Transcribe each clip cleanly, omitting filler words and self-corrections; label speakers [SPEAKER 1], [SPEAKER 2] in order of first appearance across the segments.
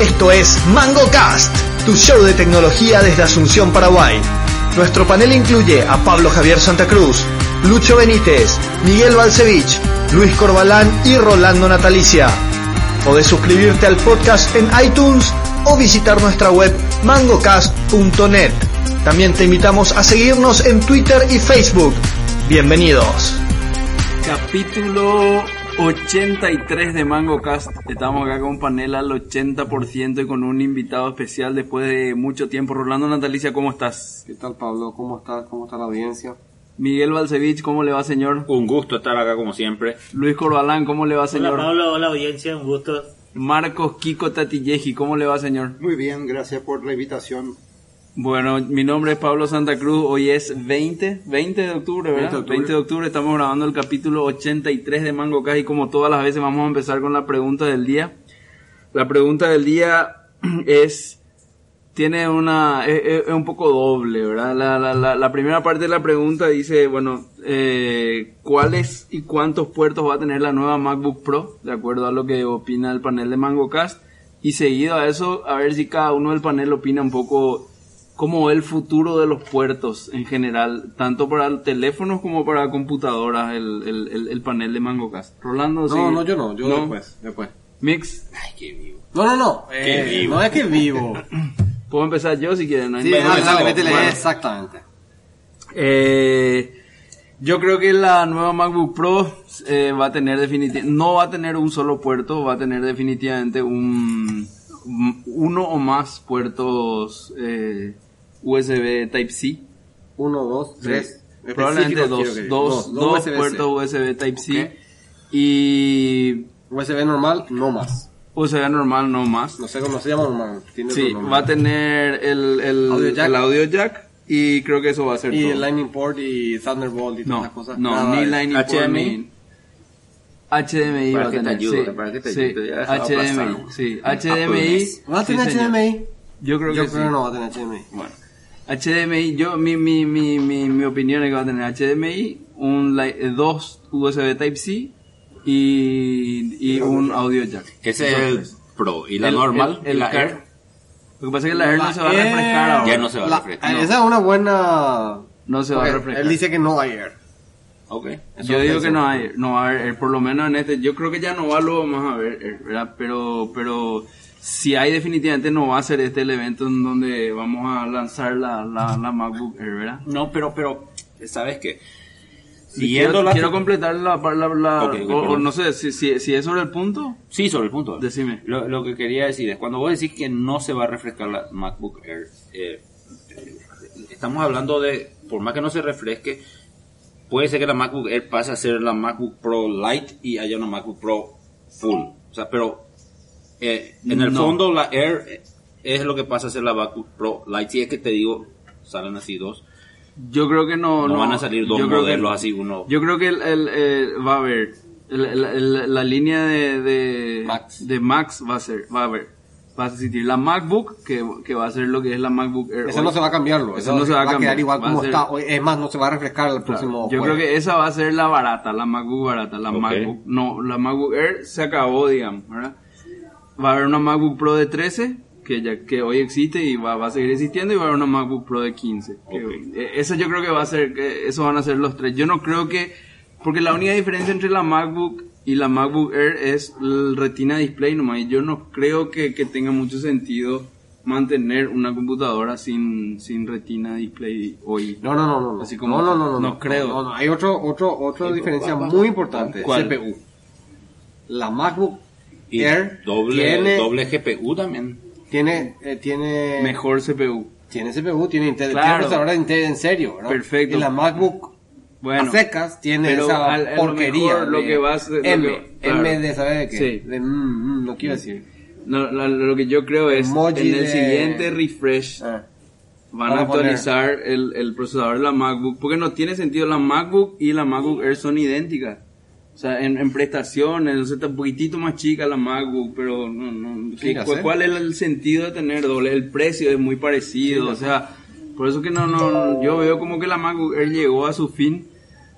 [SPEAKER 1] Esto es MangoCast, tu show de tecnología desde Asunción, Paraguay. Nuestro panel incluye a Pablo Javier Santa Cruz, Lucho Benítez, Miguel Balcevich, Luis Corbalán y Rolando Natalicia. Podés suscribirte al podcast en iTunes o visitar nuestra web mangocast.net. También te invitamos a seguirnos en Twitter y Facebook. Bienvenidos.
[SPEAKER 2] Capítulo 83 de MangoCast. Estamos acá con un panel al 80% y con un invitado especial después de mucho tiempo. Rolando Natalicia, ¿cómo estás?
[SPEAKER 3] ¿Qué tal, Pablo? ¿Cómo estás? ¿Cómo está la audiencia?
[SPEAKER 2] Miguel Balcevich, ¿cómo le va, señor?
[SPEAKER 4] Un gusto estar acá como siempre.
[SPEAKER 2] Luis Corbalán, ¿cómo le va, señor?
[SPEAKER 5] Hola, Pablo. Hola, audiencia. Un gusto.
[SPEAKER 2] Marcos Kiko Tatilleji, ¿cómo le va, señor?
[SPEAKER 6] Muy bien, gracias por la invitación.
[SPEAKER 2] Bueno, mi nombre es Pablo Santa Cruz, hoy es 20 de octubre, ¿verdad? 20 de octubre, estamos grabando el capítulo 83 de MangoCast y como todas las veces vamos a empezar con la pregunta del día. La pregunta del día es un poco doble, ¿verdad? La primera parte de la pregunta dice, bueno, ¿cuáles y cuántos puertos va a tener la nueva MacBook Pro? De acuerdo a lo que opina el panel de MangoCast. Y seguido a eso, a ver si cada uno del panel opina un poco cómo ve el futuro de los puertos en general, tanto para teléfonos como para computadoras, el panel de MangoCast. Rolando, ¿sí?
[SPEAKER 3] Yo después.
[SPEAKER 2] Mix.
[SPEAKER 4] Ay, qué vivo.
[SPEAKER 3] No.
[SPEAKER 4] vivo.
[SPEAKER 3] No es que vivo.
[SPEAKER 2] Puedo empezar yo si quieren.
[SPEAKER 3] Sí, métele, bueno. Exactamente.
[SPEAKER 2] Yo creo que la nueva MacBook Pro va a tener no va a tener un solo puerto, va a tener definitivamente uno o más puertos USB Type-C.
[SPEAKER 3] 1, 2, 3.
[SPEAKER 2] Probablemente dos puertos USB Type-C.
[SPEAKER 3] Okay.
[SPEAKER 2] Y
[SPEAKER 3] USB normal, no más.
[SPEAKER 2] USB normal, no más.
[SPEAKER 3] No sé cómo se llama normal.
[SPEAKER 2] Sí, va a tener el audio jack. Y creo que eso va a ser
[SPEAKER 3] y
[SPEAKER 2] todo.
[SPEAKER 3] Y el Lightning Port y Thunderbolt y todas esas cosas.
[SPEAKER 2] No, ni Lightning Port
[SPEAKER 4] ni
[SPEAKER 2] HDMI va a tener.
[SPEAKER 4] Para que te ayude.
[SPEAKER 2] HDMI, sí. HDMI.
[SPEAKER 3] ¿Va a tener HDMI?
[SPEAKER 2] Yo creo que
[SPEAKER 3] no va a tener HDMI.
[SPEAKER 2] Bueno, HDMI, mi opinión es que va a tener HDMI, dos USB Type-C y un audio jack.
[SPEAKER 4] Ese es el Pro. ¿Y la normal?
[SPEAKER 2] La Air. Lo que pasa es que la Air no se va a refrescar ahora.
[SPEAKER 4] Ya no se va a refrescar.
[SPEAKER 3] No. Esa es una buena...
[SPEAKER 2] No se va a refrescar.
[SPEAKER 3] Él dice que no hay Air.
[SPEAKER 4] Okay.
[SPEAKER 2] Yo digo que no hay Air, por lo menos en este. Yo creo que ya no va luego más a ver Air, ¿verdad? Pero si hay, definitivamente no va a ser este el evento en donde vamos a lanzar la MacBook Air, ¿verdad?
[SPEAKER 4] No, pero ¿sabes qué?
[SPEAKER 2] Quiero completar
[SPEAKER 4] Okay,
[SPEAKER 2] o no sé, si es sobre el punto.
[SPEAKER 4] Sí, sobre el punto.
[SPEAKER 2] Decime.
[SPEAKER 4] Lo que quería decir es, cuando vos decís que no se va a refrescar la MacBook Air, estamos hablando de, por más que no se refresque, puede ser que la MacBook Air pase a ser la MacBook Pro Lite y haya una MacBook Pro Full. O sea, pero en el fondo la Air es lo que pasa a ser la MacBook Pro Lite. Si es que te digo, salen así dos.
[SPEAKER 2] Yo creo que no
[SPEAKER 4] van a salir dos modelos así uno.
[SPEAKER 2] Yo creo que va a haber la línea de Max va a existir la MacBook que va a ser lo que es la MacBook Air.
[SPEAKER 3] Eso no se va a cambiarlo.
[SPEAKER 2] Eso no se va a cambiar.
[SPEAKER 3] Quedar igual como está. Es más, no se va a refrescar el próximo.
[SPEAKER 2] Yo creo que esa va a ser la barata, la MacBook barata, la MacBook. No, la MacBook Air se acabó, digamos, ¿verdad? Va a haber una MacBook Pro de 13 que hoy existe y va a seguir existiendo, y va a haber una MacBook Pro de 15. Eso yo creo que va a ser, eso van a ser los tres. Yo no creo porque la única diferencia entre la MacBook y la MacBook Air es el Retina Display nomás, y yo no creo que tenga mucho sentido mantener una computadora sin Retina Display hoy.
[SPEAKER 3] No.
[SPEAKER 2] Así como no creo.
[SPEAKER 3] No, hay otra diferencia muy importante.
[SPEAKER 2] ¿Cuál?
[SPEAKER 3] CPU. La MacBook
[SPEAKER 4] y
[SPEAKER 3] Air
[SPEAKER 4] doble GPU también.
[SPEAKER 3] Tiene
[SPEAKER 2] mejor CPU.
[SPEAKER 3] Tiene CPU, tiene Intel,
[SPEAKER 2] claro.
[SPEAKER 3] tiene procesador Intel en serio, ¿verdad?
[SPEAKER 2] Perfecto.
[SPEAKER 3] Y la MacBook a secas tiene esa porquería.
[SPEAKER 2] Lo que va a ser
[SPEAKER 3] M de saber de qué.
[SPEAKER 2] Sí.
[SPEAKER 3] No quiero decir.
[SPEAKER 2] No, lo que yo creo es
[SPEAKER 3] Emoji
[SPEAKER 2] en el siguiente refresh van a actualizar el procesador de la MacBook, porque no tiene sentido. La MacBook y la MacBook Air son idénticas. O sea, en prestaciones, o sea, está un poquitito más chica la MacBook, pero ¿cuál es el sentido de tener doble? El precio es muy parecido, o sea, por eso que yo veo como que la MacBook Air llegó a su fin.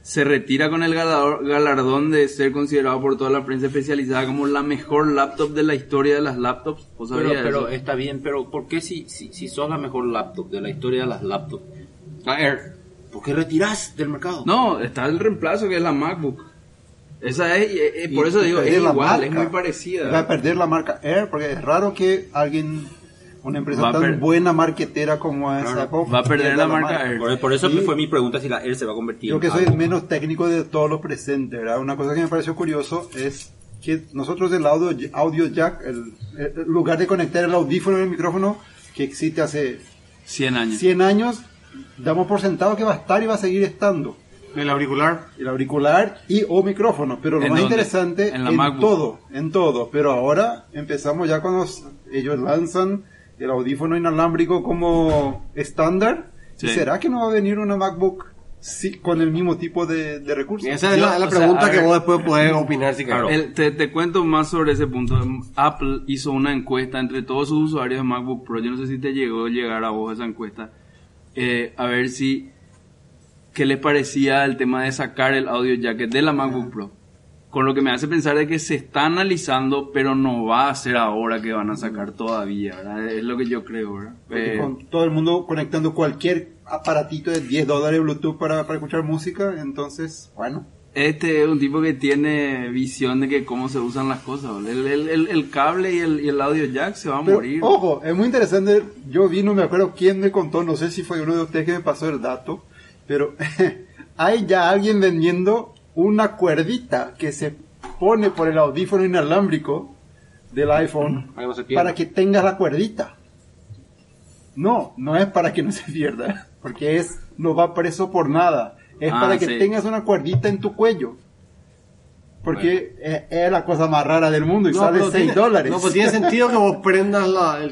[SPEAKER 2] se retira con el galardón de ser considerado por toda la prensa especializada como la mejor laptop de la historia de las laptops.
[SPEAKER 4] Pero está bien, pero ¿por qué si sos la mejor laptop de la historia de las laptops, la Air, por qué retirás del mercado?
[SPEAKER 2] No, está el reemplazo que es la MacBook. Esa es, por eso digo, es igual, marca, es muy parecida.
[SPEAKER 6] Va a perder la marca Air porque es raro que una empresa tan buena marketera como esa
[SPEAKER 2] va a perder la marca Air.
[SPEAKER 4] Por eso fue mi pregunta si la Air se va a convertir
[SPEAKER 6] en algo. Yo que soy el menos técnico de todos los presentes, ¿verdad? Una cosa que me pareció curioso es que nosotros el audio jack, el lugar de conectar el audífono y el micrófono, que existe hace
[SPEAKER 2] 100
[SPEAKER 6] años, damos por sentado que va a estar y va a seguir estando.
[SPEAKER 3] El auricular
[SPEAKER 6] y o micrófono, pero lo más interesante en todo, pero ahora empezamos ya cuando ellos lanzan el audífono inalámbrico como estándar. Sí. ¿Será que no va a venir una MacBook con el mismo tipo de recursos?
[SPEAKER 3] Esa es la pregunta que vos después podés opinar si
[SPEAKER 2] claro. Te cuento más sobre ese punto. Apple hizo una encuesta entre todos sus usuarios de MacBook Pro. Yo no sé si te llegó a llegar a vos esa encuesta. A ver qué les parecía el tema de sacar el audio jack de la MacBook Pro. Con lo que me hace pensar de que se está analizando, pero no va a ser ahora que van a sacar todavía, ¿verdad? Es lo que yo creo, ¿verdad?
[SPEAKER 6] Con todo el mundo conectando cualquier aparatito de $10 Bluetooth para escuchar música, entonces, bueno.
[SPEAKER 2] Este es un tipo que tiene visión de que cómo se usan las cosas. El cable y el audio jack se va a morir.
[SPEAKER 6] Ojo, es muy interesante. Yo vi, no me acuerdo quién me contó, no sé si fue uno de ustedes que me pasó el dato, pero hay ya alguien vendiendo una cuerdita que se pone por el audífono inalámbrico del iPhone para que tengas la cuerdita. No es para que no se pierda, porque no va preso por nada. Es para que tengas una cuerdita en tu cuello. Porque es la cosa más rara del mundo y sale $6.
[SPEAKER 3] No, pues tiene sentido que vos prendas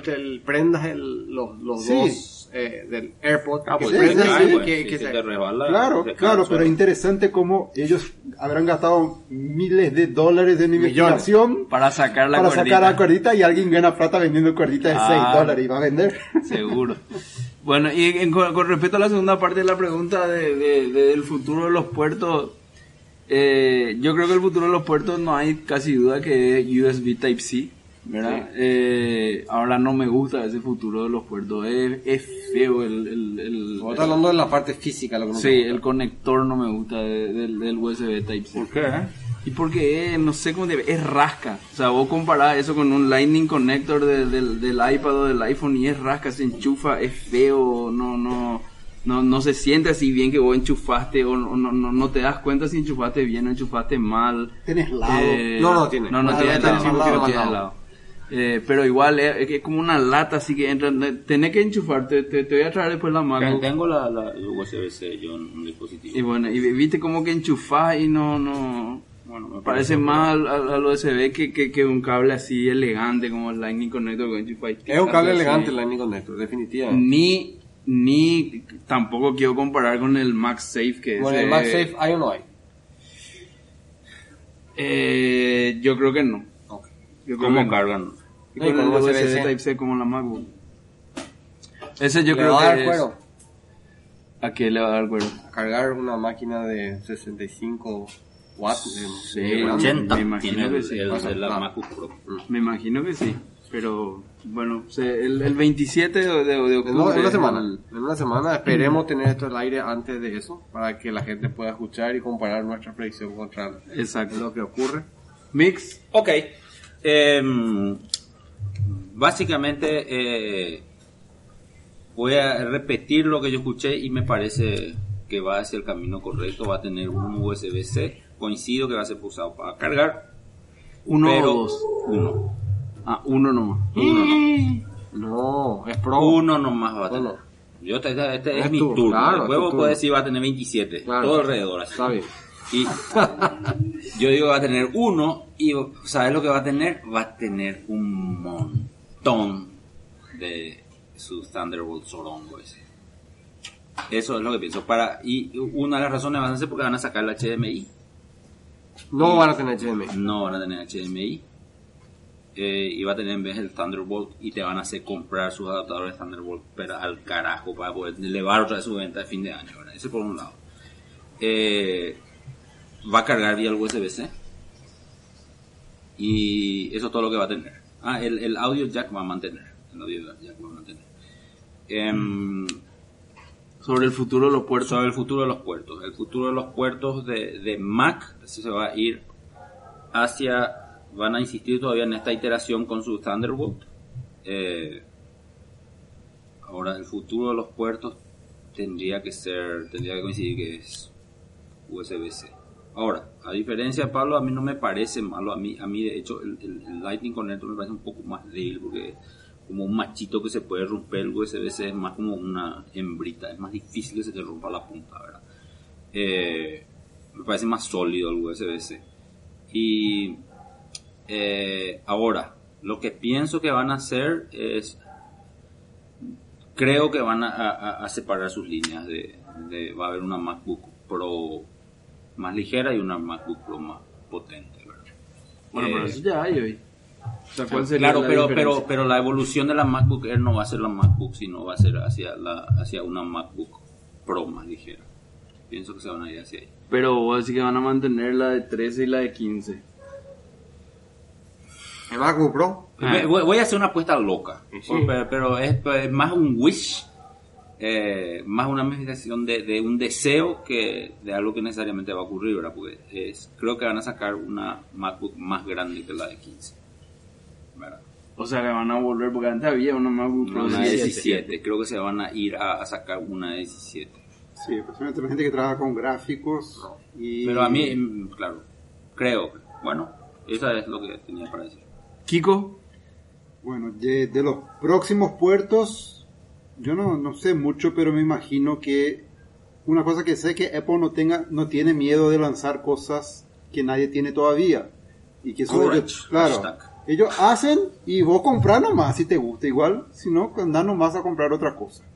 [SPEAKER 3] los dos del AirPod.
[SPEAKER 4] Que te resbala.
[SPEAKER 6] Claro, pero es interesante cómo ellos habrán gastado miles de dólares en investigación
[SPEAKER 2] para sacar la
[SPEAKER 6] cuerdita y alguien gana plata vendiendo cuerdita de $6 y va a vender.
[SPEAKER 2] Seguro. Bueno, y con respecto a la segunda parte de la pregunta del futuro de los puertos, yo creo que el futuro de los puertos no hay casi duda que es USB Type-C, ¿verdad? Sí. Ahora no me gusta ese futuro de los puertos, es feo
[SPEAKER 3] Vos estás hablando de la parte física, lo que no
[SPEAKER 2] sí, el conector no me gusta del USB Type-C.
[SPEAKER 3] ¿Por qué?
[SPEAKER 2] Y porque no sé cómo es rasca. O sea, vos comparás eso con un Lightning Connector del iPad o del iPhone y es rasca, se enchufa, es feo, no se siente así bien que vos enchufaste o no te das cuenta si enchufaste bien o enchufaste mal.
[SPEAKER 6] ¿Tienes lado?
[SPEAKER 3] No tiene.
[SPEAKER 2] No tiene lado. Pero igual es como una lata así que entra, tenés que enchufarte, te voy a traer después la MacBook.
[SPEAKER 4] Tengo la USB-C yo en un dispositivo.
[SPEAKER 2] Y bueno, y viste como que enchufás y bueno, me parece más al USB que un cable así elegante como el Lightning Connector que enchufás.
[SPEAKER 3] Es un cable elegante el Lightning Connector, definitivamente.
[SPEAKER 2] Ni tampoco quiero comparar con el MagSafe que
[SPEAKER 3] bueno, el MagSafe ¿hay o no hay?
[SPEAKER 2] Yo creo que no.
[SPEAKER 4] ¿Cómo cargan?
[SPEAKER 2] Y con el USB Type-C como la MacBook. Ese yo creo que es...
[SPEAKER 3] cuero?
[SPEAKER 2] ¿A qué le va a dar cuero?
[SPEAKER 3] A cargar una máquina de 65 watts.
[SPEAKER 4] Sí, 80.
[SPEAKER 2] Me imagino que sí.
[SPEAKER 4] La MacBook Pro.
[SPEAKER 2] Me imagino que sí. Pero bueno, el 27 de octubre.
[SPEAKER 3] En una semana esperemos tener esto al aire antes de eso para que la gente pueda escuchar y comparar nuestra predicción contra lo que ocurre.
[SPEAKER 2] Mix.
[SPEAKER 4] Ok. Básicamente voy a repetir lo que yo escuché y me parece que va hacia el camino correcto. Va a tener un USB-C, coincido que va a ser usado para cargar.
[SPEAKER 2] ¿Uno o dos?
[SPEAKER 4] Uno.
[SPEAKER 2] Uno nomás.
[SPEAKER 3] No, es Pro.
[SPEAKER 4] Uno nomás va a tener. Este es mi turno.
[SPEAKER 3] Claro,
[SPEAKER 4] después vos podés decir va a tener 27. Claro. Todo alrededor así.
[SPEAKER 3] Está bien.
[SPEAKER 4] Y yo digo va a tener uno y ¿sabes lo que va a tener? Va a tener un montón de sus Thunderbolt Sorongo ese. Eso es lo que pienso. Y una de las razones van a ser porque van a sacar el HDMI.
[SPEAKER 3] No van a tener HDMI.
[SPEAKER 4] No van a tener HDMI. Y va a tener en vez el Thunderbolt y te van a hacer comprar sus adaptadores Thunderbolt pero al carajo para poder elevar otra vez su venta de fin de año, ¿verdad? Ese por un lado. va a cargar vía el USB-C. Y eso es todo lo que va a tener. El audio jack va a mantener.
[SPEAKER 2] Sobre el futuro de los puertos.
[SPEAKER 4] Sobre el futuro de los puertos. El futuro de los puertos de Mac se va a ir hacia... Van a insistir todavía en esta iteración con su Thunderbolt. Ahora, el futuro de los puertos tendría que coincidir que es USB-C. Ahora, a diferencia de Pablo, a mí no me parece malo. A mí de hecho, el Lightning Connector me parece un poco más débil porque es como un machito que se puede romper. El USB-C es más como una hembrita, es más difícil que se te rompa la punta, ¿verdad? Me parece más sólido el USB-C. Y ahora, lo que pienso que van a hacer es, creo que van a separar sus líneas. Va a haber una MacBook Pro más ligera y una MacBook Pro más potente, ¿verdad?
[SPEAKER 2] Bueno, pero eso ya hay hoy. O sea, ¿cuál sería
[SPEAKER 4] claro,
[SPEAKER 2] la
[SPEAKER 4] pero la evolución de la MacBook Air no va a ser la MacBook, sino va a ser hacia una MacBook Pro más ligera. Pienso que se van a ir hacia ahí.
[SPEAKER 2] Pero vos decís que van a mantener la de 13 y la de 15.
[SPEAKER 3] ¿El MacBook Pro?
[SPEAKER 4] Voy a hacer una apuesta loca, pero es más un wish, más una manifestación de un deseo que de algo que necesariamente va a ocurrir, ¿verdad? Porque creo que van a sacar una MacBook más grande que la de 15, ¿verdad?
[SPEAKER 2] O sea, que van a volver, porque antes había una MacBook Pro
[SPEAKER 4] de 17. Creo que se van a ir a sacar una de 17.
[SPEAKER 6] Sí, personalmente la gente que trabaja con gráficos.
[SPEAKER 4] Pero a mí, claro, creo. Bueno, eso es lo que tenía para decir.
[SPEAKER 2] Kiko.
[SPEAKER 6] Bueno, de los próximos puertos, yo no sé mucho, pero me imagino que una cosa que sé que Apple no tiene miedo de lanzar cosas que nadie tiene todavía. Y que eso claro, ellos hacen y vos comprás nomás si te gusta, igual, si no, andás nomás a comprar otra cosa.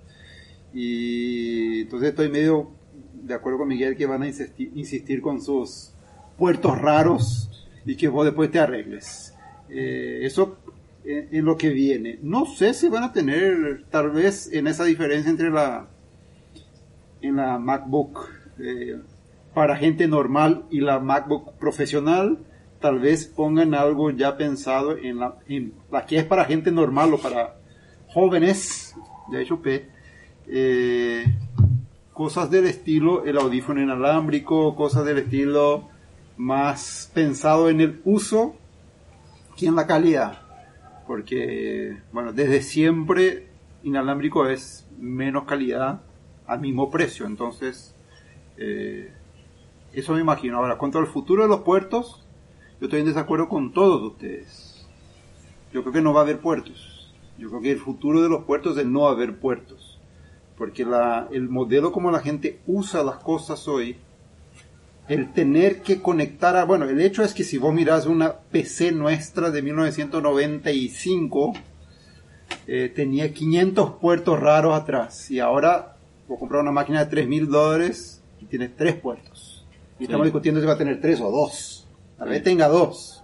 [SPEAKER 6] Y entonces estoy medio de acuerdo con Miguel que van a insistir con sus puertos raros y que vos después te arregles. Eso en lo que viene. No sé si van a tener, tal vez en esa diferencia entre en la MacBook para gente normal y la MacBook profesional, tal vez pongan algo ya pensado en la que es para gente normal o para jóvenes de HP. Cosas del estilo el audífono inalámbrico, cosas del estilo más pensado en el uso que en la calidad, porque bueno, desde siempre inalámbrico es menos calidad al mismo precio, entonces eso me imagino. Ahora, cuanto al futuro de los puertos, yo estoy en desacuerdo con todos ustedes. Yo creo que no va a haber puertos. Yo creo que el futuro de los puertos es no haber puertos, porque el modelo como la gente usa las cosas hoy, el tener que conectar bueno, el hecho es que si vos mirás una PC nuestra de 1995, tenía 500 puertos raros atrás, y ahora vos compras una máquina de $3,000 y tiene 3 puertos. Y estamos discutiendo si va a tener 3 o 2. Tal vez tenga 2.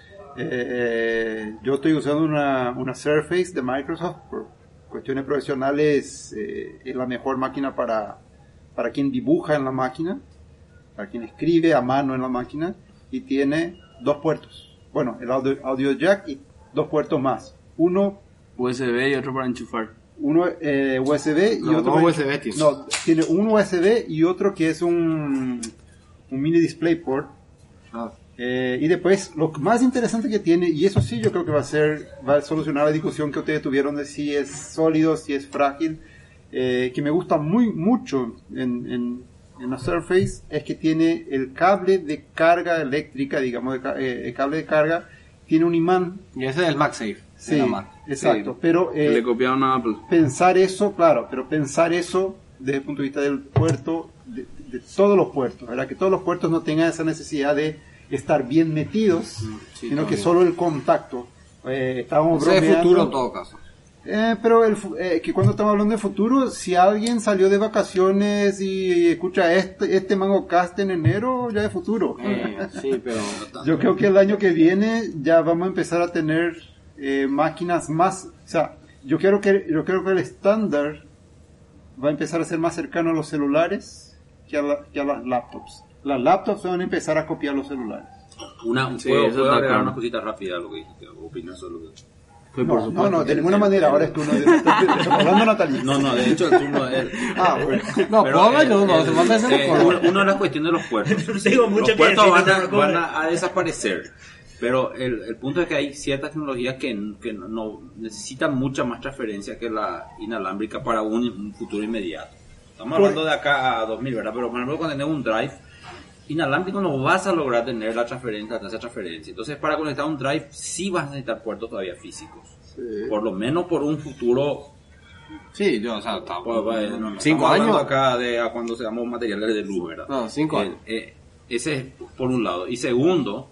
[SPEAKER 6] Yo estoy usando una Surface de Microsoft, por cuestiones profesionales, es la mejor máquina para quien dibuja en la máquina, para quien escribe a mano en la máquina, y tiene 2 puertos. Bueno, el audio jack y 2 puertos más. Uno
[SPEAKER 2] USB y otro para enchufar.
[SPEAKER 6] Uno USB y otro...
[SPEAKER 3] USB tiene.
[SPEAKER 6] No, tiene un USB y otro que es un mini DisplayPort. Y después, lo más interesante que tiene, y eso sí yo creo que va a solucionar la discusión que ustedes tuvieron de si es sólido, si es frágil, que me gusta mucho en la Surface, es que tiene el cable de carga eléctrica, digamos, el cable de carga, tiene un imán.
[SPEAKER 3] Y ese es el MagSafe.
[SPEAKER 6] Sí, exacto. Sí. Pero
[SPEAKER 2] le copiaron a Apple.
[SPEAKER 6] Pensar eso desde el punto de vista del puerto, de todos los puertos, ¿verdad? Que todos los puertos no tengan esa necesidad de estar bien metidos, sino que solo el contacto. Estábamos bromeando.
[SPEAKER 3] Es futuro en todo caso.
[SPEAKER 6] Pero que cuando estamos hablando de futuro, si alguien salió de vacaciones y escucha este MangoCast en enero, ya es futuro.
[SPEAKER 3] Sí, pero
[SPEAKER 6] yo creo que el año que viene ya vamos a empezar a tener máquinas más, o sea, yo creo que el estándar va a empezar a ser más cercano a los celulares que a las laptops. las laptops van a empezar a copiar los celulares.
[SPEAKER 4] Puedo agregar una cosita rápida a lo que dijiste, opinas sobre lo que...
[SPEAKER 6] No, de ninguna manera, ahora es turno de hablando Natalia.
[SPEAKER 4] No, de hecho el turno es él.
[SPEAKER 6] Bueno.
[SPEAKER 3] No,
[SPEAKER 4] Una de las cuestiones de los puertos. Los puertos van a desaparecer. Pero el punto es que hay ciertas tecnologías que no necesitan mucha más transferencia que la inalámbrica para un futuro inmediato. Estamos hablando de acá a 2000, ¿verdad? Pero por ejemplo, cuando tenés un drive inalámbrico no vas a lograr tener la tasa de transferencia. Entonces, para conectar un drive sí vas a necesitar puertos todavía físicos. Sí. Por lo menos por un futuro.
[SPEAKER 3] Sí, yo, o sea, 5
[SPEAKER 4] años acá de a cuando seamos materiales de luz, ¿verdad?
[SPEAKER 3] No, 5 años.
[SPEAKER 4] Ese es por un lado. Y segundo,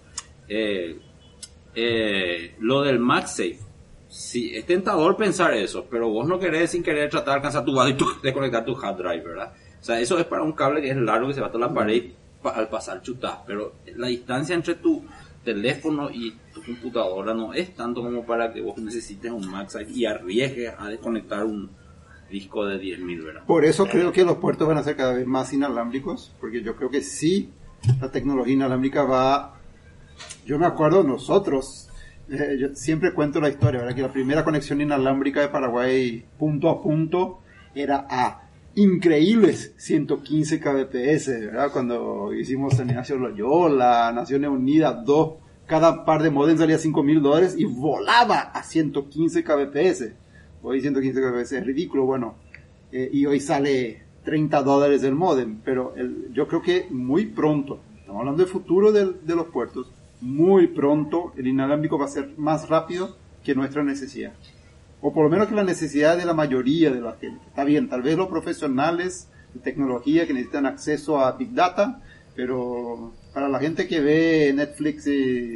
[SPEAKER 4] lo del MagSafe. Sí, es tentador pensar eso, pero vos no querés sin querer tratar de alcanzar tu base y desconectar tu hard drive, ¿verdad? O sea, eso es para un cable que es largo, que se va a toda la pared al pasar chutás, pero la distancia entre tu teléfono y tu computadora no es tanto como para que vos necesites un MagSafe y arriesgues a desconectar un disco de 10.000, ¿verdad?
[SPEAKER 6] Por eso creo que los puertos van a ser cada vez más inalámbricos, porque yo creo que sí, la tecnología inalámbrica va... Yo me acuerdo nosotros, yo siempre cuento la historia, ¿verdad? Que la primera conexión inalámbrica de Paraguay punto a punto era a increíbles 115 kbps, ¿verdad? Cuando hicimos San Ignacio Loyola, Naciones Unidas 2, cada par de modem salía $5,000 y volaba a 115 kbps. Hoy 115 kbps es ridículo, bueno, y hoy sale $30 el modem, pero yo creo que muy pronto, estamos hablando del futuro de los puertos, muy pronto el inalámbrico va a ser más rápido que nuestra necesidad. O por lo menos que la necesidad de la mayoría de la gente. Está bien, tal vez los profesionales de tecnología que necesitan acceso a Big Data, pero para la gente que ve Netflix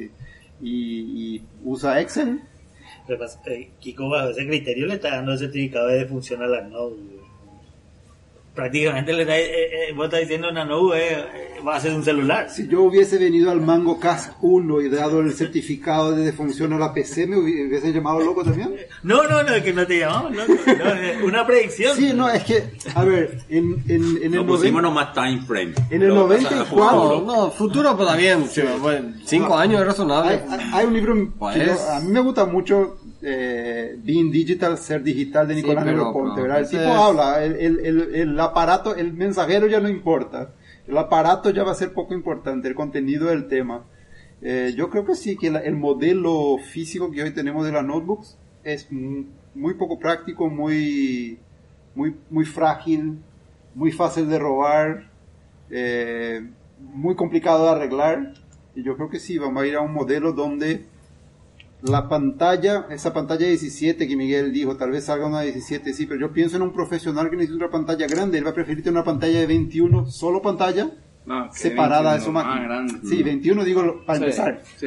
[SPEAKER 6] y usa Excel...
[SPEAKER 5] Kiko, bajo ese criterio le está dando el certificado de función a la Node. Prácticamente vos estás diciendo una Node va a ser un celular.
[SPEAKER 6] Si yo hubiese venido al Mango Cast 1 y dado el certificado de defunción a la PC, ¿me hubiesen llamado loco también?
[SPEAKER 5] No, es que no te llamamos loco. No, una predicción.
[SPEAKER 6] Sí, no, es que, a ver, en el 90...
[SPEAKER 4] nomás time frame.
[SPEAKER 6] En el 94...
[SPEAKER 3] No, futuro pues bien. 5 años es razonable.
[SPEAKER 6] Hay un libro que a mí me gusta mucho... Being Digital, Ser Digital, de Nicolás Negroponte, ¿verdad? El tipo habla, el aparato, el mensajero ya no importa, el aparato ya va a ser poco importante, el contenido del tema. Yo creo que sí, que el modelo físico que hoy tenemos de las notebooks es muy poco práctico, muy frágil, muy fácil de robar, muy complicado de arreglar, y yo creo que sí, vamos a ir a un modelo donde la pantalla, esa pantalla 17 que Miguel dijo, tal vez salga una 17, sí, pero yo pienso en un profesional que necesita una pantalla grande, él va a preferir tener una pantalla de 21, solo pantalla, separada de su máquina. Grande. Sí, 21 digo para empezar.
[SPEAKER 2] Sí.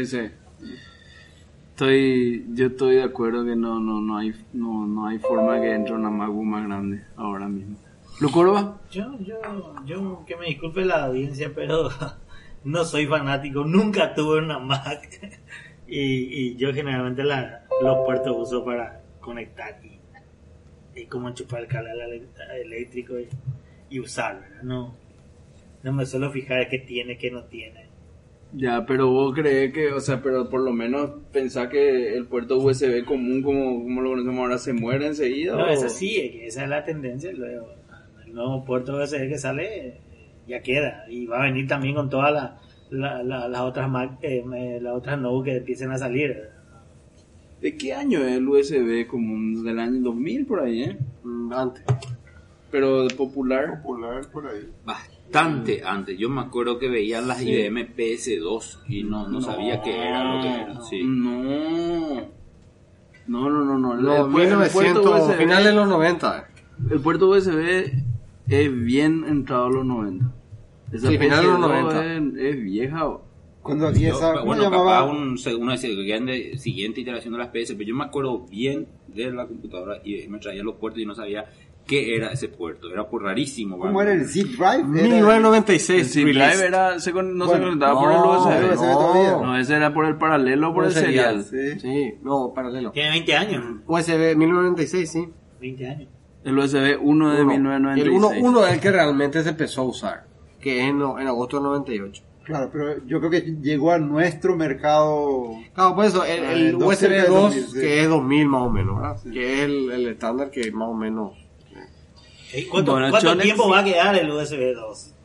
[SPEAKER 2] Yo estoy de acuerdo que no hay forma que entre una MacBook más grande ahora mismo. ¿Lucorba?
[SPEAKER 5] Yo, que me disculpe la audiencia, pero no soy fanático, nunca tuve una Mac. Y yo generalmente los puertos uso para conectar y como enchufar el cable eléctrico y usar, ¿verdad? No me suelo fijar qué tiene, qué no tiene.
[SPEAKER 2] Ya, pero vos crees que, o sea, pero por lo menos pensás que el puerto USB común como lo conocemos ahora se muere enseguida.
[SPEAKER 5] No, esa sí, esa es la tendencia. Luego, el nuevo puerto USB que sale ya queda y va a venir también con todas las otras las otras Node que empiecen a salir.
[SPEAKER 2] ¿De qué año es el USB común? Del año 2000 por ahí,
[SPEAKER 3] Antes.
[SPEAKER 2] Pero popular
[SPEAKER 6] por ahí.
[SPEAKER 4] Bastante antes. Yo me acuerdo que veía las IBM PS2 y no sabía qué era lo que era. Sí.
[SPEAKER 2] No.
[SPEAKER 3] No, 1900, finales de los 90.
[SPEAKER 2] El puerto USB es bien entrado a los 90. Esa
[SPEAKER 3] finales de los 90.
[SPEAKER 2] Es vieja.
[SPEAKER 6] Cuando había esa...
[SPEAKER 4] Bueno, capaz una siguiente iteración de las PS, pero yo me acuerdo bien de la computadora y me traía los puertos y no sabía qué era ese puerto. Era por rarísimo.
[SPEAKER 6] ¿Cómo era el zip drive?
[SPEAKER 3] 1996.
[SPEAKER 2] El zip drive se conectaba por el USB. No, ese era por el paralelo o por el serial.
[SPEAKER 3] Sí, paralelo.
[SPEAKER 5] Tiene 20 años.
[SPEAKER 3] USB 1996, sí.
[SPEAKER 5] 20 años.
[SPEAKER 2] El USB 1 de 1996.
[SPEAKER 3] El 1 es el que realmente se empezó a usar. que es en agosto del 98.
[SPEAKER 6] Claro, pero yo creo que llegó a nuestro mercado.
[SPEAKER 3] Claro, por eso, el USB 2,
[SPEAKER 6] 2000, sí.
[SPEAKER 3] que es 2000 más o menos, ¿verdad? Sí. Que es el estándar que más o menos...
[SPEAKER 5] ¿Cuánto tiempo va a quedar el USB 2?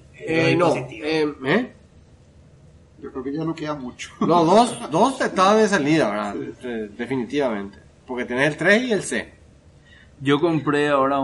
[SPEAKER 6] Yo creo que ya no queda mucho.
[SPEAKER 3] No, dos está de salida, ¿verdad? Sí. Definitivamente. Porque tenés el 3 y el C.
[SPEAKER 2] Yo compré ahora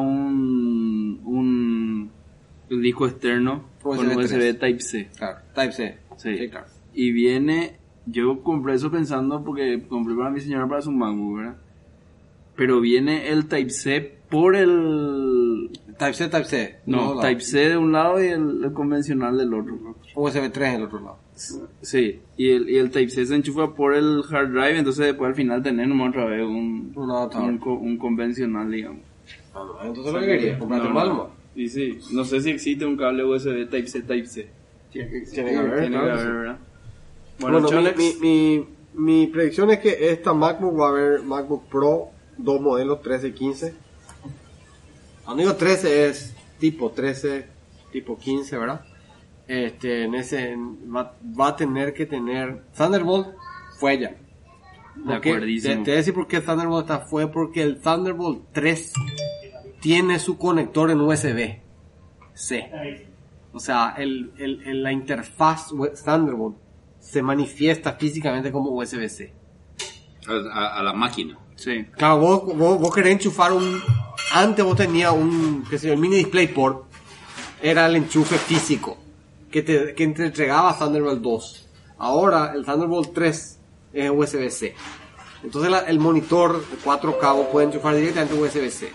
[SPEAKER 2] un disco externo con USB Type-C.
[SPEAKER 3] Claro, Type-C.
[SPEAKER 2] Sí, claro. Y viene, yo compré eso pensando porque compré para mi señora para su MacBook, ¿verdad? Pero viene el Type-C por el...
[SPEAKER 3] Type-C.
[SPEAKER 2] No, Type-C de un lado y el convencional del otro.
[SPEAKER 3] USB 3 del otro lado.
[SPEAKER 2] Sí, y el Type-C se enchufa por el hard drive, entonces después al final tenemos otra vez un convencional, digamos.
[SPEAKER 3] Entonces lo que quería, comprarte un Malmo.
[SPEAKER 2] Y sí, no sé si existe un cable USB Type-C.
[SPEAKER 3] Tiene que haber,
[SPEAKER 2] ¿verdad?
[SPEAKER 3] Bueno, mi predicción es que esta MacBook va a haber MacBook Pro, dos modelos, 13 y 15. Cuando digo 13 es tipo 13, tipo 15, ¿verdad? En ese va a tener que tener Thunderbolt fue ya.
[SPEAKER 2] De acuerdísimo.
[SPEAKER 3] Te voy a decir por qué Thunderbolt fue porque el Thunderbolt 3 tiene su conector en USB-C. O sea, la interfaz Thunderbolt se manifiesta físicamente como USB-C.
[SPEAKER 4] A la máquina.
[SPEAKER 2] Sí.
[SPEAKER 3] Claro, vos querés enchufar antes vos tenías el mini DisplayPort, era el enchufe físico que te entregaba Thunderbolt 2. Ahora el Thunderbolt 3 es USB-C. Entonces el monitor de 4 cabos puede enchufar directamente USB-C.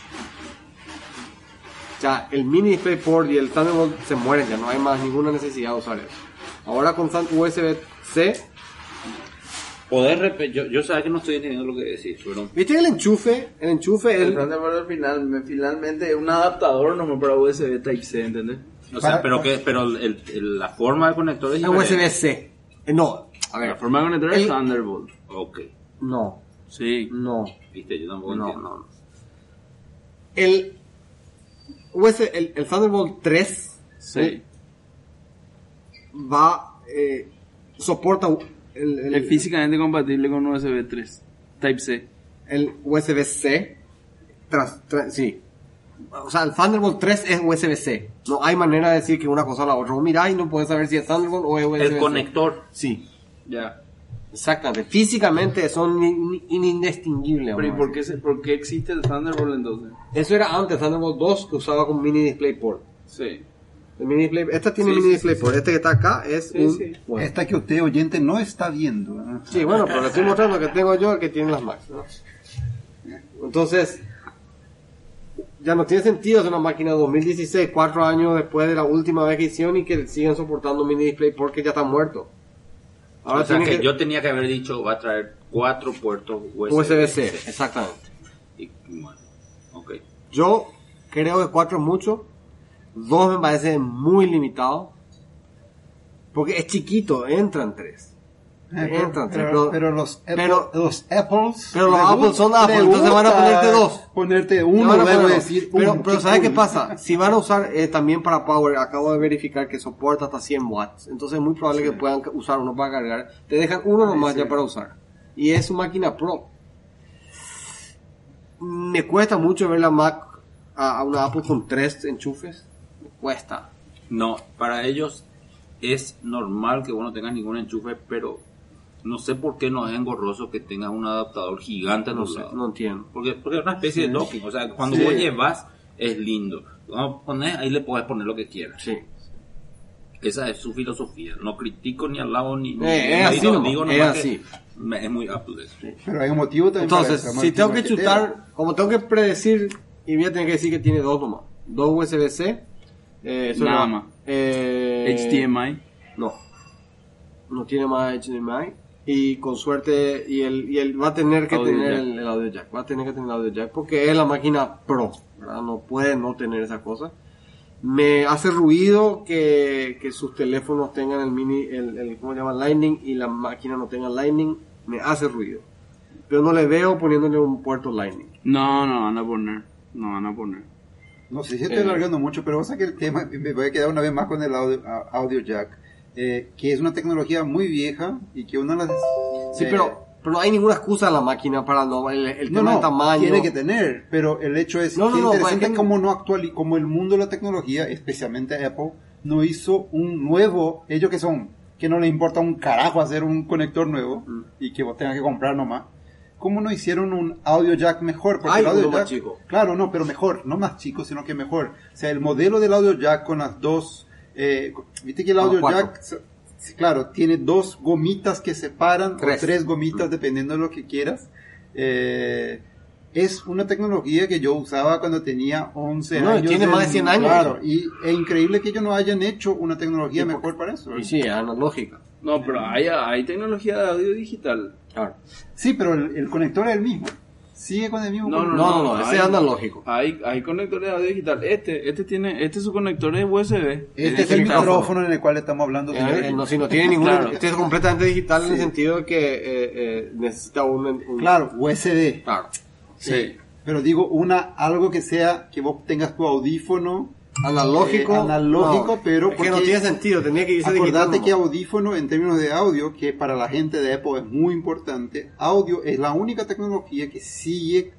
[SPEAKER 3] Ya el mini DisplayPort y el Thunderbolt se mueren, ya no hay más ninguna necesidad de usar eso. Ahora con USB-C
[SPEAKER 4] yo sé que no estoy entendiendo lo que decís, pero...
[SPEAKER 3] ¿Viste el enchufe? El
[SPEAKER 2] Thunderbolt finalmente es un adaptador no para USB Type-C, ¿entendés?
[SPEAKER 4] O sea, pero la forma de conector es
[SPEAKER 3] USB-C. No, a ver.
[SPEAKER 2] La forma de conector es Thunderbolt.
[SPEAKER 4] Ok.
[SPEAKER 3] No.
[SPEAKER 2] Sí.
[SPEAKER 3] No.
[SPEAKER 4] Viste, yo tampoco entiendo.
[SPEAKER 3] No. El Thunderbolt 3
[SPEAKER 2] sí.
[SPEAKER 3] soporta
[SPEAKER 2] es físicamente compatible con USB 3 Type-C.
[SPEAKER 3] El USB-C sí. O sea, el Thunderbolt 3 es USB-C. No hay manera de decir que una cosa o la otra. Vos mirás y no puedes saber si es Thunderbolt o es USB-C.
[SPEAKER 4] El conector.
[SPEAKER 3] Sí.
[SPEAKER 2] Ya.
[SPEAKER 3] Exactamente. Físicamente son indistinguibles.
[SPEAKER 2] Pero ¿y por qué existe el Thunderbolt entonces?
[SPEAKER 3] Eso era antes, Thunderbolt 2, que usaba con mini DisplayPort.
[SPEAKER 2] Sí.
[SPEAKER 3] Esta tiene mini DisplayPort. Este que está acá es
[SPEAKER 6] Bueno. Esta que usted, oyente, no está viendo, ¿no?
[SPEAKER 3] Sí, bueno, pero le estoy mostrando que tengo yo, el que tiene las Macs, ¿no? Entonces, ya no tiene sentido hacer una máquina 2016, 4 años después de la última vez que hicieron y que siguen soportando mini DisplayPort que ya está muerto.
[SPEAKER 4] Ahora o sea que yo tenía que haber dicho, va a traer 4 puertos
[SPEAKER 3] USB-C, exactamente.
[SPEAKER 4] Y, bueno, ok.
[SPEAKER 3] Yo creo que 4 es mucho. 2 me parece muy limitado. Porque es chiquito, entran 3.
[SPEAKER 6] Pero los Apples
[SPEAKER 3] son Apple, entonces van a ponerte 2.
[SPEAKER 6] Ponerte uno, decir
[SPEAKER 3] pero ¿sabes qué pasa? Si van a usar también para Power, acabo de verificar que soporta hasta 100 watts. Entonces es muy probable que puedan usar uno para cargar. Te dejan uno nomás ya para usar. Y es su máquina Pro. Me cuesta mucho ver la Mac a una Apple con 3 enchufes. Me cuesta.
[SPEAKER 4] No, para ellos es normal que vos no tengas ningún enchufe, pero no sé por qué no es engorroso que tengas un adaptador gigante a los lados.
[SPEAKER 3] No entiendo.
[SPEAKER 4] Porque es una especie de docking. O sea, cuando vos llevas, es lindo. Cuando pones, ahí le puedes poner lo que quieras.
[SPEAKER 3] Sí.
[SPEAKER 4] Esa es su filosofía. No critico ni al lado ni
[SPEAKER 3] así,
[SPEAKER 4] digo
[SPEAKER 3] es así.
[SPEAKER 4] Es muy Apple eso.
[SPEAKER 6] Sí. Pero hay un motivo también.
[SPEAKER 3] Entonces, si tengo que chutar, como tengo que predecir, y voy a tener que decir que tiene 2 nomás. 2 USB-C.
[SPEAKER 2] Nada más. HDMI.
[SPEAKER 3] No tiene más HDMI. Y con suerte, y él va a tener que tener el audio jack. Va a tener que tener el audio jack porque es la máquina Pro, ¿verdad? No puede no tener esa cosa. Me hace ruido que sus teléfonos tengan el mini, ¿cómo se llama? Lightning, y la máquina no tenga Lightning. Me hace ruido. Pero no le veo poniéndole un puerto Lightning.
[SPEAKER 2] No van a poner.
[SPEAKER 6] No sé si estoy alargando mucho, pero vos sabés que el tema, me voy a quedar una vez más con el audio jack, que es una tecnología muy vieja y que una de las...
[SPEAKER 3] Sí, pero no hay ninguna excusa en la máquina para el tema de tamaño.
[SPEAKER 6] Tiene que tener, pero el hecho es interesante como el mundo de la tecnología, especialmente Apple, no hizo un nuevo, ellos que no les importa un carajo hacer un conector nuevo y que vos tengas que comprar nomás. ¿Cómo no hicieron un audio jack mejor? Porque el audio jack,
[SPEAKER 3] más chico.
[SPEAKER 6] Claro, no, pero mejor, no más chico, sino que mejor. O sea, el modelo del audio jack con las dos, viste que el audio jack, claro, tiene 2 gomitas que separan, o 3 gomitas, dependiendo de lo que quieras. Es una tecnología que yo usaba cuando tenía 11 años.
[SPEAKER 3] Tiene más de 100 años.
[SPEAKER 6] Claro, y es increíble que ellos no hayan hecho una tecnología mejor para eso.
[SPEAKER 3] Y sí, analógica.
[SPEAKER 2] No, pero hay tecnología de audio digital.
[SPEAKER 3] Claro.
[SPEAKER 6] Sí, pero el conector es el mismo. Sigue con el mismo conector.
[SPEAKER 3] No, ese es analógico.
[SPEAKER 2] Hay conectores de audio digital. Este su conector es USB.
[SPEAKER 6] Este es el micrófono en el cual estamos hablando.
[SPEAKER 3] Si no tiene ningún... Claro. Este es completamente digital en el sentido de que necesita un...
[SPEAKER 6] Claro, USB.
[SPEAKER 3] Claro.
[SPEAKER 2] Sí.
[SPEAKER 6] Pero digo, algo que sea, que vos tengas tu audífono
[SPEAKER 3] analógico,
[SPEAKER 6] pero
[SPEAKER 3] porque no tiene sentido, tenía que irse digital.
[SPEAKER 6] Acordate que audífono, en términos de audio, que para la gente de Apple es muy importante, audio es la única tecnología que sigue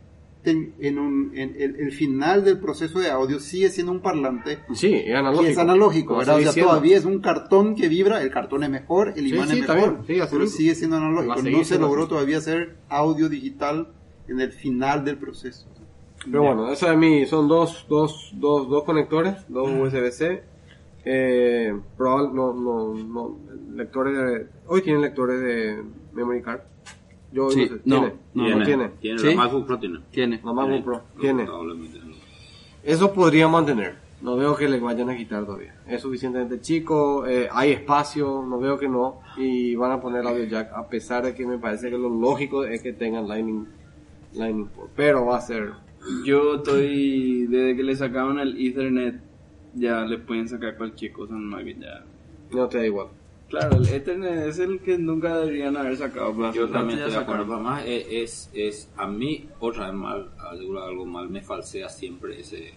[SPEAKER 6] el final del proceso de audio sigue siendo un parlante.
[SPEAKER 3] Sí, es analógico.
[SPEAKER 6] Y es analógico, ¿verdad? O sea, todavía es un cartón que vibra, el cartón es mejor, el imán es mejor, pero sigue siendo analógico. No se logró todavía hacer audio digital en el final del proceso.
[SPEAKER 3] Pero bueno, eso de mí son dos conectores, 2 USB-C. Lectores de... Hoy tienen lectores de memory card. Yo
[SPEAKER 2] sí,
[SPEAKER 3] no tiene.
[SPEAKER 4] Tiene.
[SPEAKER 2] ¿Sí?
[SPEAKER 4] La MacBook Pro tiene.
[SPEAKER 3] La MacBook Pro tiene. Eso podría mantener. No veo que le vayan a quitar todavía. Es suficientemente chico, hay espacio, no veo que no. Y van a poner audio jack, a pesar de que me parece que lo lógico es que tengan Lightning port. Pero va a ser...
[SPEAKER 2] desde que le sacaron el Ethernet, ya le pueden sacar cualquier cosa en Mac ya.
[SPEAKER 3] No te da igual.
[SPEAKER 2] Claro, el Ethernet es el que nunca deberían haber sacado. Pero
[SPEAKER 4] yo también estoy de acuerdo. Además, a mí, otra vez algo mal, me falsea siempre ese...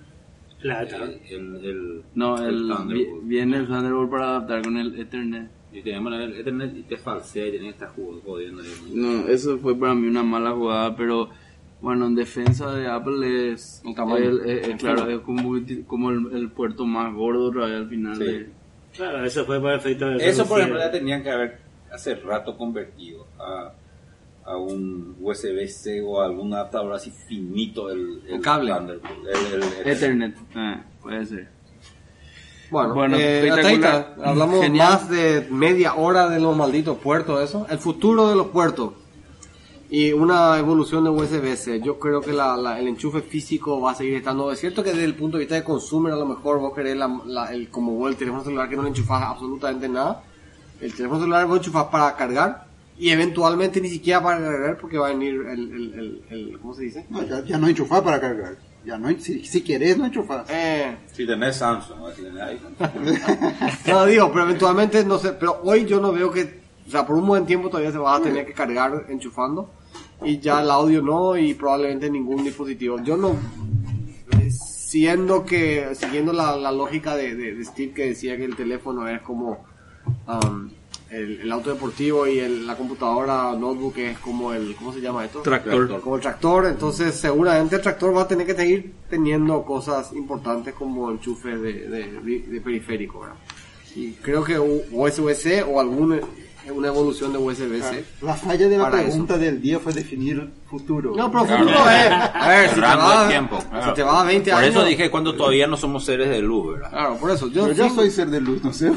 [SPEAKER 2] Viene el Thunderbolt para adaptar con el Ethernet.
[SPEAKER 4] Y tenemos el Ethernet y te falsea y tenés que estar jodiendo.
[SPEAKER 2] No, eso fue para mí una mala jugada, pero... Bueno, en defensa de Apple es claro, es como el puerto más gordo otra vez al final.
[SPEAKER 4] Sí.
[SPEAKER 5] Claro, eso fue para efecto de...
[SPEAKER 4] Eso, por ejemplo, ya tenían que haber hace rato convertido a un USB-C o a algún adaptador así finito el
[SPEAKER 3] cable.
[SPEAKER 4] El
[SPEAKER 2] Ethernet. Puede ser.
[SPEAKER 3] Bueno, hablamos genial. Más de media hora de los malditos puertos, eso. El futuro de los puertos. Y una evolución de USB-C. Yo creo que el enchufe físico va a seguir estando. Es cierto que desde el punto de vista de consumer, a lo mejor vos querés como vos el teléfono celular que no le enchufás absolutamente nada. El teléfono celular vos enchufás para cargar y eventualmente ni siquiera para cargar porque va a venir el ¿cómo se dice?
[SPEAKER 6] No, ya no enchufás para cargar. Ya no, si querés no enchufás.
[SPEAKER 4] Si tenés Samsung, si tenés iPhone.
[SPEAKER 3] No digo, pero eventualmente no sé. Pero hoy yo no veo que... O sea, por un buen tiempo todavía se va a tener que cargar enchufando y ya el audio no y probablemente ningún dispositivo. Yo no, siguiendo la lógica de Steve que decía que el teléfono es como el auto deportivo y la computadora notebook es como ¿cómo se llama esto?
[SPEAKER 2] Tractor.
[SPEAKER 3] Como el tractor, entonces seguramente el tractor va a tener que seguir teniendo cosas importantes como enchufe de periférico, ¿verdad? Y creo que USB-C o una evolución de USB-C.
[SPEAKER 6] La falla de la pregunta del día fue definir futuro.
[SPEAKER 3] No, pero futuro es... A ver, si te va a 20 años...
[SPEAKER 4] Por eso dije cuando todavía no somos seres de luz, ¿verdad?
[SPEAKER 3] Claro, por eso.
[SPEAKER 6] Yo soy ser de luz, no sé.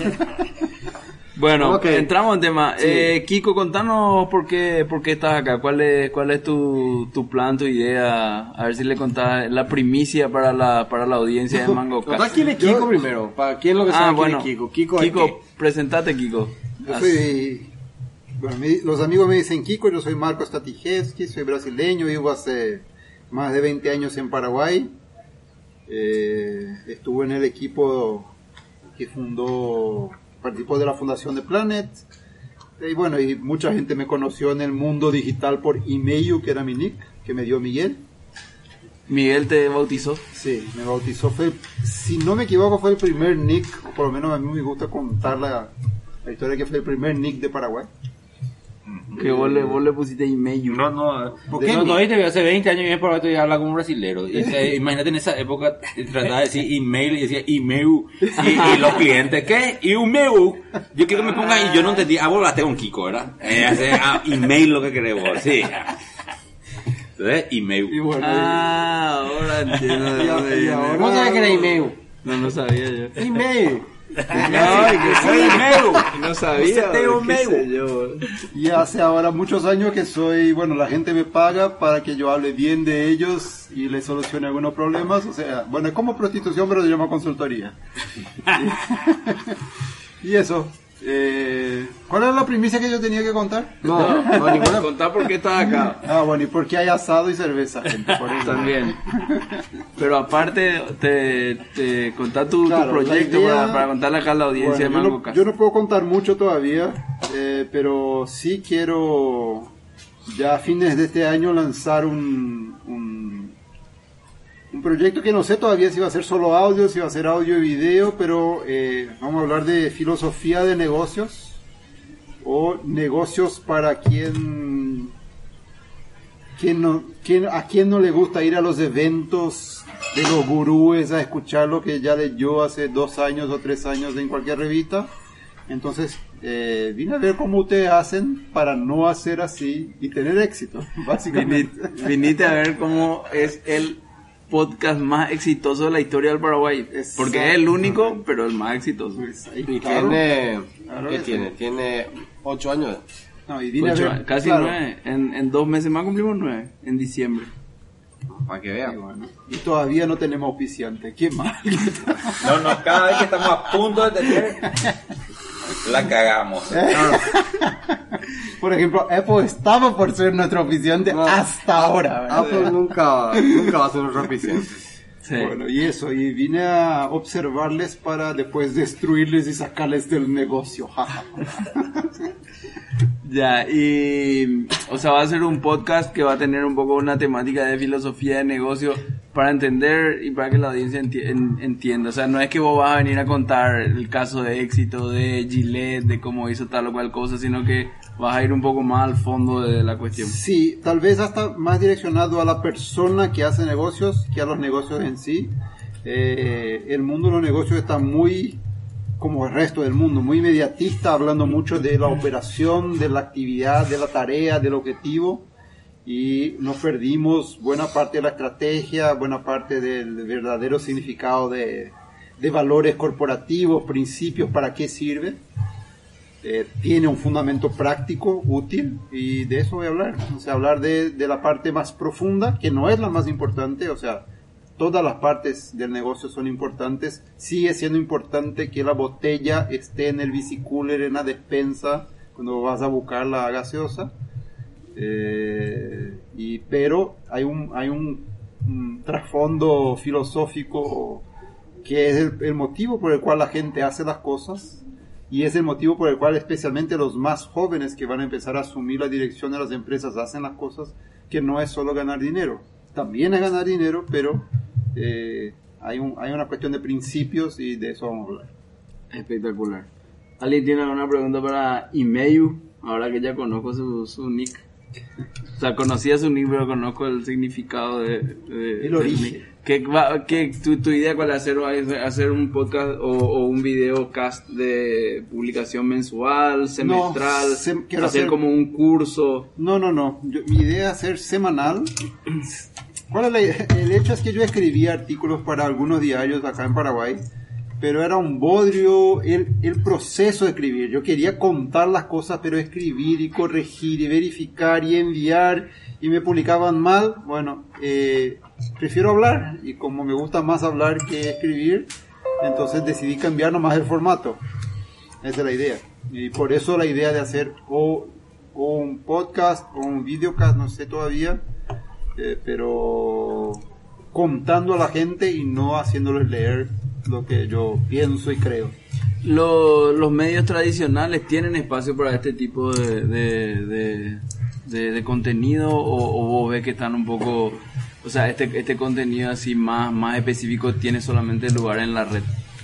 [SPEAKER 2] Bueno, entramos en tema. Sí. Kiko, contanos por qué estás acá. ¿Cuál es tu plan, tu idea? A ver si le contás la primicia para la audiencia de MangoCast.
[SPEAKER 3] ¿Quién es Kiko primero? ¿Para quién lo que sabe quién es Kiko?
[SPEAKER 2] Kiko, presentate, Kiko.
[SPEAKER 6] Yo soy... Bueno, los amigos me dicen Kiko, yo soy Marco Statichevski, soy brasileño, vivo hace más de 20 años en Paraguay. Estuve en el equipo que participó de la fundación de Planet. Y bueno, y mucha gente me conoció en el mundo digital por email, que era mi nick, que me dio Miguel.
[SPEAKER 2] Miguel te bautizó.
[SPEAKER 6] Sí, me bautizó. Si no me equivoco, fue el primer nick, o por lo menos a mí me gusta contar la historia, que fue el primer nick de Paraguay.
[SPEAKER 2] Que vos le pusiste email.
[SPEAKER 4] No,
[SPEAKER 6] ¿Por qué
[SPEAKER 4] no, hace 20 años viene para esto y habla como un brasilero. Imagínate en esa época trataba de decir email y decía email. Y los clientes, ¿qué? Email. Yo quiero que me ponga y yo no entendí. Vos hablaste con Kiko, ¿verdad? Email lo que querés vos, sí. Entonces, email.
[SPEAKER 6] Y bueno,
[SPEAKER 2] Ahora entiendo.
[SPEAKER 6] y ahora-
[SPEAKER 3] ¿Cómo sabes que era email?
[SPEAKER 2] No sabía yo.
[SPEAKER 3] Email.
[SPEAKER 2] Ay, que soy email. No sabía.
[SPEAKER 4] Usted
[SPEAKER 2] ¿Qué
[SPEAKER 4] email.
[SPEAKER 2] sé yo?
[SPEAKER 6] Y hace ahora muchos años que la gente me paga para que yo hable bien de ellos y les solucione algunos problemas. O sea, bueno, es como prostitución, pero se llama consultoría. Y eso. ¿Cuál era la primicia que yo tenía que contar?
[SPEAKER 3] No, ninguna.
[SPEAKER 2] Contá por qué estás acá.
[SPEAKER 6] Bueno, y porque hay asado y cerveza, gente, por eso.
[SPEAKER 2] También. Pero aparte, te contá tu
[SPEAKER 6] Claro,
[SPEAKER 2] proyecto
[SPEAKER 6] la idea-
[SPEAKER 2] para contarle acá a la audiencia
[SPEAKER 6] Bueno,
[SPEAKER 2] de Mango
[SPEAKER 6] yo no puedo contar mucho todavía, pero sí quiero ya a fines de este año lanzar un proyecto que no sé todavía si va a ser solo audio, si va a ser audio y video, pero vamos a hablar de filosofía de negocios o negocios para a quien no le gusta ir a los eventos de los gurúes a escuchar lo que ya leyó hace 2 años o 3 años en cualquier revista. Entonces vine a ver cómo ustedes hacen para no hacer así y tener éxito, básicamente.
[SPEAKER 2] Viniste a ver cómo es el podcast más exitoso de la historia del Paraguay. Porque es el único, pero el más exitoso.
[SPEAKER 3] Y
[SPEAKER 6] Claro.
[SPEAKER 3] tiene...
[SPEAKER 6] Claro
[SPEAKER 3] ¿Qué
[SPEAKER 6] que
[SPEAKER 3] tiene? Tiene 8 años.
[SPEAKER 6] No, y vine a ver,
[SPEAKER 2] Casi
[SPEAKER 6] claro,
[SPEAKER 2] 9. En 2 meses más cumplimos 9. En diciembre.
[SPEAKER 3] Para que vean.
[SPEAKER 6] y todavía no tenemos auspiciante. ¿Quién más?
[SPEAKER 4] No, cada vez que estamos a punto de tener, la cagamos.
[SPEAKER 6] Por ejemplo, Apple estaba por ser nuestro auspiciante hasta ahora, ¿verdad?
[SPEAKER 3] Apple nunca va a ser un repetición.
[SPEAKER 2] Sí.
[SPEAKER 6] Bueno, y eso, y vine a observarles para después destruirles y sacarles del negocio.
[SPEAKER 2] Ya, y o sea, va a ser un podcast que va a tener un poco una temática de filosofía de negocio para entender y para que la audiencia entienda. O sea, no es que vos vas a venir a contar el caso de éxito de Gillette, de cómo hizo tal o cual cosa, sino que vas a ir un poco más al fondo de la cuestión.
[SPEAKER 6] Sí, tal vez hasta más direccionado a la persona que hace negocios que a los negocios en sí. El mundo de los negocios está muy, como el resto del mundo, muy mediatista, hablando mucho de la operación, de la actividad, de la tarea, del objetivo, y nos perdimos buena parte de la estrategia, buena parte del verdadero significado de valores corporativos, principios, para qué sirve. Tiene un fundamento práctico, útil, y de eso voy a hablar. O sea, hablar de la parte más profunda, que no es la más importante. O sea, todas las partes del negocio son importantes. Sigue siendo importante que la botella esté en el bicicooler, en la despensa, cuando vas a buscar la gaseosa. Pero hay un trasfondo filosófico que es el motivo por el cual la gente hace las cosas, y es el motivo por el cual especialmente los más jóvenes que van a empezar a asumir la dirección de las empresas hacen las cosas, que no es solo ganar dinero. También es ganar dinero, pero hay una cuestión de principios, y de eso vamos a hablar.
[SPEAKER 2] Espectacular. ¿Alguien tiene alguna pregunta para Imeyu? Ahora que ya conozco su nick. O sea, conocía su nick, pero conozco el significado
[SPEAKER 6] El origen.
[SPEAKER 2] ¿Tu idea cuál es? ¿Hacer un podcast o un videocast de publicación mensual, semestral?
[SPEAKER 6] Quiero
[SPEAKER 2] hacer como un curso.
[SPEAKER 6] No. Mi idea es hacer semanal. ¿Cuál es la idea? El hecho es que yo escribía artículos para algunos diarios acá en Paraguay, pero era un bodrio el proceso de escribir. Yo quería contar las cosas, pero escribir y corregir y verificar y enviar, y me publicaban mal. Bueno, prefiero hablar, y como me gusta más hablar que escribir, entonces decidí cambiar nomás el formato. Esa es la idea. Y por eso la idea de hacer o un podcast o un videocast, no sé todavía, pero contando a la gente y no haciéndoles leer lo que yo pienso y creo.
[SPEAKER 2] Los medios tradicionales tienen espacio para este tipo de contenido, o vos ves que están un poco, o O sea, este contenido así más específico tiene solamente lugar en la red.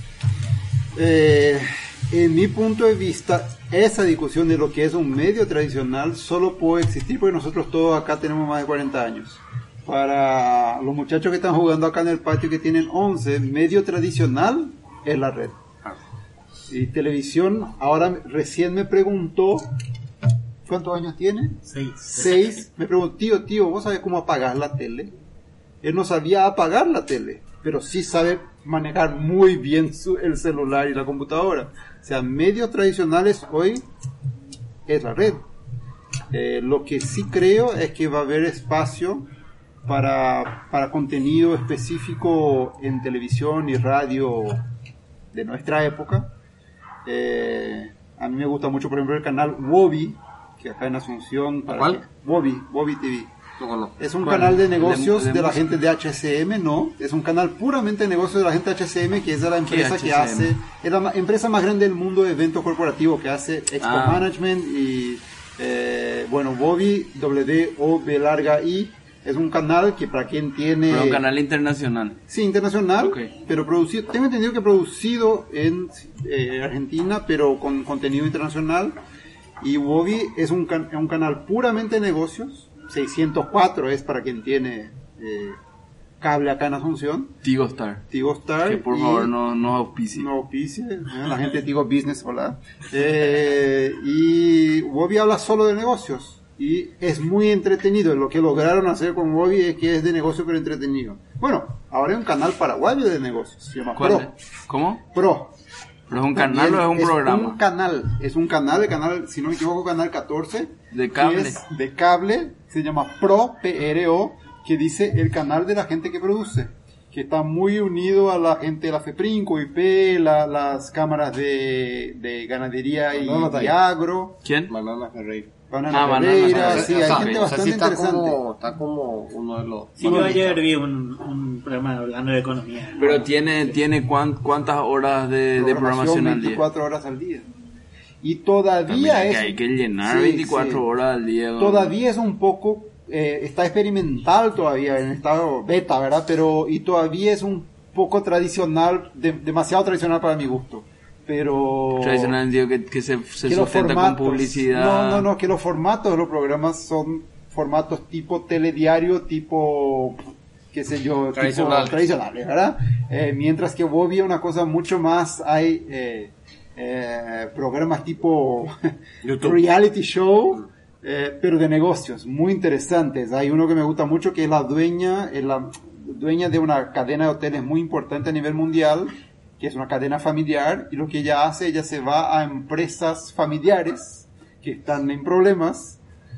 [SPEAKER 6] En mi punto de vista, esa discusión de lo que es un medio tradicional solo puede existir porque nosotros todos acá tenemos más de 40 años. Para los muchachos que están jugando acá en el patio que tienen 11, medio tradicional es la red. Y televisión, ahora recién me preguntó, ¿cuántos años tiene? 6. Me preguntó, tío, ¿vos sabés cómo apagar la tele? Él no sabía apagar la tele, pero sí sabe manejar muy bien el celular y la computadora. O sea, medios tradicionales hoy es la red. Lo que sí creo es que va a haber espacio para contenido específico en televisión y radio de nuestra época. A mí me gusta mucho, por ejemplo, el canal Wobi, que acá en Asunción...
[SPEAKER 3] ¿Cuál?
[SPEAKER 6] Wobi TV.
[SPEAKER 3] No.
[SPEAKER 6] Es un canal de negocios de la gente de HCM, ¿no? Es un canal puramente de negocios de la gente de HCM, que es la empresa que hace... Es la empresa más grande del mundo de eventos corporativos, que hace Expo Management y... Wobi, W-O-B-I, es un canal que para quien tiene...
[SPEAKER 2] Pero un canal internacional.
[SPEAKER 6] Sí, internacional,
[SPEAKER 2] Okay.
[SPEAKER 6] Pero producido... Tengo entendido que producido en Argentina, pero con contenido internacional. Y Wobi es un canal puramente de negocios. 604 es para quien tiene cable acá en Asunción.
[SPEAKER 2] Tigo Star.
[SPEAKER 6] Que
[SPEAKER 2] por favor no auspicie.
[SPEAKER 6] No auspicie, la gente de Tigo Business, hola. Y Wobi habla solo de negocios. Y es muy entretenido. Lo que lograron hacer con Wobi es que es de negocio pero entretenido. Bueno, ahora hay un canal paraguayo de negocios. Se llama
[SPEAKER 2] ¿Cuál?
[SPEAKER 6] Pro.
[SPEAKER 2] ¿Cómo?
[SPEAKER 6] Pro.
[SPEAKER 2] ¿Pero es un canal o es un programa?
[SPEAKER 6] Es un canal, el canal, si no me equivoco, canal 14.
[SPEAKER 2] De cable.
[SPEAKER 6] Que es de cable, se llama Pro, P-R-O, que dice el canal de la gente que produce. Que está muy unido a la gente de la FEPRINCO, IP, las cámaras de ganadería y agro.
[SPEAKER 2] ¿Quién?
[SPEAKER 3] Banana Ferreira.
[SPEAKER 6] Banana Ferreira, sí, hay gente
[SPEAKER 3] o sea,
[SPEAKER 6] bastante
[SPEAKER 3] sí está
[SPEAKER 6] interesante.
[SPEAKER 3] Está como uno de los...
[SPEAKER 5] Sí, yo ayer vi un programa hablando de economía.
[SPEAKER 2] Pero tiene cuántas horas de programación al día.
[SPEAKER 6] 24 horas al día. Y todavía
[SPEAKER 2] También
[SPEAKER 6] es...
[SPEAKER 2] hay que llenar 24 horas al día.
[SPEAKER 6] Todavía es un poco... está experimental todavía, en estado beta, ¿verdad? Y todavía es un poco tradicional, demasiado tradicional para mi gusto. Pero...
[SPEAKER 2] Tradicional, digo, que se sustenta con publicidad.
[SPEAKER 6] No, que los formatos de los programas son formatos tipo telediario, tipo, qué sé yo, tradicionales, ¿verdad? Mientras que Wobi es una cosa mucho más, hay programas tipo reality show, pero de negocios, muy interesantes. Hay uno que me gusta mucho que es la dueña de una cadena de hoteles muy importante a nivel mundial, que es una cadena familiar, y lo que ella hace, ella se va a empresas familiares que están en problemas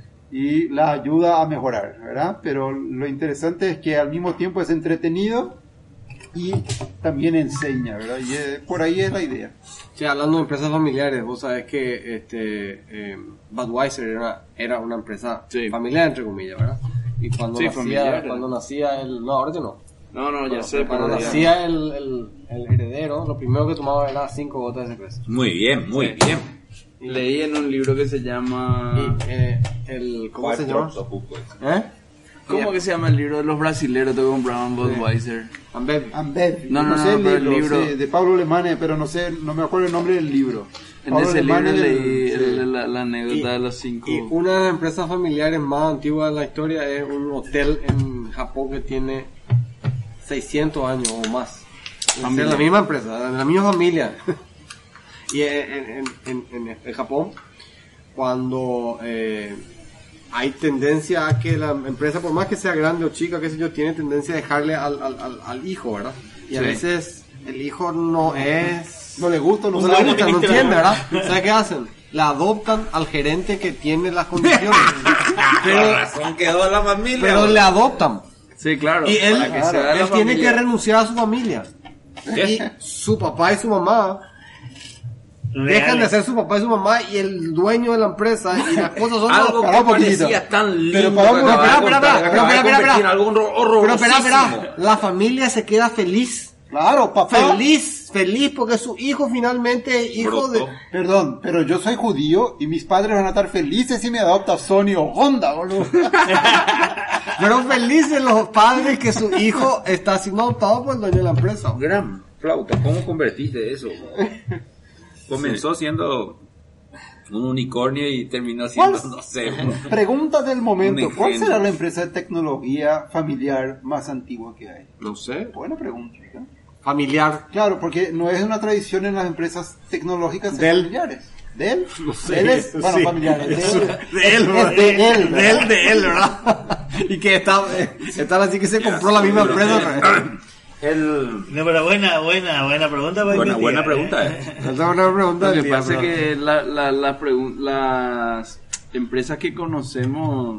[SPEAKER 6] y la ayuda a mejorar, ¿verdad? Pero lo interesante es que al mismo tiempo es entretenido y también enseña, ¿verdad? Y por ahí es la idea.
[SPEAKER 3] Sí, hablando de empresas familiares, vos sabés que Budweiser era una empresa familiar, entre comillas, ¿verdad? Y cuando nacía el... No, ahorita no.
[SPEAKER 2] No, ya sé.
[SPEAKER 3] Cuando nacía el heredero, lo primero que tomaba era 5 gotas de cerveza.
[SPEAKER 4] Muy bien.
[SPEAKER 2] Leí en un libro que se llama...
[SPEAKER 3] ¿Cómo se llama?
[SPEAKER 2] ¿Cómo que se llama el libro de los brasileros que compraban Budweiser?
[SPEAKER 6] Ambev.
[SPEAKER 2] No
[SPEAKER 6] sé
[SPEAKER 2] pero el libro...
[SPEAKER 6] Sí, de Pablo Alemane, pero no me acuerdo el nombre del libro.
[SPEAKER 2] En ese libro leí la anécdota de los 5...
[SPEAKER 3] Y una de las empresas familiares más antiguas de la historia es un hotel en Japón que tiene 600 años o más. Es la misma empresa, la misma familia. Y en Japón, cuando hay tendencia a que la empresa, por más que sea grande o chica, qué sé yo, tiene tendencia a dejarle al hijo, ¿verdad? Y a veces el hijo no le gusta, no entiende, ¿verdad? ¿Sabes qué hacen? La adoptan al gerente que tiene las condiciones.
[SPEAKER 4] Pero la razón quedó a la familia.
[SPEAKER 3] Pero le adoptan.
[SPEAKER 2] Sí, claro.
[SPEAKER 3] Y él tiene que renunciar a su familia. Y su papá y su mamá dejan de ser su papá y su mamá, y el dueño de la empresa y las cosas son
[SPEAKER 4] algo que parecía tan lindo.
[SPEAKER 3] Pero espera, la familia se queda feliz
[SPEAKER 6] Claro, papá.
[SPEAKER 3] Feliz porque su hijo finalmente es hijo de...
[SPEAKER 6] Perdón, pero yo soy judío y mis padres van a estar felices si me adopta Sony o Honda, boludo.
[SPEAKER 3] Pero felices los padres que su hijo está siendo adoptado por el dueño de la empresa.
[SPEAKER 4] Gran flauta, ¿cómo convertiste eso? Comenzó siendo un unicornio y terminó siendo, no sé.
[SPEAKER 6] Pregunta del momento, ¿cuál
[SPEAKER 4] ingenio.
[SPEAKER 6] será la empresa de tecnología familiar más antigua que hay?
[SPEAKER 3] No sé.
[SPEAKER 6] Buena pregunta. ¿no?
[SPEAKER 3] Familiar.
[SPEAKER 6] Claro, porque no es una tradición en las empresas tecnológicas ser
[SPEAKER 3] Dell.
[SPEAKER 6] familiares. ¿Del?
[SPEAKER 3] No sé.
[SPEAKER 6] Dell es, bueno,
[SPEAKER 3] Sí.
[SPEAKER 6] familiares.
[SPEAKER 3] De
[SPEAKER 6] Dell,
[SPEAKER 3] él, ¿verdad? Y que están así que se compró la misma empresa.
[SPEAKER 5] No, pero buena pregunta.
[SPEAKER 4] Buena pregunta,
[SPEAKER 3] Esa es una pregunta
[SPEAKER 2] Lo que
[SPEAKER 3] del día,
[SPEAKER 2] pasa es
[SPEAKER 3] bro.
[SPEAKER 2] que las empresas que conocemos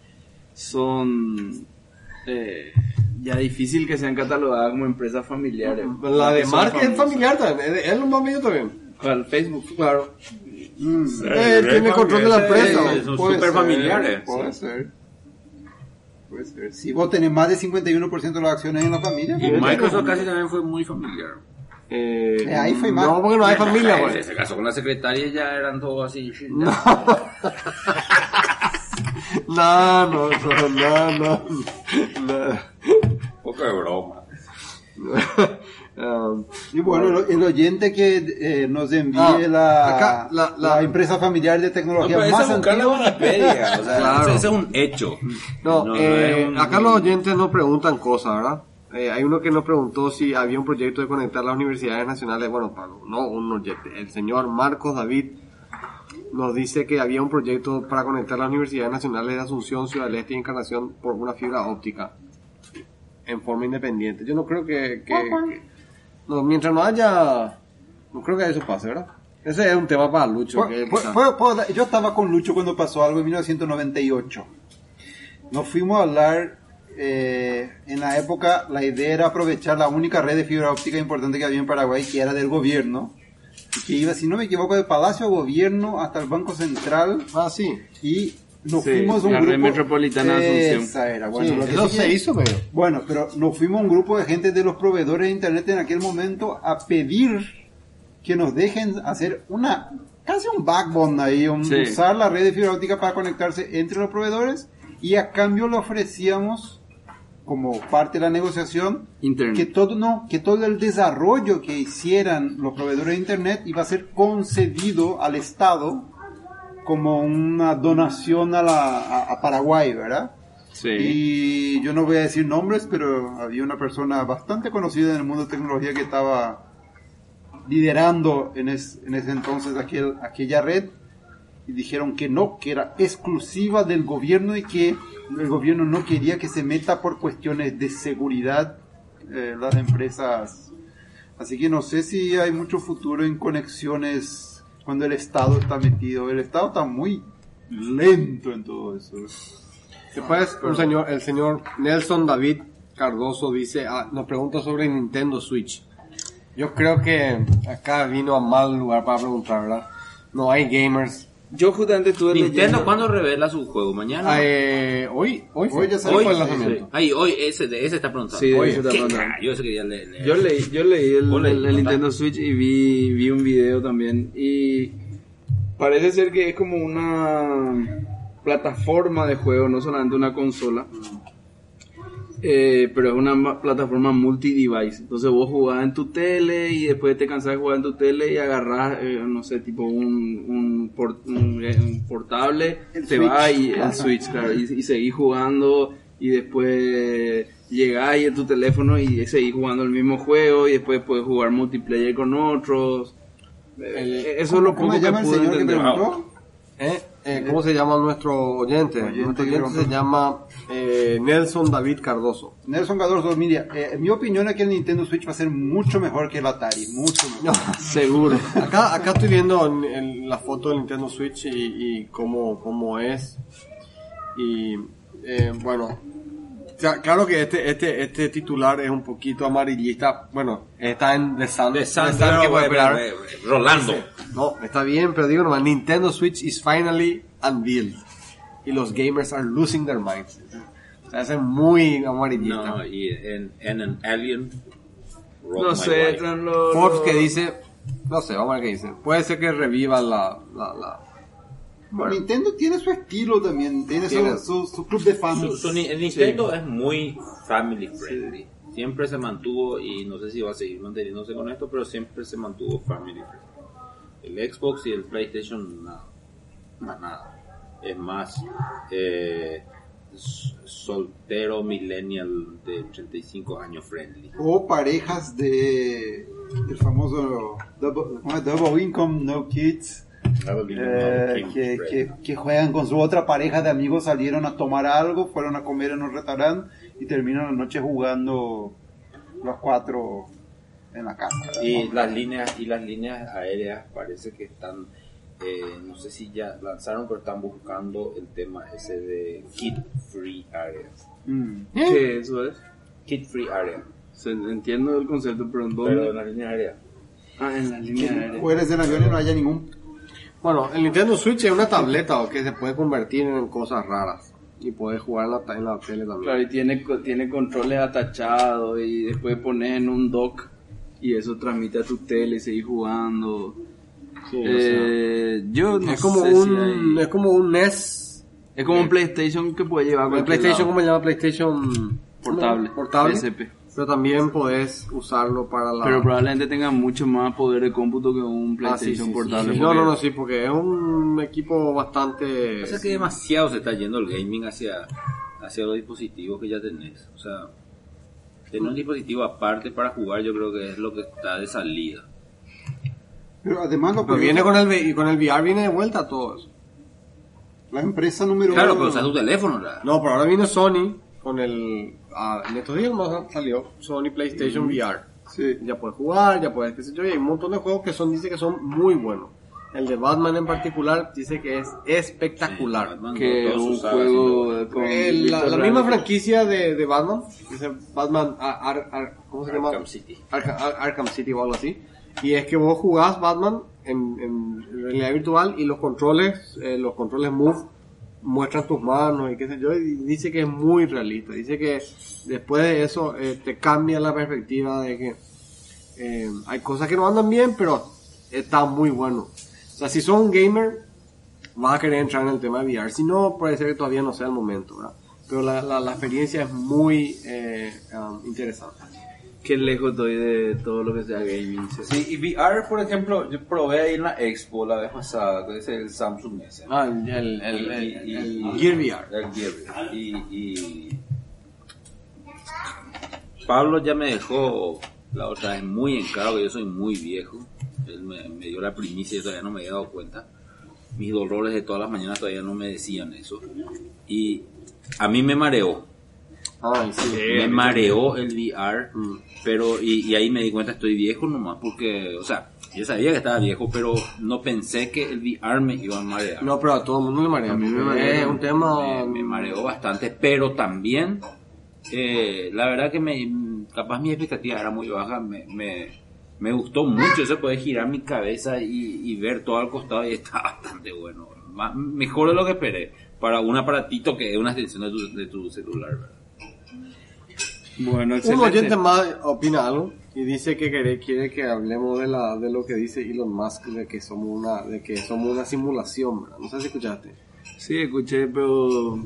[SPEAKER 2] son ya difícil que sean catalogadas como empresas familiares.
[SPEAKER 3] La de
[SPEAKER 2] Son
[SPEAKER 3] Mark es
[SPEAKER 2] famosas.
[SPEAKER 3] familiar también. Él lo más mío también.
[SPEAKER 2] ¿Cuál? Facebook.
[SPEAKER 3] Claro. Él tiene control de la empresa.
[SPEAKER 4] Son
[SPEAKER 6] Puede
[SPEAKER 4] súper
[SPEAKER 6] ser,
[SPEAKER 4] familiares.
[SPEAKER 6] Puede ser. Puede ser. Si vos tenés más de 51% de las acciones en la familia,
[SPEAKER 4] Y Microsoft casi también fue muy familiar.
[SPEAKER 6] ahí fue más.
[SPEAKER 3] No, porque no hay familia, güey.
[SPEAKER 4] Se casó con la secretaria y ya eran todos así.
[SPEAKER 3] No.
[SPEAKER 4] Poco de broma.
[SPEAKER 6] Y bueno, el oyente que nos envíe
[SPEAKER 3] acá,
[SPEAKER 6] la empresa familiar de
[SPEAKER 4] No,
[SPEAKER 6] tecnología
[SPEAKER 4] pero
[SPEAKER 6] más
[SPEAKER 4] esa buscar la
[SPEAKER 6] antigua.
[SPEAKER 4] Wikipedia, o sea,
[SPEAKER 3] Claro.
[SPEAKER 4] ese es un hecho.
[SPEAKER 3] No,
[SPEAKER 4] es un-
[SPEAKER 3] acá los oyentes nos preguntan cosas, ¿verdad? Hay uno que nos preguntó si había un proyecto de conectar las universidades nacionales. Bueno, no un oyente. El señor Marcos David nos dice que había un proyecto para conectar las universidades nacionales de Asunción, Ciudad del Este y Encarnación por una fibra óptica en forma independiente. Yo no creo que no, mientras no haya, no creo que eso pase, ¿verdad? Ese es un tema para Lucho.
[SPEAKER 6] Yo estaba con Lucho cuando pasó algo en 1998. Nos fuimos a hablar. En la época la idea era aprovechar la única red de fibra óptica importante que había en Paraguay, que era del gobierno, y que iba, si no me equivoco, del Palacio Gobierno hasta el Banco Central,
[SPEAKER 3] Sí.
[SPEAKER 6] y nos
[SPEAKER 2] Sí,
[SPEAKER 6] fuimos un
[SPEAKER 2] la
[SPEAKER 6] grupo
[SPEAKER 2] red metropolitana de Asunción.
[SPEAKER 6] Esa era, bueno,
[SPEAKER 3] Sí,
[SPEAKER 6] lo que
[SPEAKER 3] eso
[SPEAKER 6] sí
[SPEAKER 3] se
[SPEAKER 6] que-
[SPEAKER 3] hizo, pero...
[SPEAKER 6] bueno, pero nos fuimos un grupo de gente de los proveedores de internet en aquel momento a pedir que nos dejen hacer casi un backbone ahí,
[SPEAKER 2] Sí.
[SPEAKER 6] usar la red de fibra óptica para conectarse entre los proveedores, y a cambio le ofrecíamos, como parte de la negociación,
[SPEAKER 2] Internet.
[SPEAKER 6] que todo el desarrollo que hicieran los proveedores de internet iba a ser concedido al Estado como una donación a Paraguay, ¿verdad?
[SPEAKER 2] Sí.
[SPEAKER 6] Y yo no voy a decir nombres, pero había una persona bastante conocida en el mundo de tecnología que estaba liderando en ese entonces aquella red, y dijeron que no, que era exclusiva del gobierno y que el gobierno no quería que se meta por cuestiones de seguridad las empresas. Así que no sé si hay mucho futuro en conexiones cuando el Estado está metido. El Estado está muy lento en todo eso.
[SPEAKER 3] Después el señor Nelson David Cardoso dice, nos pregunta sobre Nintendo Switch. Yo creo que acá vino a mal lugar para preguntar, ¿verdad? No hay gamers.
[SPEAKER 2] Yo justamente estuve
[SPEAKER 4] Nintendo,
[SPEAKER 2] leyendo.
[SPEAKER 4] ¿cuándo revela su juego? ¿Mañana?
[SPEAKER 3] Hoy
[SPEAKER 6] ya salió
[SPEAKER 3] fue el
[SPEAKER 6] el
[SPEAKER 3] lanzamiento.
[SPEAKER 4] Hoy ese está preguntando.
[SPEAKER 2] Sí, de
[SPEAKER 4] Oye,
[SPEAKER 2] ese está
[SPEAKER 4] ¿qué
[SPEAKER 2] preguntando.
[SPEAKER 4] Yo ese quería leer.
[SPEAKER 2] Yo leí
[SPEAKER 4] Vos leí,
[SPEAKER 2] el
[SPEAKER 4] ¿verdad?
[SPEAKER 2] Nintendo Switch y vi un video también, y parece ser que es como una plataforma de juego, no solamente una consola, pero es una plataforma multi-device. Entonces vos jugás en tu tele y después te cansás de jugar en tu tele y agarrás, no sé, tipo un portable,
[SPEAKER 6] El
[SPEAKER 2] te
[SPEAKER 6] Switch.
[SPEAKER 2] vas y
[SPEAKER 6] Ajá.
[SPEAKER 2] el Switch, claro, y seguís jugando, y después llegás y en tu teléfono y seguís jugando el mismo juego, y después puedes jugar multiplayer con otros. Eso es lo
[SPEAKER 6] ¿Cómo
[SPEAKER 2] poco
[SPEAKER 6] se llama el
[SPEAKER 2] pude
[SPEAKER 6] señor que
[SPEAKER 2] entender.
[SPEAKER 6] preguntó?
[SPEAKER 3] ¿Cómo se llama nuestro oyente?
[SPEAKER 6] Oyente
[SPEAKER 3] Nuestro
[SPEAKER 6] que
[SPEAKER 3] oyente se
[SPEAKER 6] preguntó.
[SPEAKER 3] llama Nelson David Cardoso.
[SPEAKER 6] Nelson Cardoso, mira, mi opinión es que el Nintendo Switch va a ser mucho mejor que el Atari, mucho mejor.
[SPEAKER 2] Seguro.
[SPEAKER 3] Acá estoy viendo en la foto del Nintendo Switch y cómo es. Y bueno, claro que este titular es un poquito amarillista. Bueno, está en The Sun.
[SPEAKER 4] De San
[SPEAKER 3] ¿qué puede esperar?
[SPEAKER 4] Rolando.
[SPEAKER 3] No, está bien, pero digo nomás, Nintendo Switch is finally unveiled. Y los gamers are losing their minds. O sea, es muy amarillista.
[SPEAKER 4] No, y en an alien
[SPEAKER 2] No
[SPEAKER 4] my
[SPEAKER 2] sé,
[SPEAKER 4] wife.
[SPEAKER 3] Forbes que dice, no sé, vamos a ver qué dice. Puede ser que reviva la
[SPEAKER 6] Bueno, Nintendo tiene su estilo también, tiene su club de fans.
[SPEAKER 4] El Nintendo es muy family friendly. Siempre se mantuvo, y no sé si va a seguir manteniéndose con esto, pero siempre se mantuvo family friendly. El Xbox y el PlayStation, nada. Es más, soltero millennial de 35 años friendly.
[SPEAKER 6] O parejas del famoso double income, no kids. Que juegan con su otra pareja de amigos, salieron a tomar algo, fueron a comer en un restaurante y terminan la noche jugando los 4 en la casa.
[SPEAKER 4] Y las líneas aéreas parece que están, no sé si ya lanzaron, pero están buscando el tema ese de kid free areas.
[SPEAKER 2] ¿Qué eso es?
[SPEAKER 4] Kid free area.
[SPEAKER 2] Entiendo el concepto, pero ¿en dónde?
[SPEAKER 4] Pero en las líneas aéreas.
[SPEAKER 2] En la línea aérea.
[SPEAKER 6] Fueres del avión y no haya ningún...
[SPEAKER 3] Bueno, el Nintendo Switch es una tableta que se puede convertir en cosas raras y puedes jugar en la tele también.
[SPEAKER 2] Claro, y tiene controles atachados y después pones en un dock y eso transmite a tu tele y seguís jugando.
[SPEAKER 3] Sí,
[SPEAKER 2] Yo no
[SPEAKER 3] es como
[SPEAKER 2] sé
[SPEAKER 3] es como un NES.
[SPEAKER 2] Es como un PlayStation que puede llevar a
[SPEAKER 3] El
[SPEAKER 2] cualquier
[SPEAKER 3] PlayStation,
[SPEAKER 2] lado.
[SPEAKER 3] ¿cómo se llama? PlayStation portable.
[SPEAKER 2] PSP.
[SPEAKER 3] Pero también podés usarlo para la...
[SPEAKER 2] Pero probablemente tenga mucho más poder de cómputo que un PlayStation portable.
[SPEAKER 3] Sí. No, sí, porque es un equipo bastante...
[SPEAKER 4] Pasa que demasiado se está yendo el gaming hacia los dispositivos que ya tenés. O sea, tener un dispositivo aparte para jugar, yo creo que es lo que está de salida.
[SPEAKER 6] Pero además lo
[SPEAKER 3] Pero viene con el VR, viene de vuelta todo eso.
[SPEAKER 6] La empresa número
[SPEAKER 4] Claro,
[SPEAKER 6] 1...
[SPEAKER 4] pero usa tu teléfono, ¿verdad?
[SPEAKER 3] No, pero ahora viene Sony con el... en estos días más salió Sony PlayStation VR.
[SPEAKER 6] Sí.
[SPEAKER 3] Ya puedes jugar, ya puedes, qué sé yo, y hay un montón de juegos que dice que son muy buenos. El de Batman en particular dice que es espectacular.
[SPEAKER 4] Sí, Batman,
[SPEAKER 2] Que
[SPEAKER 4] todos
[SPEAKER 2] un
[SPEAKER 4] usaban
[SPEAKER 2] juego con
[SPEAKER 3] La misma franquicia de Batman, dice Batman, ¿cómo se llama?
[SPEAKER 4] Arkham City.
[SPEAKER 3] Arkham City o algo así. Y es que vos jugás Batman en realidad virtual y los controles Move muestran tus manos y qué sé yo, y dice que es muy realista. Dice que después de eso te cambia la perspectiva de que hay cosas que no andan bien, pero está muy bueno. O sea, si sos un gamer, vas a querer entrar en el tema de VR. Si no, puede ser que todavía no sea el momento, ¿verdad? Pero la experiencia es muy interesante.
[SPEAKER 2] Qué lejos estoy de todo lo que sea gaming.
[SPEAKER 4] Sí, y VR, por ejemplo, yo probé ahí en la Expo la vez pasada, que es el Samsung S.
[SPEAKER 3] El Gear VR.
[SPEAKER 4] El Gear VR. Y Pablo ya me dejó la otra vez muy en claro que yo soy muy viejo. Él me dio la primicia y yo todavía no me había dado cuenta. Mis dolores de todas las mañanas todavía no me decían eso. Y a mí me mareó.
[SPEAKER 3] Ay, sí.
[SPEAKER 4] Me mareó el VR, pero y ahí me di cuenta estoy viejo nomás porque, o sea, yo sabía que estaba viejo, pero no pensé que el VR me iba a marear.
[SPEAKER 3] No, pero a todo el mundo le marea.
[SPEAKER 2] A mí me marea.
[SPEAKER 3] Es un tema...
[SPEAKER 4] Me mareó bastante, pero también, la verdad que capaz mi expectativa era muy baja, me gustó mucho eso, poder girar mi cabeza y ver todo al costado y está bastante bueno. Mejor de lo que esperé, para un aparatito que es una extensión de tu celular, ¿verdad?
[SPEAKER 2] Bueno,
[SPEAKER 3] Un oyente más opina algo y dice que quiere que hablemos de lo que dice Elon Musk de que somos una simulación, ¿verdad? No sé si escuchaste.
[SPEAKER 2] Sí, escuché, pero...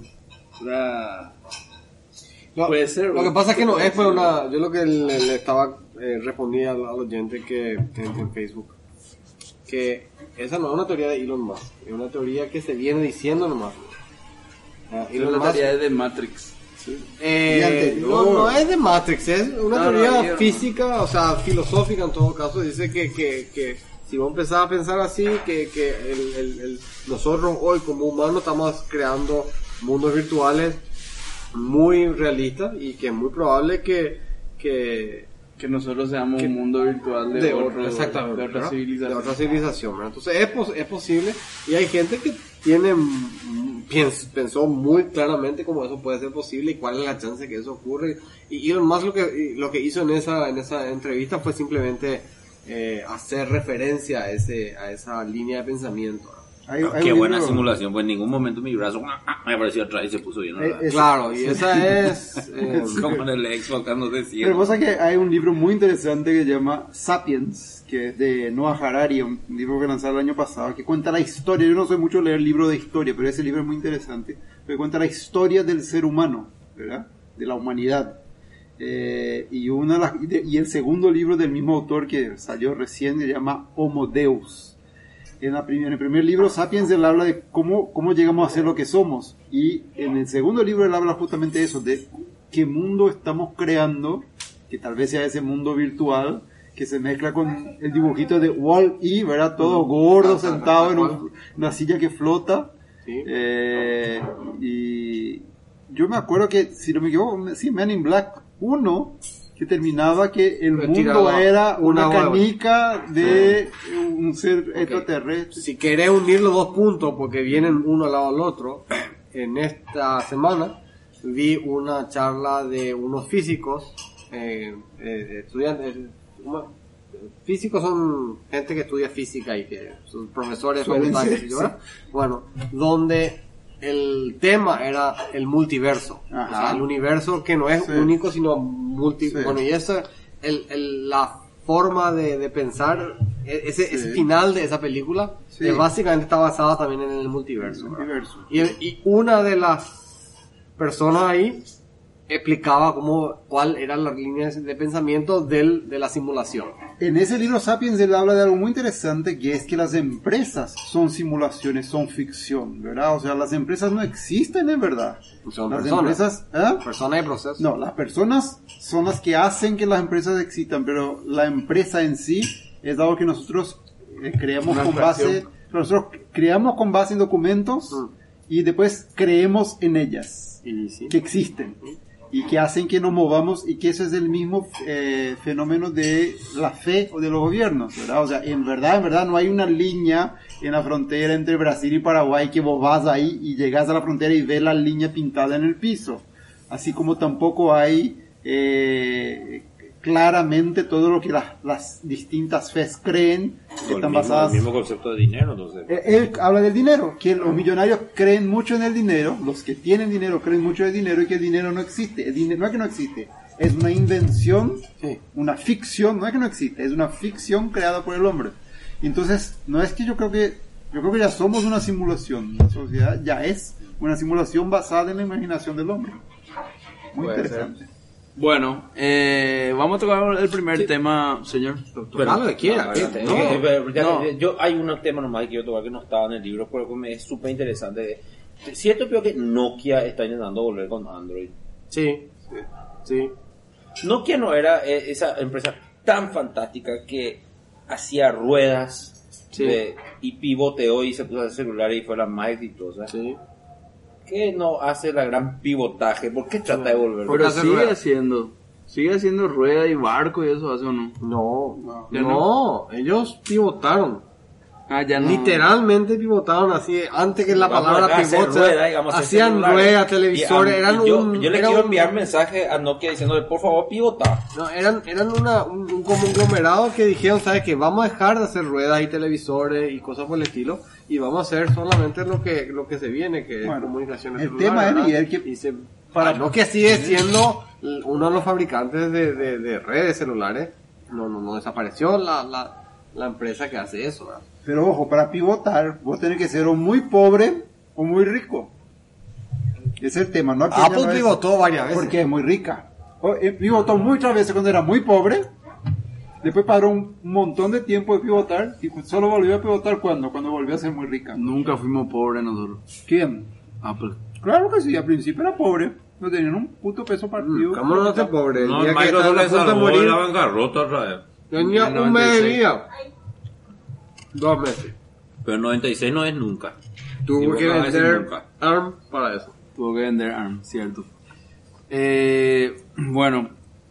[SPEAKER 2] puede ser.
[SPEAKER 3] Lo que pasa es que no es fue una... Yo lo que le estaba respondía al oyente que en Facebook, que esa no es una teoría de Elon Musk, es una teoría que se viene diciendo nomás.
[SPEAKER 2] Es la teoría de Matrix.
[SPEAKER 3] No es de Matrix, es una teoría física, o sea, filosófica en todo caso. Dice que si vos empezás a pensar así, que nosotros hoy como humanos estamos creando mundos virtuales muy realistas y que es muy probable que
[SPEAKER 2] nosotros seamos un mundo virtual de otra civilización.
[SPEAKER 3] ¿verdad? Entonces es posible y hay gente que pensó muy claramente cómo eso puede ser posible y cuál es la chance de que eso ocurra. Y Elon Musk lo que hizo en esa entrevista fue simplemente hacer referencia a esa línea de pensamiento.
[SPEAKER 4] Qué buena simulación, pues en ningún momento mi brazo me apareció atrás y se puso bien.
[SPEAKER 3] Claro, y esa es...
[SPEAKER 4] como en el Xbox, no sé si...
[SPEAKER 6] Pero pasa que hay un libro muy interesante que se llama Sapiens, que es de Noah Harari, un libro que lanzaron el año pasado, que cuenta la historia. Yo no soy mucho leer libros de historia, pero ese libro es muy interesante, que cuenta la historia del ser humano, ¿verdad? De la humanidad. Y el segundo libro del mismo autor que salió recién se llama Homo Deus. En el primer libro, Sapiens, él habla de cómo llegamos a ser lo que somos. Y en el segundo libro él habla justamente de eso, de qué mundo estamos creando, que tal vez sea ese mundo virtual, que se mezcla con el dibujito de Wall-E, ¿verdad? Todo gordo, sentado en una silla que flota.
[SPEAKER 3] Sí.
[SPEAKER 6] Y yo me acuerdo que, si no me equivoco, sí, Men in Black 1, que terminaba que el mundo era una canica de un ser extraterrestre.
[SPEAKER 3] Si querés unir los dos puntos, porque vienen uno al lado del otro, en esta semana vi una charla de unos físicos, estudiantes, físicos son gente que estudia física y que son profesores facultades, ¿verdad? Bueno, donde el tema era el multiverso. Ajá. O sea, el universo que no es único, sino bueno, y esa, la forma de pensar, ese final de esa película, básicamente está basada también en el multiverso. Y una de las personas ahí explicaba cuál eran las líneas de pensamiento de la simulación.
[SPEAKER 6] En ese libro Sapiens él habla de algo muy interesante, que es que las empresas son simulaciones, son ficción, ¿verdad? O sea, las empresas no existen en verdad.
[SPEAKER 3] Son
[SPEAKER 6] las
[SPEAKER 3] personas.
[SPEAKER 6] Empresas,
[SPEAKER 3] Personas y procesos.
[SPEAKER 6] No, las personas son las que hacen que las empresas existan, pero la empresa en sí es algo que nosotros creamos con base en documentos y después creemos en ellas, que existen. Y que hacen que nos movamos, y que eso es el mismo fenómeno de la fe o de los gobiernos, ¿verdad? O sea, en verdad no hay una línea en la frontera entre Brasil y Paraguay que vos vas ahí y llegas a la frontera y ves la línea pintada en el piso. Así como tampoco hay claramente todo lo que las distintas fes creen, que están basadas...
[SPEAKER 4] El mismo concepto de dinero, entonces.
[SPEAKER 6] Él habla del dinero, que los millonarios creen mucho en el dinero, los que tienen dinero creen mucho en el dinero, y que el dinero no existe. El dinero no es que no existe, es una invención, una ficción, no es que no existe, es una ficción creada por el hombre. Entonces, no es que yo creo que ya somos una simulación, la sociedad ya es una simulación basada en la imaginación del hombre. Muy interesante.
[SPEAKER 2] Ser. Bueno, vamos a tocar el primer tema, señor.
[SPEAKER 3] Pero lo que quiera.
[SPEAKER 4] Yo hay un tema nomás que quiero tocar que no estaba en el libro, pero que es súper interesante. Cierto, creo que Nokia está intentando volver con Android.
[SPEAKER 3] Sí.
[SPEAKER 4] Nokia no era esa empresa tan fantástica que hacía ruedas y pivoteó y se puso a hacer celulares y fue la más exitosa. Sí. ¿Qué no hace la gran pivotaje? ¿Por qué trata de volver?
[SPEAKER 2] Pero sigue haciendo rueda y barco y eso hace o no.
[SPEAKER 3] No, ellos pivotaron.
[SPEAKER 2] Ya no.
[SPEAKER 3] Literalmente pivotaron así, antes que la palabra pivote, hacían ruedas, televisores,
[SPEAKER 4] yo le quiero enviar mensaje a Nokia diciéndole, por favor, pivota.
[SPEAKER 3] No, eran un conglomerado que dijeron, ¿sabes qué? Vamos a dejar de hacer ruedas y televisores y cosas por el estilo, y vamos a hacer solamente lo que se viene, que es comunicaciones celulares.
[SPEAKER 6] El tema es
[SPEAKER 3] para Nokia sigue siendo uno de los fabricantes de redes celulares. No desapareció la empresa que hace eso, ¿verdad?
[SPEAKER 6] Pero ojo, para pivotar, vos tenés que ser o muy pobre o muy rico. Ese es el tema, ¿no?
[SPEAKER 3] Apple pivotó varias veces.
[SPEAKER 6] Porque es muy rica. Pivotó muchas veces cuando era muy pobre. Después paró un montón de tiempo de pivotar. Y solo volvió a pivotar cuando volvió a ser muy rica.
[SPEAKER 2] Nunca fuimos pobres nosotros.
[SPEAKER 6] ¿Quién?
[SPEAKER 2] Apple.
[SPEAKER 6] Claro que sí, al principio era pobre. No tenían un puto peso partido.
[SPEAKER 3] ¿Cómo no te pobre?
[SPEAKER 4] No, Microsoft le salvó de la bancarrota otra vez.
[SPEAKER 3] Tenía un mes de vida. 2 meses.
[SPEAKER 4] Pero 96 no es nunca.
[SPEAKER 3] Tuvo que vender ARM para eso.
[SPEAKER 2] Tuvo que vender ARM, cierto. Bueno.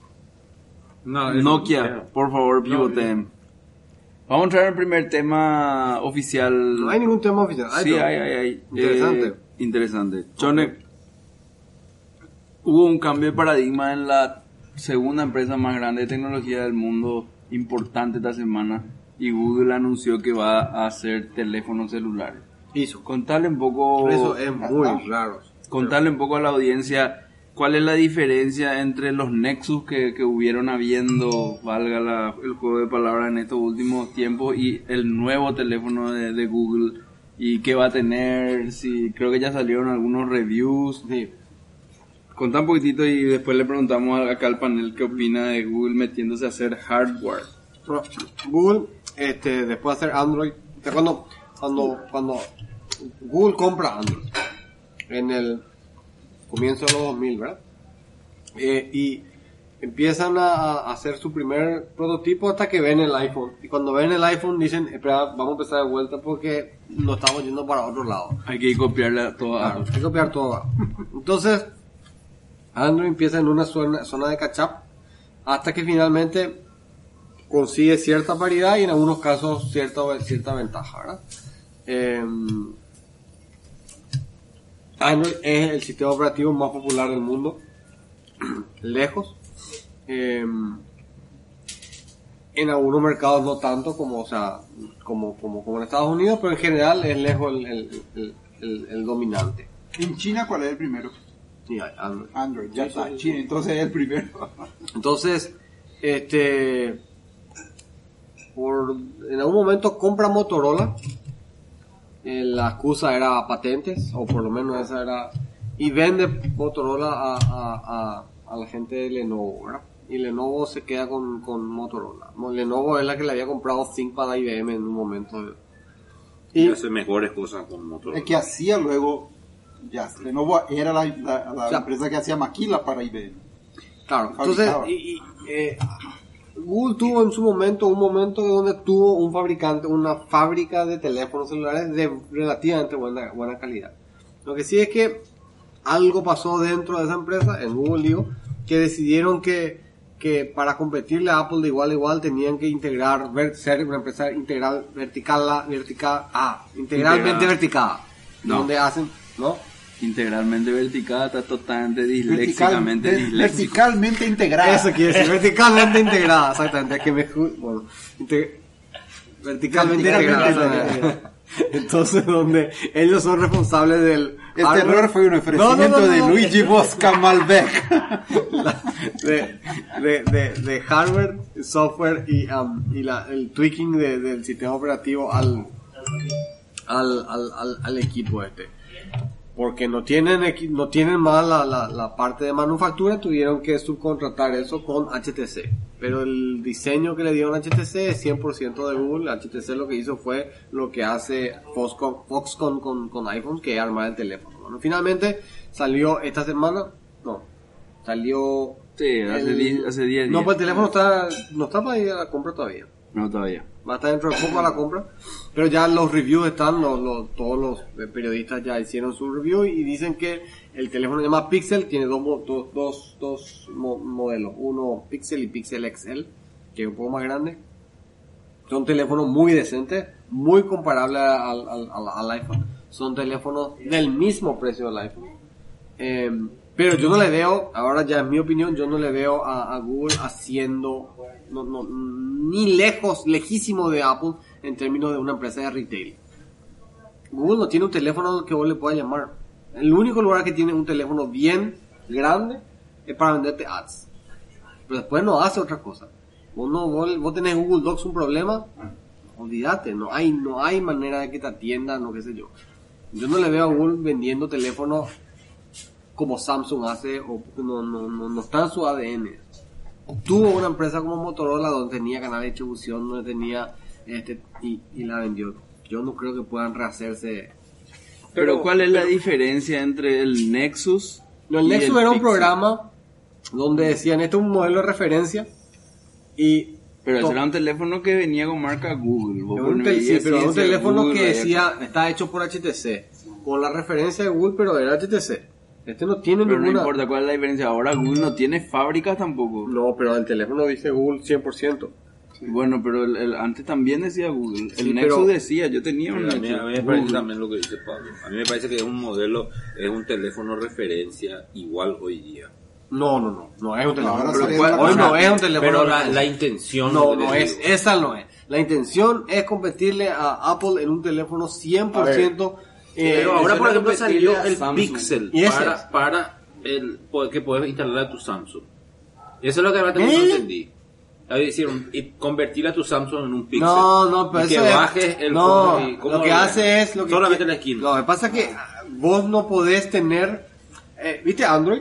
[SPEAKER 2] Nokia, por favor, pivoten. Vamos a entrar en el primer tema oficial.
[SPEAKER 3] No hay ningún tema oficial.
[SPEAKER 2] Hay.
[SPEAKER 3] Interesante.
[SPEAKER 2] Interesante. Chone, hubo un cambio de paradigma en la segunda empresa más grande de tecnología del mundo, importante esta semana, y Google anunció que va a hacer teléfonos celulares.
[SPEAKER 3] Hizo.
[SPEAKER 2] Contarle un poco...
[SPEAKER 3] Eso es muy raro.
[SPEAKER 2] Contarle un poco a la audiencia cuál es la diferencia entre los Nexus que hubieron habiendo, valga el juego de palabras en estos últimos tiempos, y el nuevo teléfono de Google, y qué va a tener, si creo que ya salieron algunos reviews.
[SPEAKER 3] Sí.
[SPEAKER 2] Contá un poquitito y después le preguntamos acá al panel qué opina de Google metiéndose a hacer hardware.
[SPEAKER 3] Google, después de hacer Android, cuando Google compra Android en el comienzo de los 2000, ¿verdad? Y empiezan a hacer su primer prototipo hasta que ven el iPhone. Y cuando ven el iPhone dicen, espera, vamos a empezar de vuelta porque nos estamos yendo para otro lado.
[SPEAKER 2] Hay que copiarle a todo.
[SPEAKER 3] Claro, hay que copiar todo. Entonces, Android empieza en una zona de catch-up hasta que finalmente consigue cierta paridad y en algunos casos cierta ventaja, ¿verdad? Android es el sistema operativo más popular del mundo, lejos. En algunos mercados no tanto como en Estados Unidos, pero en general es lejos el dominante.
[SPEAKER 6] ¿En China cuál es el primero?
[SPEAKER 3] Sí, Android.
[SPEAKER 6] Android, ya está. China, entonces es el primero.
[SPEAKER 3] Entonces, en algún momento compra Motorola. La excusa era patentes, o por lo menos esa era, y vende Motorola a la gente de Lenovo, ¿verdad? Y Lenovo se queda con Motorola. Lenovo es la que le había comprado ThinkPad a IBM en un momento.
[SPEAKER 4] Y hace mejores cosas con Motorola.
[SPEAKER 6] Es que hacía luego, ya, Lenovo era la empresa que hacía maquila para IBM.
[SPEAKER 3] Claro, entonces, Google tuvo en su momento un momento donde tuvo una fábrica de teléfonos celulares de relativamente buena calidad. Lo que sí es que algo pasó dentro de esa empresa, en Google digo, que decidieron que para competirle a Apple de igual a igual tenían que ser una empresa integralmente verticada.
[SPEAKER 2] No.
[SPEAKER 3] Donde hacen, ¿no?
[SPEAKER 2] Integralmente verticada, está totalmente disléxicamente disléxico.
[SPEAKER 6] Verticalmente integrada.
[SPEAKER 3] Eso quiere decir, verticalmente integrada, exactamente. Verticalmente integrada. Entonces, donde ellos son responsables del...
[SPEAKER 6] Este error fue un ofrecimiento de Luigi Bosca Malbec.
[SPEAKER 3] de hardware, software y el tweaking del sistema operativo al equipo porque no tienen más la parte de manufactura, tuvieron que subcontratar eso con HTC, pero el diseño que le dieron a HTC es 100% de Google. HTC lo que hizo fue lo que hace Foxconn con iPhone, que es armar el teléfono. Bueno, finalmente salió esta semana, salió
[SPEAKER 2] sí, hace 10 días.
[SPEAKER 3] No, pues el teléfono no está para ir a la compra todavía.
[SPEAKER 2] No, todavía.
[SPEAKER 3] Va a estar dentro de poco a la compra. Pero ya los reviews están, todos los periodistas ya hicieron su review y dicen que el teléfono se llama Pixel, tiene dos modelos. Uno Pixel y Pixel XL, que es un poco más grande. Son teléfonos muy decentes, muy comparables al iPhone. Son teléfonos del mismo precio del iPhone. Pero yo no le veo, ahora ya es mi opinión, yo no le veo a Google haciendo ni lejísimo de Apple en términos de una empresa de retail. Google no tiene un teléfono que vos le puedas llamar. El único lugar que tiene un teléfono bien grande es para venderte ads. Pero después no hace otra cosa. Vos tenés Google Docs un problema, olvídate, no hay manera de que te atiendan, no qué sé yo. Yo no le veo a Google vendiendo teléfonos como Samsung hace, o no está en su ADN. Tuvo una empresa como Motorola donde tenía canal de distribución, donde tenía y la vendió. Yo no creo que puedan rehacerse.
[SPEAKER 2] Pero ¿cuál es la diferencia entre el Nexus?
[SPEAKER 3] No, el Nexus era un programa donde decían, este es un modelo de referencia
[SPEAKER 2] pero ese era un teléfono que venía con marca Google.
[SPEAKER 3] Pero era un teléfono Google, que decía, está hecho por HTC, con la referencia de Google, pero era HTC. Este no tiene
[SPEAKER 2] pero
[SPEAKER 3] ninguna...
[SPEAKER 2] no importa cuál es la diferencia. Ahora Google no tiene fábricas tampoco.
[SPEAKER 3] No, pero el teléfono dice Google 100%.
[SPEAKER 2] Sí. Bueno, pero antes también decía Google. El
[SPEAKER 3] sí,
[SPEAKER 2] Nexus decía, yo tenía un
[SPEAKER 4] Nexus. A mí me parece también lo que dice Pablo. A mí me parece que es un modelo, es un teléfono referencia igual hoy día.
[SPEAKER 3] No es un teléfono.
[SPEAKER 6] Hoy
[SPEAKER 3] no es un teléfono.
[SPEAKER 4] Pero la intención...
[SPEAKER 3] No es. Esa no es. La intención es competirle a Apple en un teléfono 100%.
[SPEAKER 4] Pero ahora, por ejemplo,
[SPEAKER 2] competirle
[SPEAKER 4] salió
[SPEAKER 2] a
[SPEAKER 4] el
[SPEAKER 2] Samsung.
[SPEAKER 4] Pixel
[SPEAKER 3] ¿Y ese?
[SPEAKER 4] para que puedes instalar a tu Samsung. Eso es lo que ahora también no entendí. Es decir, y convertir a tu Samsung en un Pixel.
[SPEAKER 3] No, pero
[SPEAKER 4] y que
[SPEAKER 3] eso es-
[SPEAKER 4] bajes el
[SPEAKER 3] no,
[SPEAKER 4] fondo y- ¿cómo
[SPEAKER 3] lo que hace es lo que
[SPEAKER 4] solamente
[SPEAKER 3] quiere-
[SPEAKER 4] la skin.
[SPEAKER 3] Lo que pasa es que vos no podés tener, ¿viste Android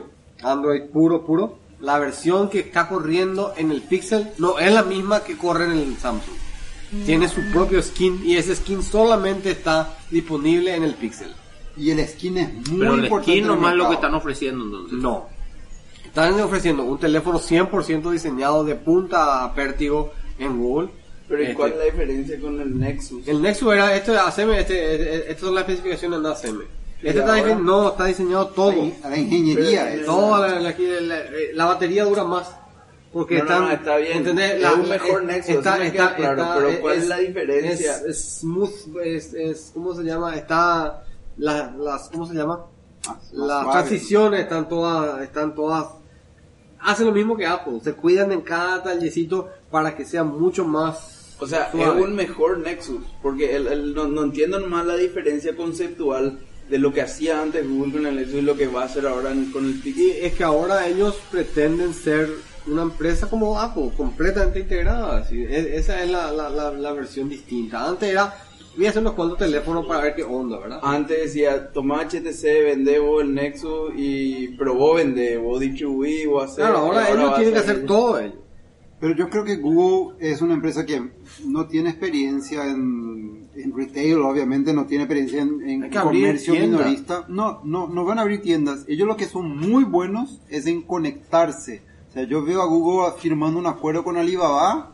[SPEAKER 3] puro, la versión que está corriendo en el Pixel no es la misma que corre en el Samsung. Tiene su propio skin y ese skin solamente está disponible en el Pixel.
[SPEAKER 6] Y el skin es muy
[SPEAKER 4] Pero el
[SPEAKER 6] importante.
[SPEAKER 4] skin
[SPEAKER 6] en el
[SPEAKER 4] nomás es lo que
[SPEAKER 6] mercado.
[SPEAKER 4] están ofreciendo entonces.
[SPEAKER 3] No. Están ofreciendo un teléfono 100% diseñado de punta a pértigo en Google.
[SPEAKER 2] Pero ¿y cuál es la diferencia con el Nexus?
[SPEAKER 3] El Nexus era esto de ACM, estas son las especificaciones de ACM. Este
[SPEAKER 2] ahora?
[SPEAKER 3] está diseñado todo.
[SPEAKER 6] La ingeniería
[SPEAKER 2] Pero-
[SPEAKER 6] es.
[SPEAKER 3] Toda la batería dura más. Porque
[SPEAKER 2] No, está bien.
[SPEAKER 3] ¿entendés?
[SPEAKER 2] Es un mejor Nexus, eso me queda claro, pero ¿cuál es la diferencia?
[SPEAKER 3] Es smooth, ¿cómo se llama? Está, ¿cómo se llama? Las
[SPEAKER 6] suave.
[SPEAKER 3] transiciones están todas, hacen lo mismo que Apple, se cuidan en cada tallecito para que sea mucho más
[SPEAKER 2] O sea,
[SPEAKER 3] suave.
[SPEAKER 2] es un mejor Nexus, porque no entiendo nomás la diferencia conceptual de lo que hacía antes Google con el Nexus y lo que va a hacer ahora con el
[SPEAKER 3] Y
[SPEAKER 2] Pixel.
[SPEAKER 3] es que ahora ellos pretenden ser una empresa como Apple, completamente integrada. ¿Sí? Esa es la versión distinta. Antes era, voy a hacer unos cuantos teléfonos para ver qué onda, ¿verdad?
[SPEAKER 2] Antes decía, toma HTC, vende vos el Nexus y probó vende, vos distribuí, vos hacer.
[SPEAKER 3] Claro, ahora ellos
[SPEAKER 2] va a
[SPEAKER 3] tienen que
[SPEAKER 2] salir.
[SPEAKER 3] hacer todo ello.
[SPEAKER 6] Pero yo creo que Google es una empresa que no tiene experiencia en retail, obviamente no tiene experiencia en
[SPEAKER 3] Hay que abrir
[SPEAKER 6] comercio
[SPEAKER 3] tiendas.
[SPEAKER 6] minorista. No van a abrir tiendas. Ellos lo que son muy buenos es en conectarse. O sea, yo veo a Google firmando un acuerdo con Alibaba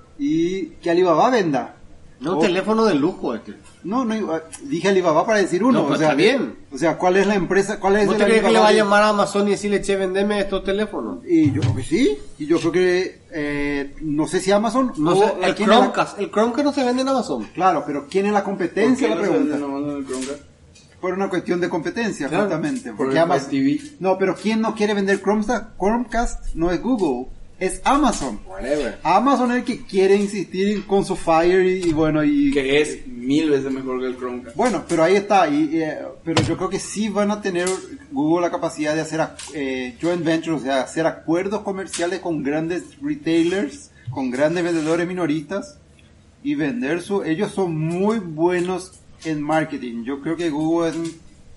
[SPEAKER 6] y que Alibaba venda.
[SPEAKER 3] No, un
[SPEAKER 6] O-
[SPEAKER 3] teléfono de lujo este.
[SPEAKER 6] No, dije Alibaba para decir uno.
[SPEAKER 3] No, pues
[SPEAKER 6] o sea,
[SPEAKER 3] está bien.
[SPEAKER 6] O sea, ¿cuál es la empresa? ¿Cuál es
[SPEAKER 3] ¿Vos
[SPEAKER 6] el
[SPEAKER 3] te crees que le
[SPEAKER 6] Alibaba
[SPEAKER 3] va a
[SPEAKER 6] de-
[SPEAKER 3] llamar a Amazon y decirle, che, vendeme estos teléfonos?
[SPEAKER 6] Y yo creo que sí. Y yo creo que, no sé si Amazon
[SPEAKER 3] No
[SPEAKER 6] o
[SPEAKER 3] sé,
[SPEAKER 6] a
[SPEAKER 3] el
[SPEAKER 6] quién es la-
[SPEAKER 3] Chromecast no se vende en Amazon.
[SPEAKER 6] Claro, pero ¿quién es la
[SPEAKER 2] ¿Por
[SPEAKER 6] competencia?
[SPEAKER 2] qué
[SPEAKER 6] La
[SPEAKER 2] no se vende
[SPEAKER 6] pregunta.
[SPEAKER 2] nomás en el Chromecast?
[SPEAKER 6] Por una cuestión de competencia,
[SPEAKER 3] Claro,
[SPEAKER 6] justamente.
[SPEAKER 2] por
[SPEAKER 6] Porque
[SPEAKER 2] el
[SPEAKER 6] Amazon...
[SPEAKER 2] Fire TV.
[SPEAKER 6] No, pero ¿quién no quiere vender Chromecast? No es Google, es Amazon.
[SPEAKER 3] Whatever.
[SPEAKER 6] Amazon es el que quiere insistir con su Fire y bueno, y...
[SPEAKER 2] Que es 1000 veces mejor que el Chromecast.
[SPEAKER 6] Bueno, pero ahí está. Pero yo creo que sí van a tener Google la capacidad de hacer joint ventures, o sea, hacer acuerdos comerciales con grandes retailers, con grandes vendedores minoristas y vender ellos son muy buenos en marketing. Yo creo que Google es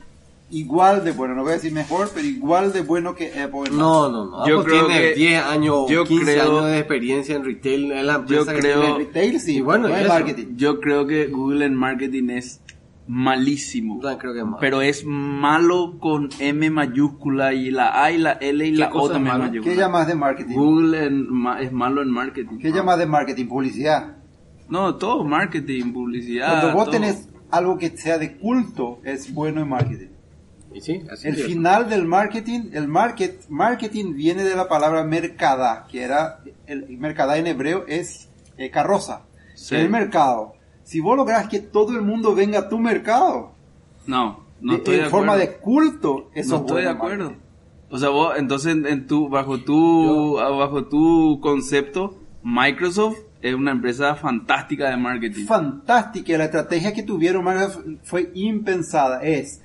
[SPEAKER 6] igual de bueno, no voy a decir mejor, pero igual de bueno que Apple. en
[SPEAKER 3] No.
[SPEAKER 2] Yo
[SPEAKER 3] Apple
[SPEAKER 2] creo
[SPEAKER 3] tiene
[SPEAKER 2] que-
[SPEAKER 3] 10 años,
[SPEAKER 2] yo
[SPEAKER 3] 15
[SPEAKER 2] creo-
[SPEAKER 3] años de experiencia en retail. Es la empresa
[SPEAKER 2] Yo
[SPEAKER 3] que
[SPEAKER 2] creo-
[SPEAKER 3] tiene-
[SPEAKER 6] retail sí,
[SPEAKER 3] Y bueno,
[SPEAKER 6] no en
[SPEAKER 3] eso.
[SPEAKER 6] marketing.
[SPEAKER 2] Yo creo que Google en marketing es malísimo.
[SPEAKER 3] Yo creo que es malo.
[SPEAKER 2] Pero es malo con M mayúscula y la A y la L y la O
[SPEAKER 4] cosa es
[SPEAKER 2] también
[SPEAKER 4] malo?
[SPEAKER 2] mayúscula.
[SPEAKER 6] ¿Qué llamas de marketing?
[SPEAKER 2] Google es malo en marketing.
[SPEAKER 6] ¿Qué llamas de marketing? Publicidad.
[SPEAKER 2] No, todo marketing, publicidad.
[SPEAKER 6] Cuando vos
[SPEAKER 2] todo.
[SPEAKER 6] tenés algo que sea de culto, es bueno en marketing.
[SPEAKER 3] Y sí, así
[SPEAKER 6] El
[SPEAKER 3] es.
[SPEAKER 6] final del marketing, marketing viene de la palabra mercadá, que era, el mercadá en hebreo es carroza.
[SPEAKER 2] Sí.
[SPEAKER 6] El mercado. Si vos lográs que todo el mundo venga a tu mercado,
[SPEAKER 2] No estoy de
[SPEAKER 6] en forma
[SPEAKER 2] acuerdo.
[SPEAKER 6] de culto, eso
[SPEAKER 2] No
[SPEAKER 6] es
[SPEAKER 2] estoy de
[SPEAKER 6] bueno
[SPEAKER 2] acuerdo.
[SPEAKER 6] marketing.
[SPEAKER 2] O sea, vos, entonces, bajo tu concepto, Microsoft es una empresa fantástica de marketing.
[SPEAKER 6] Fantástica, la estrategia que tuvieron Microsoft fue impensada.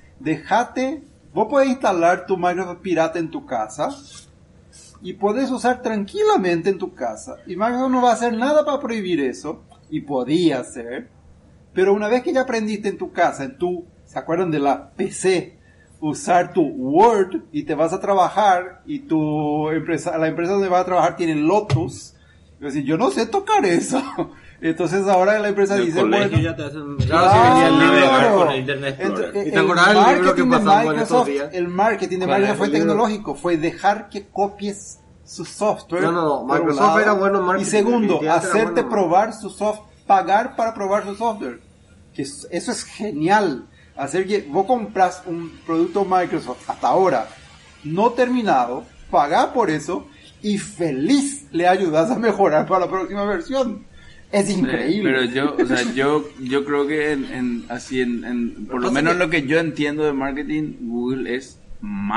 [SPEAKER 6] Vos podés instalar tu Microsoft pirata en tu casa y podés usar tranquilamente en tu casa. Y Microsoft no va a hacer nada para prohibir eso, y podía hacer, pero una vez que ya aprendiste en tu casa, ¿se acuerdan de la PC? Usar tu Word y te vas a trabajar y la empresa donde vas a trabajar tiene Lotus. Es decir, yo no sé tocar eso. Entonces ahora la empresa
[SPEAKER 4] En el
[SPEAKER 6] dice,
[SPEAKER 4] colegio
[SPEAKER 6] bueno,
[SPEAKER 4] ya te hacen
[SPEAKER 3] Claro, sí, venía el libro
[SPEAKER 4] navegar
[SPEAKER 6] claro.
[SPEAKER 4] con el Internet Explorer.
[SPEAKER 6] Entonces,
[SPEAKER 3] ¿Y te acordás del libro que
[SPEAKER 6] marketing de
[SPEAKER 3] pasamos en estos
[SPEAKER 6] Microsoft,
[SPEAKER 3] días?
[SPEAKER 6] el marketing de
[SPEAKER 2] ¿Cuál
[SPEAKER 6] Microsoft
[SPEAKER 2] es
[SPEAKER 6] fue
[SPEAKER 2] el libro?
[SPEAKER 6] tecnológico, fue dejar que copies su software.
[SPEAKER 3] No,
[SPEAKER 6] por un
[SPEAKER 3] Microsoft
[SPEAKER 6] lado,
[SPEAKER 3] era bueno en marketing,
[SPEAKER 6] y segundo,
[SPEAKER 3] definitivamente era
[SPEAKER 6] hacerte
[SPEAKER 3] bueno.
[SPEAKER 6] probar su software, pagar para probar su software. Eso es genial. Hacer que vos compras un producto Microsoft hasta ahora no terminado, pagás por eso y feliz le ayudas a mejorar para la próxima versión. Es increíble.
[SPEAKER 2] Pero yo creo que por lo
[SPEAKER 3] pasa
[SPEAKER 2] menos
[SPEAKER 3] que-
[SPEAKER 2] lo que yo entiendo de marketing, Google es malo.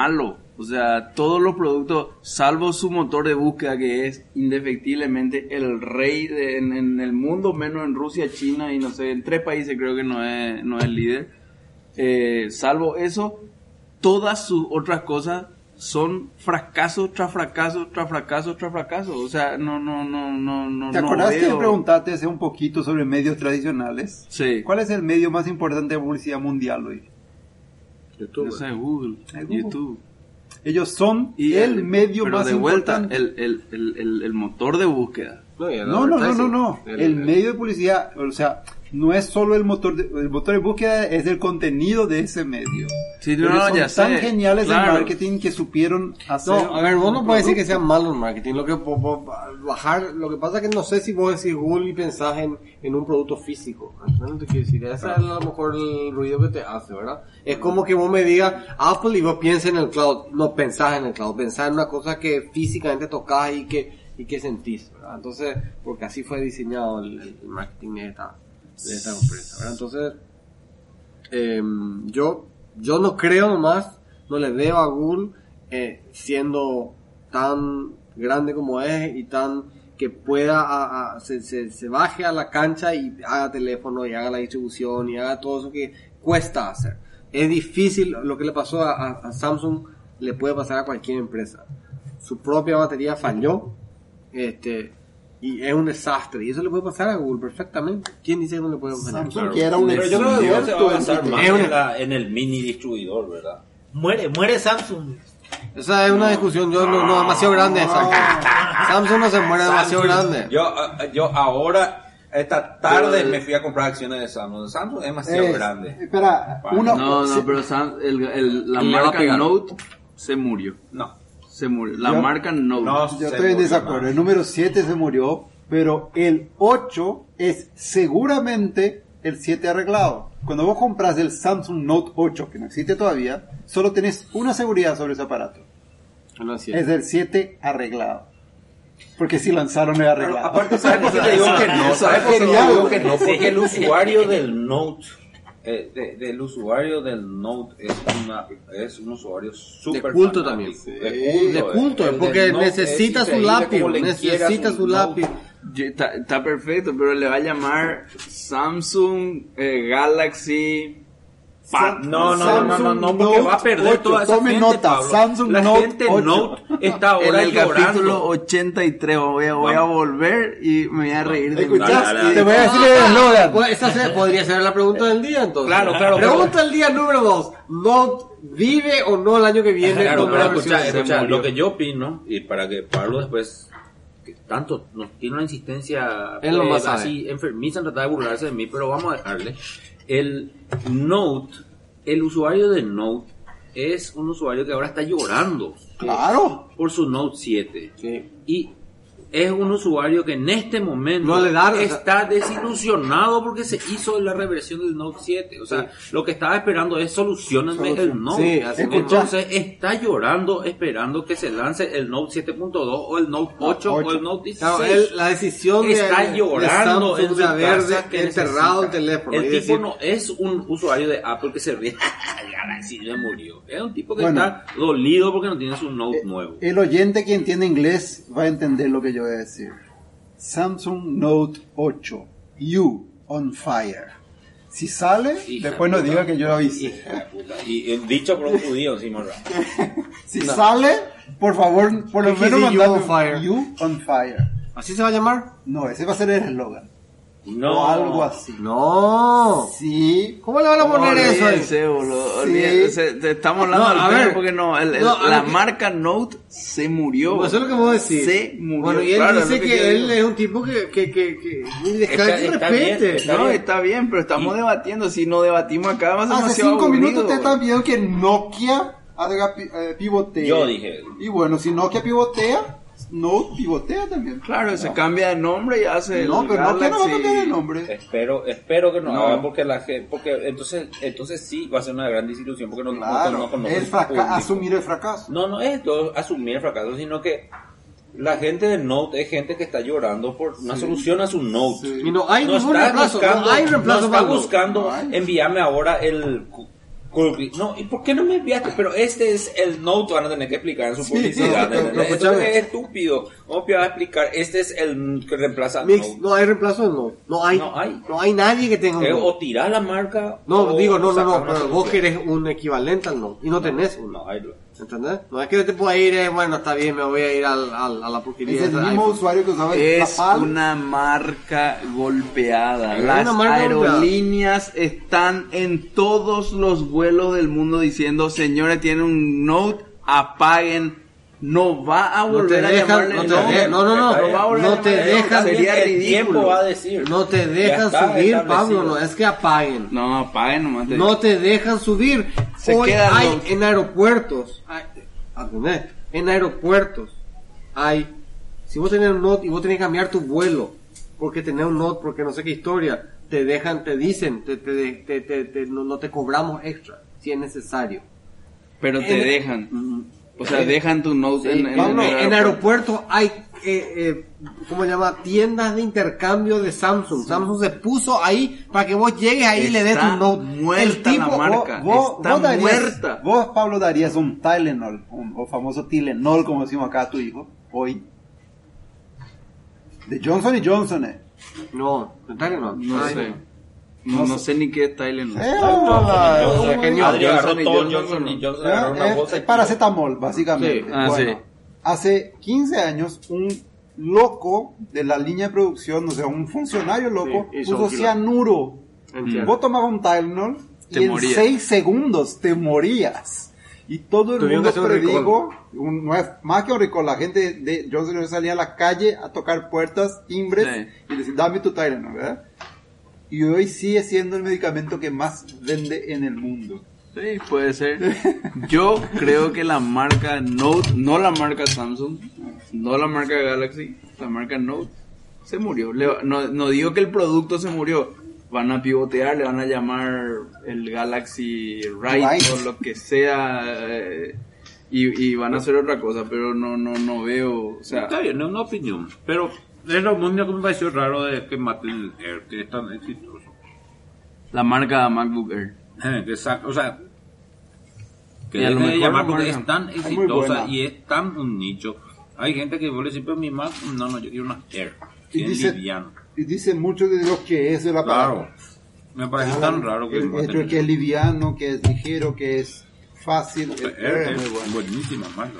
[SPEAKER 2] O sea, todos los productos, salvo su motor de búsqueda, que es indefectiblemente el rey en el mundo, menos en Rusia, China y no sé, en 3 países creo que no es líder. Salvo eso, todas sus otras cosas son fracaso tras fracaso tras fracaso tras fracaso. O sea, no.
[SPEAKER 6] ¿Te acordás que
[SPEAKER 2] veo...
[SPEAKER 6] preguntaste hace un poquito sobre medios tradicionales?
[SPEAKER 2] Sí.
[SPEAKER 6] ¿Cuál es el medio más importante de publicidad mundial hoy?
[SPEAKER 3] YouTube.
[SPEAKER 2] No sé, Google, YouTube.
[SPEAKER 6] Ellos son
[SPEAKER 2] Y
[SPEAKER 6] el medio
[SPEAKER 2] pero
[SPEAKER 6] más
[SPEAKER 2] de vuelta,
[SPEAKER 6] importante.
[SPEAKER 2] el motor de búsqueda.
[SPEAKER 6] No. El medio de publicidad, o sea, no es solo el motor de búsqueda, es el contenido de ese medio.
[SPEAKER 2] Sí,
[SPEAKER 6] Ellos
[SPEAKER 2] no,
[SPEAKER 6] son
[SPEAKER 2] ya
[SPEAKER 6] tan
[SPEAKER 2] sé,
[SPEAKER 6] geniales
[SPEAKER 2] claro.
[SPEAKER 6] en marketing que supieron hacer.
[SPEAKER 3] No, a ver, vos no puedes decir que sean malos en marketing. Lo que bajar, lo que pasa es que no sé si vos decís Google y pensás en un producto físico. No te quiero decir, ese es a lo mejor el ruido que te hace, ¿verdad? Es como que vos me digas Apple y vos pienses en el cloud. No pensás en el cloud, pensás en una cosa que físicamente tocás y que sentís, ¿verdad? Entonces, porque así fue diseñado el marketing de esta empresa, ¿verdad? Entonces, yo no creo nomás, no le veo a Google siendo tan grande como es y tan que pueda se baje a la cancha y haga teléfono y haga la distribución y haga todo eso que cuesta hacer. Es difícil, lo que le pasó a Samsung le puede pasar a cualquier empresa. Su propia batería falló, y es un desastre, y eso le puede pasar a Google perfectamente. ¿Quién dice que no le puede pasar?
[SPEAKER 6] Samsung, que era un
[SPEAKER 4] Pero yo creo que
[SPEAKER 6] experto
[SPEAKER 4] se va a avanzar
[SPEAKER 6] en-
[SPEAKER 4] más en el mini distribuidor, ¿verdad?
[SPEAKER 5] Muere Samsung.
[SPEAKER 3] Esa es una discusión, yo no demasiado grande esa. Samsung no se muere demasiado grande.
[SPEAKER 4] Yo ahora, esta tarde me fui a comprar acciones de Samsung. Samsung es demasiado grande.
[SPEAKER 6] Espera,
[SPEAKER 2] No,
[SPEAKER 6] sí,
[SPEAKER 2] pero la
[SPEAKER 3] Le va a
[SPEAKER 2] marca
[SPEAKER 3] pegar.
[SPEAKER 2] Note se murió.
[SPEAKER 4] No.
[SPEAKER 2] Se murió. La
[SPEAKER 6] Yo-
[SPEAKER 2] marca Note.
[SPEAKER 4] No.
[SPEAKER 6] yo estoy en desacuerdo. El número 7 se murió, pero el 8 es seguramente el 7 arreglado. Cuando vos compras el Samsung Note 8, que no existe todavía, solo tenés una seguridad sobre ese aparato.
[SPEAKER 3] No es
[SPEAKER 6] Es
[SPEAKER 3] cierto.
[SPEAKER 6] el 7 arreglado. Porque si lanzaron el arreglado.
[SPEAKER 4] Aparte, ¿sabes por qué te digo que no? ¿Sabes por qué te digo que no? Porque el usuario del Note, del usuario del Note es un usuario súper
[SPEAKER 3] De culto
[SPEAKER 4] fanático.
[SPEAKER 3] también. De culto,
[SPEAKER 4] El
[SPEAKER 3] porque
[SPEAKER 4] del Note
[SPEAKER 3] necesita
[SPEAKER 4] es
[SPEAKER 3] su
[SPEAKER 4] increíble
[SPEAKER 3] lápiz,
[SPEAKER 4] cómo le quiere a
[SPEAKER 3] necesita su lápiz.
[SPEAKER 2] Está perfecto, pero le va a llamar Samsung Galaxy Pad.
[SPEAKER 4] No,
[SPEAKER 6] Samsung
[SPEAKER 4] porque
[SPEAKER 6] Note
[SPEAKER 4] va a perder
[SPEAKER 6] 8.
[SPEAKER 4] toda esa
[SPEAKER 6] Tome
[SPEAKER 4] gente,
[SPEAKER 6] nota,
[SPEAKER 4] Pablo.
[SPEAKER 6] Samsung
[SPEAKER 4] La
[SPEAKER 6] Note
[SPEAKER 4] gente
[SPEAKER 6] 8.
[SPEAKER 4] Note está
[SPEAKER 2] En
[SPEAKER 4] ahora
[SPEAKER 2] el
[SPEAKER 4] llorando.
[SPEAKER 2] capítulo 83 voy a volver y me voy a reír de
[SPEAKER 6] ¿Escuchás?
[SPEAKER 4] Dale, dale.
[SPEAKER 6] Te voy a decir el eslogan.
[SPEAKER 3] Pues esa podría ser la pregunta del día, entonces.
[SPEAKER 4] Claro,
[SPEAKER 3] Pregunta del día número 2. ¿Note vive o no el año que viene?
[SPEAKER 4] Claro,
[SPEAKER 3] con
[SPEAKER 4] pero
[SPEAKER 3] una versión?
[SPEAKER 4] escucha, lo que yo opino, y para que Pablo después, que tanto no tiene una insistencia
[SPEAKER 3] Él lo más
[SPEAKER 4] así enfermiza en tratar de burlarse de mí, pero vamos a dejarle. El Note, el usuario de Note es un usuario que ahora está llorando
[SPEAKER 6] Claro.
[SPEAKER 4] por su Note 7.
[SPEAKER 3] Sí.
[SPEAKER 4] Y es un usuario que en este momento
[SPEAKER 3] No le da-
[SPEAKER 4] está desilusionado porque se hizo la reversión del Note 7. O sea, lo que estaba esperando es solucionenme el Note.
[SPEAKER 3] Sí, así
[SPEAKER 6] Escucha.
[SPEAKER 4] Entonces está llorando esperando que se lance el Note 7.2 o el Note 8 o el Note 16.
[SPEAKER 3] Claro, la decisión
[SPEAKER 4] Está llorando
[SPEAKER 3] de
[SPEAKER 4] en
[SPEAKER 3] Samsung
[SPEAKER 4] su
[SPEAKER 3] de haber
[SPEAKER 4] casa que
[SPEAKER 3] enterrado el
[SPEAKER 4] necesita.
[SPEAKER 3] teléfono.
[SPEAKER 4] El
[SPEAKER 3] y
[SPEAKER 4] tipo
[SPEAKER 3] decir,
[SPEAKER 4] no es un usuario de Apple que se ríe. Galaxy me murió. Es un tipo que
[SPEAKER 6] Bueno.
[SPEAKER 4] está dolido porque no tiene su Note nuevo.
[SPEAKER 6] El oyente que entiende inglés va a entender lo que yo voy a decir. Samsung Note 8, You on Fire. Si sale,
[SPEAKER 4] Hija
[SPEAKER 6] después no
[SPEAKER 4] puta.
[SPEAKER 6] diga que yo avisé.
[SPEAKER 4] Hija de puta. Y dicho por un judío encima, ¿verdad?
[SPEAKER 6] Si sale, por favor, por lo
[SPEAKER 3] ¿Qué
[SPEAKER 6] menos
[SPEAKER 3] dice You
[SPEAKER 6] mandame
[SPEAKER 3] on Fire?
[SPEAKER 6] You on Fire.
[SPEAKER 3] ¿Así se va a llamar?
[SPEAKER 6] No, ese va a ser el eslogan.
[SPEAKER 4] No.
[SPEAKER 6] O algo así.
[SPEAKER 3] No.
[SPEAKER 6] Sí.
[SPEAKER 3] ¿Cómo le van a poner eso ahí?
[SPEAKER 2] Olvídense, boludo,
[SPEAKER 6] Sí.
[SPEAKER 2] olvídense, te estamos hablando
[SPEAKER 3] No,
[SPEAKER 2] del
[SPEAKER 3] a
[SPEAKER 2] tema
[SPEAKER 3] ver.
[SPEAKER 2] porque no,
[SPEAKER 3] No, a
[SPEAKER 2] la
[SPEAKER 3] lo que-
[SPEAKER 2] marca Note se murió.
[SPEAKER 3] Pues eso es lo que vos decís.
[SPEAKER 2] Se murió.
[SPEAKER 3] Bueno, y él
[SPEAKER 2] Claro, es
[SPEAKER 3] dice
[SPEAKER 2] lo
[SPEAKER 3] que
[SPEAKER 2] yo
[SPEAKER 3] él
[SPEAKER 2] digo.
[SPEAKER 3] es un tipo que ni les
[SPEAKER 4] Está-
[SPEAKER 3] cae que
[SPEAKER 4] está
[SPEAKER 3] respete.
[SPEAKER 4] bien, está
[SPEAKER 2] No,
[SPEAKER 4] bien.
[SPEAKER 2] está bien, pero estamos debatiendo. Si no debatimos acá, va a ser
[SPEAKER 6] Hace
[SPEAKER 2] demasiado
[SPEAKER 6] 5
[SPEAKER 2] aburrido,
[SPEAKER 6] minutos te
[SPEAKER 2] güey.
[SPEAKER 6] están viendo que Nokia pivotea.
[SPEAKER 4] Yo dije.
[SPEAKER 6] Y bueno, si Nokia pivotea, Note pivotea también.
[SPEAKER 2] Claro, se cambia de nombre y hace
[SPEAKER 6] No,
[SPEAKER 2] el
[SPEAKER 6] pero Nokia no va a
[SPEAKER 2] Galaxy.
[SPEAKER 6] cambiar el nombre.
[SPEAKER 4] Espero que no,
[SPEAKER 2] No.
[SPEAKER 4] haga porque porque entonces sí va a ser una gran desilusión porque no
[SPEAKER 6] Claro,
[SPEAKER 4] conoce
[SPEAKER 6] el
[SPEAKER 4] el público.
[SPEAKER 6] asumir el fracaso.
[SPEAKER 4] No es todo asumir el fracaso, sino que la gente de Note es gente que está llorando por una solución a su Note.
[SPEAKER 6] Sí.
[SPEAKER 3] Y no hay ningún
[SPEAKER 4] está
[SPEAKER 3] reemplazo, no hay reemplazo
[SPEAKER 4] no está
[SPEAKER 3] para el Note.
[SPEAKER 4] buscando
[SPEAKER 6] No hay.
[SPEAKER 4] enviarme ahora No, ¿y por qué no me enviaste? Pero este es el Note, van a tener que explicar en su publicidad. Eso es estúpido. ¿Cómo te vas a explicar? Este es el que reemplaza
[SPEAKER 3] Mix,
[SPEAKER 4] Note.
[SPEAKER 3] no hay reemplazo del Note. No hay nadie que tenga un Note.
[SPEAKER 4] O tirar la marca.
[SPEAKER 3] No, digo, no,
[SPEAKER 4] sacar una
[SPEAKER 3] pero vos
[SPEAKER 4] solución.
[SPEAKER 3] querés un equivalente al Note y no tenés uno.
[SPEAKER 4] No, hay.
[SPEAKER 3] ¿Entendés? No es que te pueda ir, bueno, está bien, me voy a ir a la porquería.
[SPEAKER 6] Es el
[SPEAKER 3] de
[SPEAKER 6] mismo
[SPEAKER 3] iPhone.
[SPEAKER 6] usuario que usaba la
[SPEAKER 2] Es
[SPEAKER 6] PAL.
[SPEAKER 2] una marca golpeada.
[SPEAKER 3] Es
[SPEAKER 2] Las
[SPEAKER 3] una marca
[SPEAKER 2] aerolíneas están en todos los vuelos del mundo diciendo, señores, tienen un Note, apaguen. No va a volver a llamarle
[SPEAKER 3] no
[SPEAKER 2] va a volver
[SPEAKER 3] no
[SPEAKER 2] a
[SPEAKER 3] te
[SPEAKER 2] llamarle
[SPEAKER 3] dejan,
[SPEAKER 2] Note. Sería
[SPEAKER 4] el
[SPEAKER 2] ridículo.
[SPEAKER 4] tiempo va a decir.
[SPEAKER 3] No te dejan
[SPEAKER 4] Ya está
[SPEAKER 3] subir,
[SPEAKER 4] establecido.
[SPEAKER 3] Pablo, no es que apaguen.
[SPEAKER 2] No, apaguen nomás.
[SPEAKER 3] No te dejan subir.
[SPEAKER 2] Se
[SPEAKER 3] Hoy
[SPEAKER 2] quedan
[SPEAKER 3] hay
[SPEAKER 2] los-
[SPEAKER 3] en aeropuertos, ¿entendés? En aeropuertos hay, si vos tenés un Note y vos tenés que cambiar tu vuelo, porque tenés un Note, porque no sé qué historia, te dejan, te dicen, no te cobramos extra, si es necesario.
[SPEAKER 2] Pero te dejan. O sea, dejan tu Note en
[SPEAKER 3] Pablo,
[SPEAKER 2] el
[SPEAKER 3] en aeropuertos hay, ¿cómo se llama? Tiendas de intercambio de Samsung. Samsung se puso ahí para que vos llegues ahí y le des tu
[SPEAKER 2] Está
[SPEAKER 3] Note.
[SPEAKER 2] muerta la marca. Está muerta.
[SPEAKER 6] Vos, Pablo, darías un Tylenol, o famoso Tylenol, como decimos acá a tu hijo, hoy. De Johnson y Johnson,
[SPEAKER 3] No, no.
[SPEAKER 2] No sé. No sé ni qué es Tylenol.
[SPEAKER 4] Adri agarró
[SPEAKER 2] Johnson y
[SPEAKER 4] todo
[SPEAKER 2] Johnson,
[SPEAKER 4] Johnson y Johnson agarró una bolsa.
[SPEAKER 6] Es paracetamol, básicamente.
[SPEAKER 3] Sí.
[SPEAKER 2] Ah,
[SPEAKER 6] Bueno,
[SPEAKER 2] sí.
[SPEAKER 6] hace 15 años, un loco de la línea de producción, o sea, un funcionario loco,
[SPEAKER 3] Sí, hizo
[SPEAKER 6] puso
[SPEAKER 3] un kilo.
[SPEAKER 6] cianuro.
[SPEAKER 3] Entiendo.
[SPEAKER 6] Vos tomabas un Tylenol
[SPEAKER 2] Te
[SPEAKER 6] y en
[SPEAKER 2] morías.
[SPEAKER 6] 6 segundos te morías. Y todo el
[SPEAKER 3] Tuvieron
[SPEAKER 6] mundo
[SPEAKER 3] que hacer un
[SPEAKER 6] predijo, no es más que un recall, la gente de Johnson salía a la calle a tocar puertas, timbres,
[SPEAKER 2] Sí.
[SPEAKER 6] y decir, dame tu Tylenol, ¿verdad? Y hoy sigue siendo el medicamento que más vende en el mundo.
[SPEAKER 2] Sí, puede ser. Yo creo que la marca Note, no la marca Samsung, no la marca Galaxy, la marca Note, se murió. No digo que el producto se murió. Van a pivotear, le van a llamar el Galaxy Ride o lo que sea, y van a hacer otra cosa, pero no veo, o sea,
[SPEAKER 4] Está bien, es una opinión. Pero es lo único que me pareció raro de que maten el Air, que es tan exitoso.
[SPEAKER 2] la marca MacBook Air.
[SPEAKER 4] O sea, que
[SPEAKER 2] Y a lo
[SPEAKER 4] deje de
[SPEAKER 2] mejor
[SPEAKER 4] llamar
[SPEAKER 2] la
[SPEAKER 4] porque
[SPEAKER 2] marca
[SPEAKER 4] es tan
[SPEAKER 6] muy
[SPEAKER 4] exitosa
[SPEAKER 6] buena.
[SPEAKER 4] y es tan un nicho. Hay gente que vuelve siempre mi Mac, no, yo quiero una Air.
[SPEAKER 6] Y
[SPEAKER 4] Que es
[SPEAKER 6] dice-
[SPEAKER 4] liviano.
[SPEAKER 6] Y dicen mucho de lo que es el aparato.
[SPEAKER 4] Claro. Me parece tan raro que
[SPEAKER 6] el hecho de que es liviano, que es ligero, que es fácil. El
[SPEAKER 4] Air
[SPEAKER 6] es muy
[SPEAKER 4] es
[SPEAKER 6] bueno.
[SPEAKER 4] buenísima marca.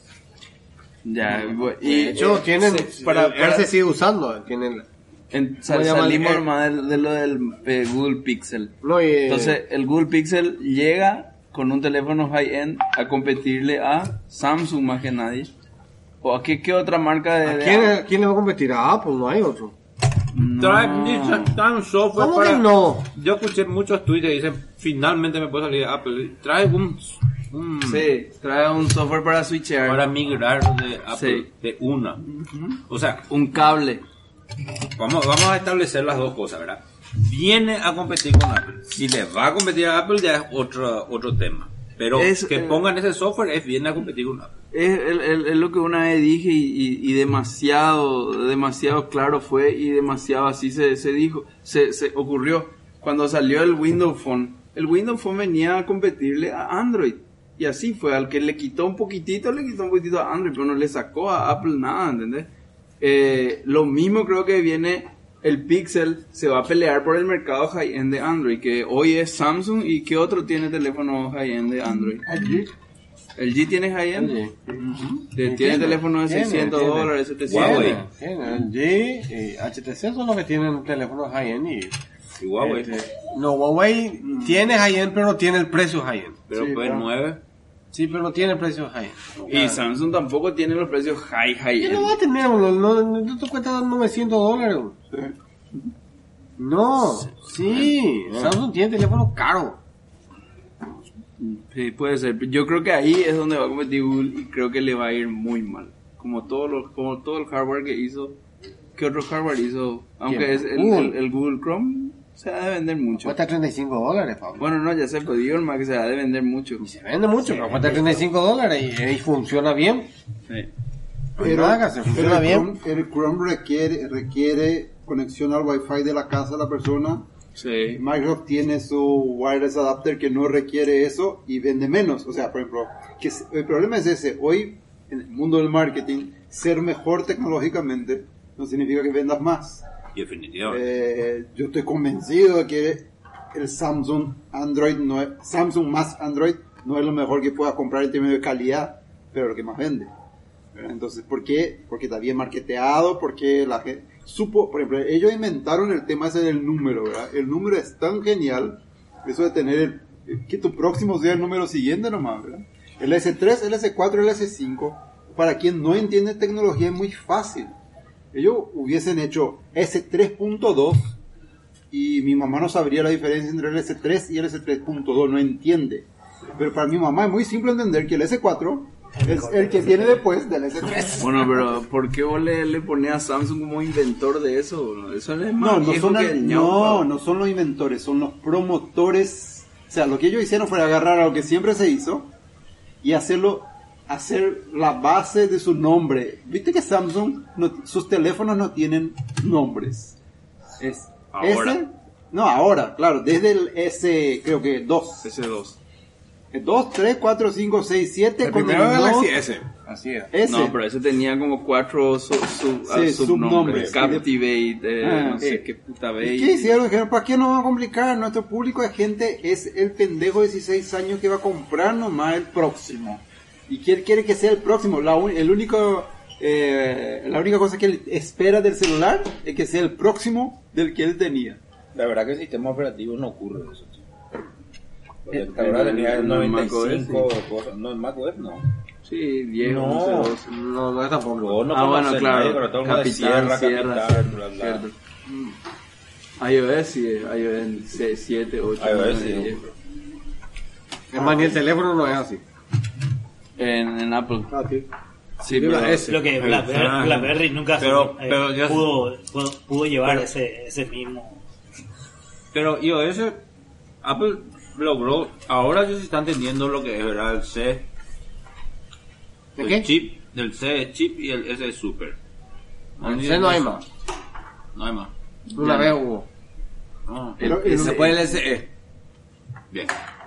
[SPEAKER 2] Ya,
[SPEAKER 3] De hecho, tienen,
[SPEAKER 2] para
[SPEAKER 3] se sigue usando, tienen, ¿Cómo llama el
[SPEAKER 2] salimos
[SPEAKER 3] Air?
[SPEAKER 2] nomás de lo del Google Pixel.
[SPEAKER 3] no, y,
[SPEAKER 2] Entonces, el Google Pixel llega con un teléfono high-end a competirle a Samsung más que nadie. ¿O a qué otra marca de
[SPEAKER 3] ¿quién le va a competir? A Apple, no hay otro.
[SPEAKER 4] Trae tan software
[SPEAKER 3] ¿Cómo
[SPEAKER 4] para...
[SPEAKER 3] que no?
[SPEAKER 4] Yo escuché muchos tweets que dicen, finalmente me puede salir Apple. Trae un
[SPEAKER 2] Sí, trae un software para switchear.
[SPEAKER 4] para migrar de Apple
[SPEAKER 2] Sí.
[SPEAKER 4] de una. O sea,
[SPEAKER 2] Un cable.
[SPEAKER 4] vamos a establecer las dos cosas, ¿verdad? Viene a competir con Apple. Si le va a competir a Apple ya es otro tema. Pero
[SPEAKER 2] Es,
[SPEAKER 4] que pongan ese software es viene a competir con Apple.
[SPEAKER 2] Es lo que una vez dije y demasiado claro fue y demasiado así se dijo, se ocurrió. Cuando salió el Windows Phone venía a competirle a Android. Y así fue, al que le quitó un poquitito a Android, pero no le sacó a Apple nada, ¿entendés? Lo mismo creo que viene el Pixel, se va a pelear por el mercado high-end de Android, que hoy es Samsung, y ¿qué otro tiene teléfono high-end de Android? ¿El G tiene high-end? Tiene teléfonos de $600, 700.
[SPEAKER 4] Huawei.
[SPEAKER 3] El G y HTC son los que tienen teléfonos high-end
[SPEAKER 4] Y Huawei.
[SPEAKER 3] no, Huawei tiene high-end, pero no tiene el precio high-end.
[SPEAKER 4] Pero
[SPEAKER 6] Sí,
[SPEAKER 4] pues
[SPEAKER 6] claro.
[SPEAKER 4] 9.
[SPEAKER 3] Sí, pero no tiene el precio high-end.
[SPEAKER 2] Y Samsung tampoco tiene los precios
[SPEAKER 3] ¿Qué
[SPEAKER 2] high-end.
[SPEAKER 3] no va a tener? No te cuesta $900. No, sí, Samsung tiene teléfono caro.
[SPEAKER 2] Sí, puede ser. Yo creo que ahí es donde va a competir Google y creo que le va a ir muy mal. Como todo el hardware que hizo. ¿Qué otro hardware hizo? Aunque
[SPEAKER 3] ¿Quién?
[SPEAKER 2] es
[SPEAKER 3] Google.
[SPEAKER 2] el Google Chrome, se ha de vender mucho.
[SPEAKER 3] Cuesta $35, Pablo.
[SPEAKER 2] Bueno, no, ya sé, pero digo más que se ha de vender mucho.
[SPEAKER 3] Y se vende mucho, pero cuesta $35 y funciona bien.
[SPEAKER 2] Sí.
[SPEAKER 6] Pero,
[SPEAKER 3] Se funciona
[SPEAKER 6] pero
[SPEAKER 3] bien.
[SPEAKER 6] el Chrome requiere conexión al Wi-Fi de la casa de la persona
[SPEAKER 2] Sí.
[SPEAKER 6] Microsoft tiene su wireless adapter que no requiere eso y vende menos. O sea, por ejemplo, el problema es ese. Hoy, en el mundo del marketing, ser mejor tecnológicamente no significa que vendas más.
[SPEAKER 4] Definitivamente.
[SPEAKER 6] Yo estoy convencido de que el Samsung Samsung más Android no es lo mejor que puedas comprar en términos de calidad, pero lo que más vende. ¿Verdad? Entonces, ¿por qué? Porque está bien marketeado, porque la gente supo, por ejemplo, ellos inventaron el tema ese del número, ¿verdad? El número es tan genial, eso de tener que tu próximo sea el número siguiente nomás, ¿verdad? El S3, el S4, el S5, para quien no entiende tecnología es muy fácil. Ellos hubiesen hecho S3.2 y mi mamá no sabría la diferencia entre el S3 y el S3.2, no entiende. Pero para mi mamá es muy simple entender que el S4 es el que viene después del S3.
[SPEAKER 2] Bueno, pero ¿por qué vos le pones a Samsung como inventor de eso? Eso es más
[SPEAKER 6] No
[SPEAKER 2] viejo que el ñaupa.
[SPEAKER 6] no son los inventores, son los promotores. O sea, lo que ellos hicieron fue agarrar a lo que siempre se hizo y hacer la base de su nombre. ¿Viste que Samsung, sus teléfonos no tienen nombres? Es
[SPEAKER 2] Ahora.
[SPEAKER 6] ahora, claro, desde el S, creo que 2.
[SPEAKER 2] S2.
[SPEAKER 6] 2, 3, 4, 5, 6, 7.
[SPEAKER 3] El
[SPEAKER 6] con
[SPEAKER 3] primero
[SPEAKER 6] el
[SPEAKER 3] Galaxy
[SPEAKER 6] 2,
[SPEAKER 3] S. Así es.
[SPEAKER 6] S.
[SPEAKER 2] No, pero ese tenía como 4
[SPEAKER 6] subnombres.
[SPEAKER 2] subnombres. Captivate, no sé qué puta
[SPEAKER 6] ¿Y
[SPEAKER 2] bait.
[SPEAKER 6] qué hicieron? Dijeron, ¿para qué nos vamos a complicar? Nuestro público de gente es el pendejo de 16 años que va a comprar nomás el próximo. ¿Y quién quiere que sea el próximo? La única cosa que él espera del celular es que sea el próximo del que él tenía.
[SPEAKER 4] La verdad que el sistema operativo no ocurre eso. Porque ahora tenía el 95 cosas. No, el macOS no.
[SPEAKER 2] Sí, 10,
[SPEAKER 4] No.
[SPEAKER 2] 11, 12.
[SPEAKER 3] No es tampoco.
[SPEAKER 4] Luego no
[SPEAKER 2] Ah,
[SPEAKER 4] podemos
[SPEAKER 2] bueno,
[SPEAKER 4] hacer
[SPEAKER 2] claro.
[SPEAKER 4] nadie, pero todo el mundo
[SPEAKER 2] Capitán,
[SPEAKER 4] cierra,
[SPEAKER 2] cierra,
[SPEAKER 4] capitán, bla, bla.
[SPEAKER 2] cierto. iOS, sí, iOS 7, 8,
[SPEAKER 4] iOS,
[SPEAKER 2] 9,
[SPEAKER 4] sí.
[SPEAKER 2] 10.
[SPEAKER 3] Es más, ni el teléfono no es así.
[SPEAKER 2] En Apple. Sí,
[SPEAKER 3] Pero
[SPEAKER 2] pero
[SPEAKER 3] ese.
[SPEAKER 5] Lo que BlackBerry nunca
[SPEAKER 4] pero ya-
[SPEAKER 5] pudo llevar ese mismo.
[SPEAKER 4] Pero iOS, Apple logró, ahora ya se está entendiendo lo que es, ¿verdad? El C,
[SPEAKER 3] ¿De
[SPEAKER 4] el
[SPEAKER 3] qué?
[SPEAKER 4] chip, el C es chip y el S es super.
[SPEAKER 3] El C no hay más.
[SPEAKER 4] No hay más.
[SPEAKER 3] Una vez hubo.
[SPEAKER 4] No.
[SPEAKER 6] Pero
[SPEAKER 3] Después el SE.
[SPEAKER 4] Bien.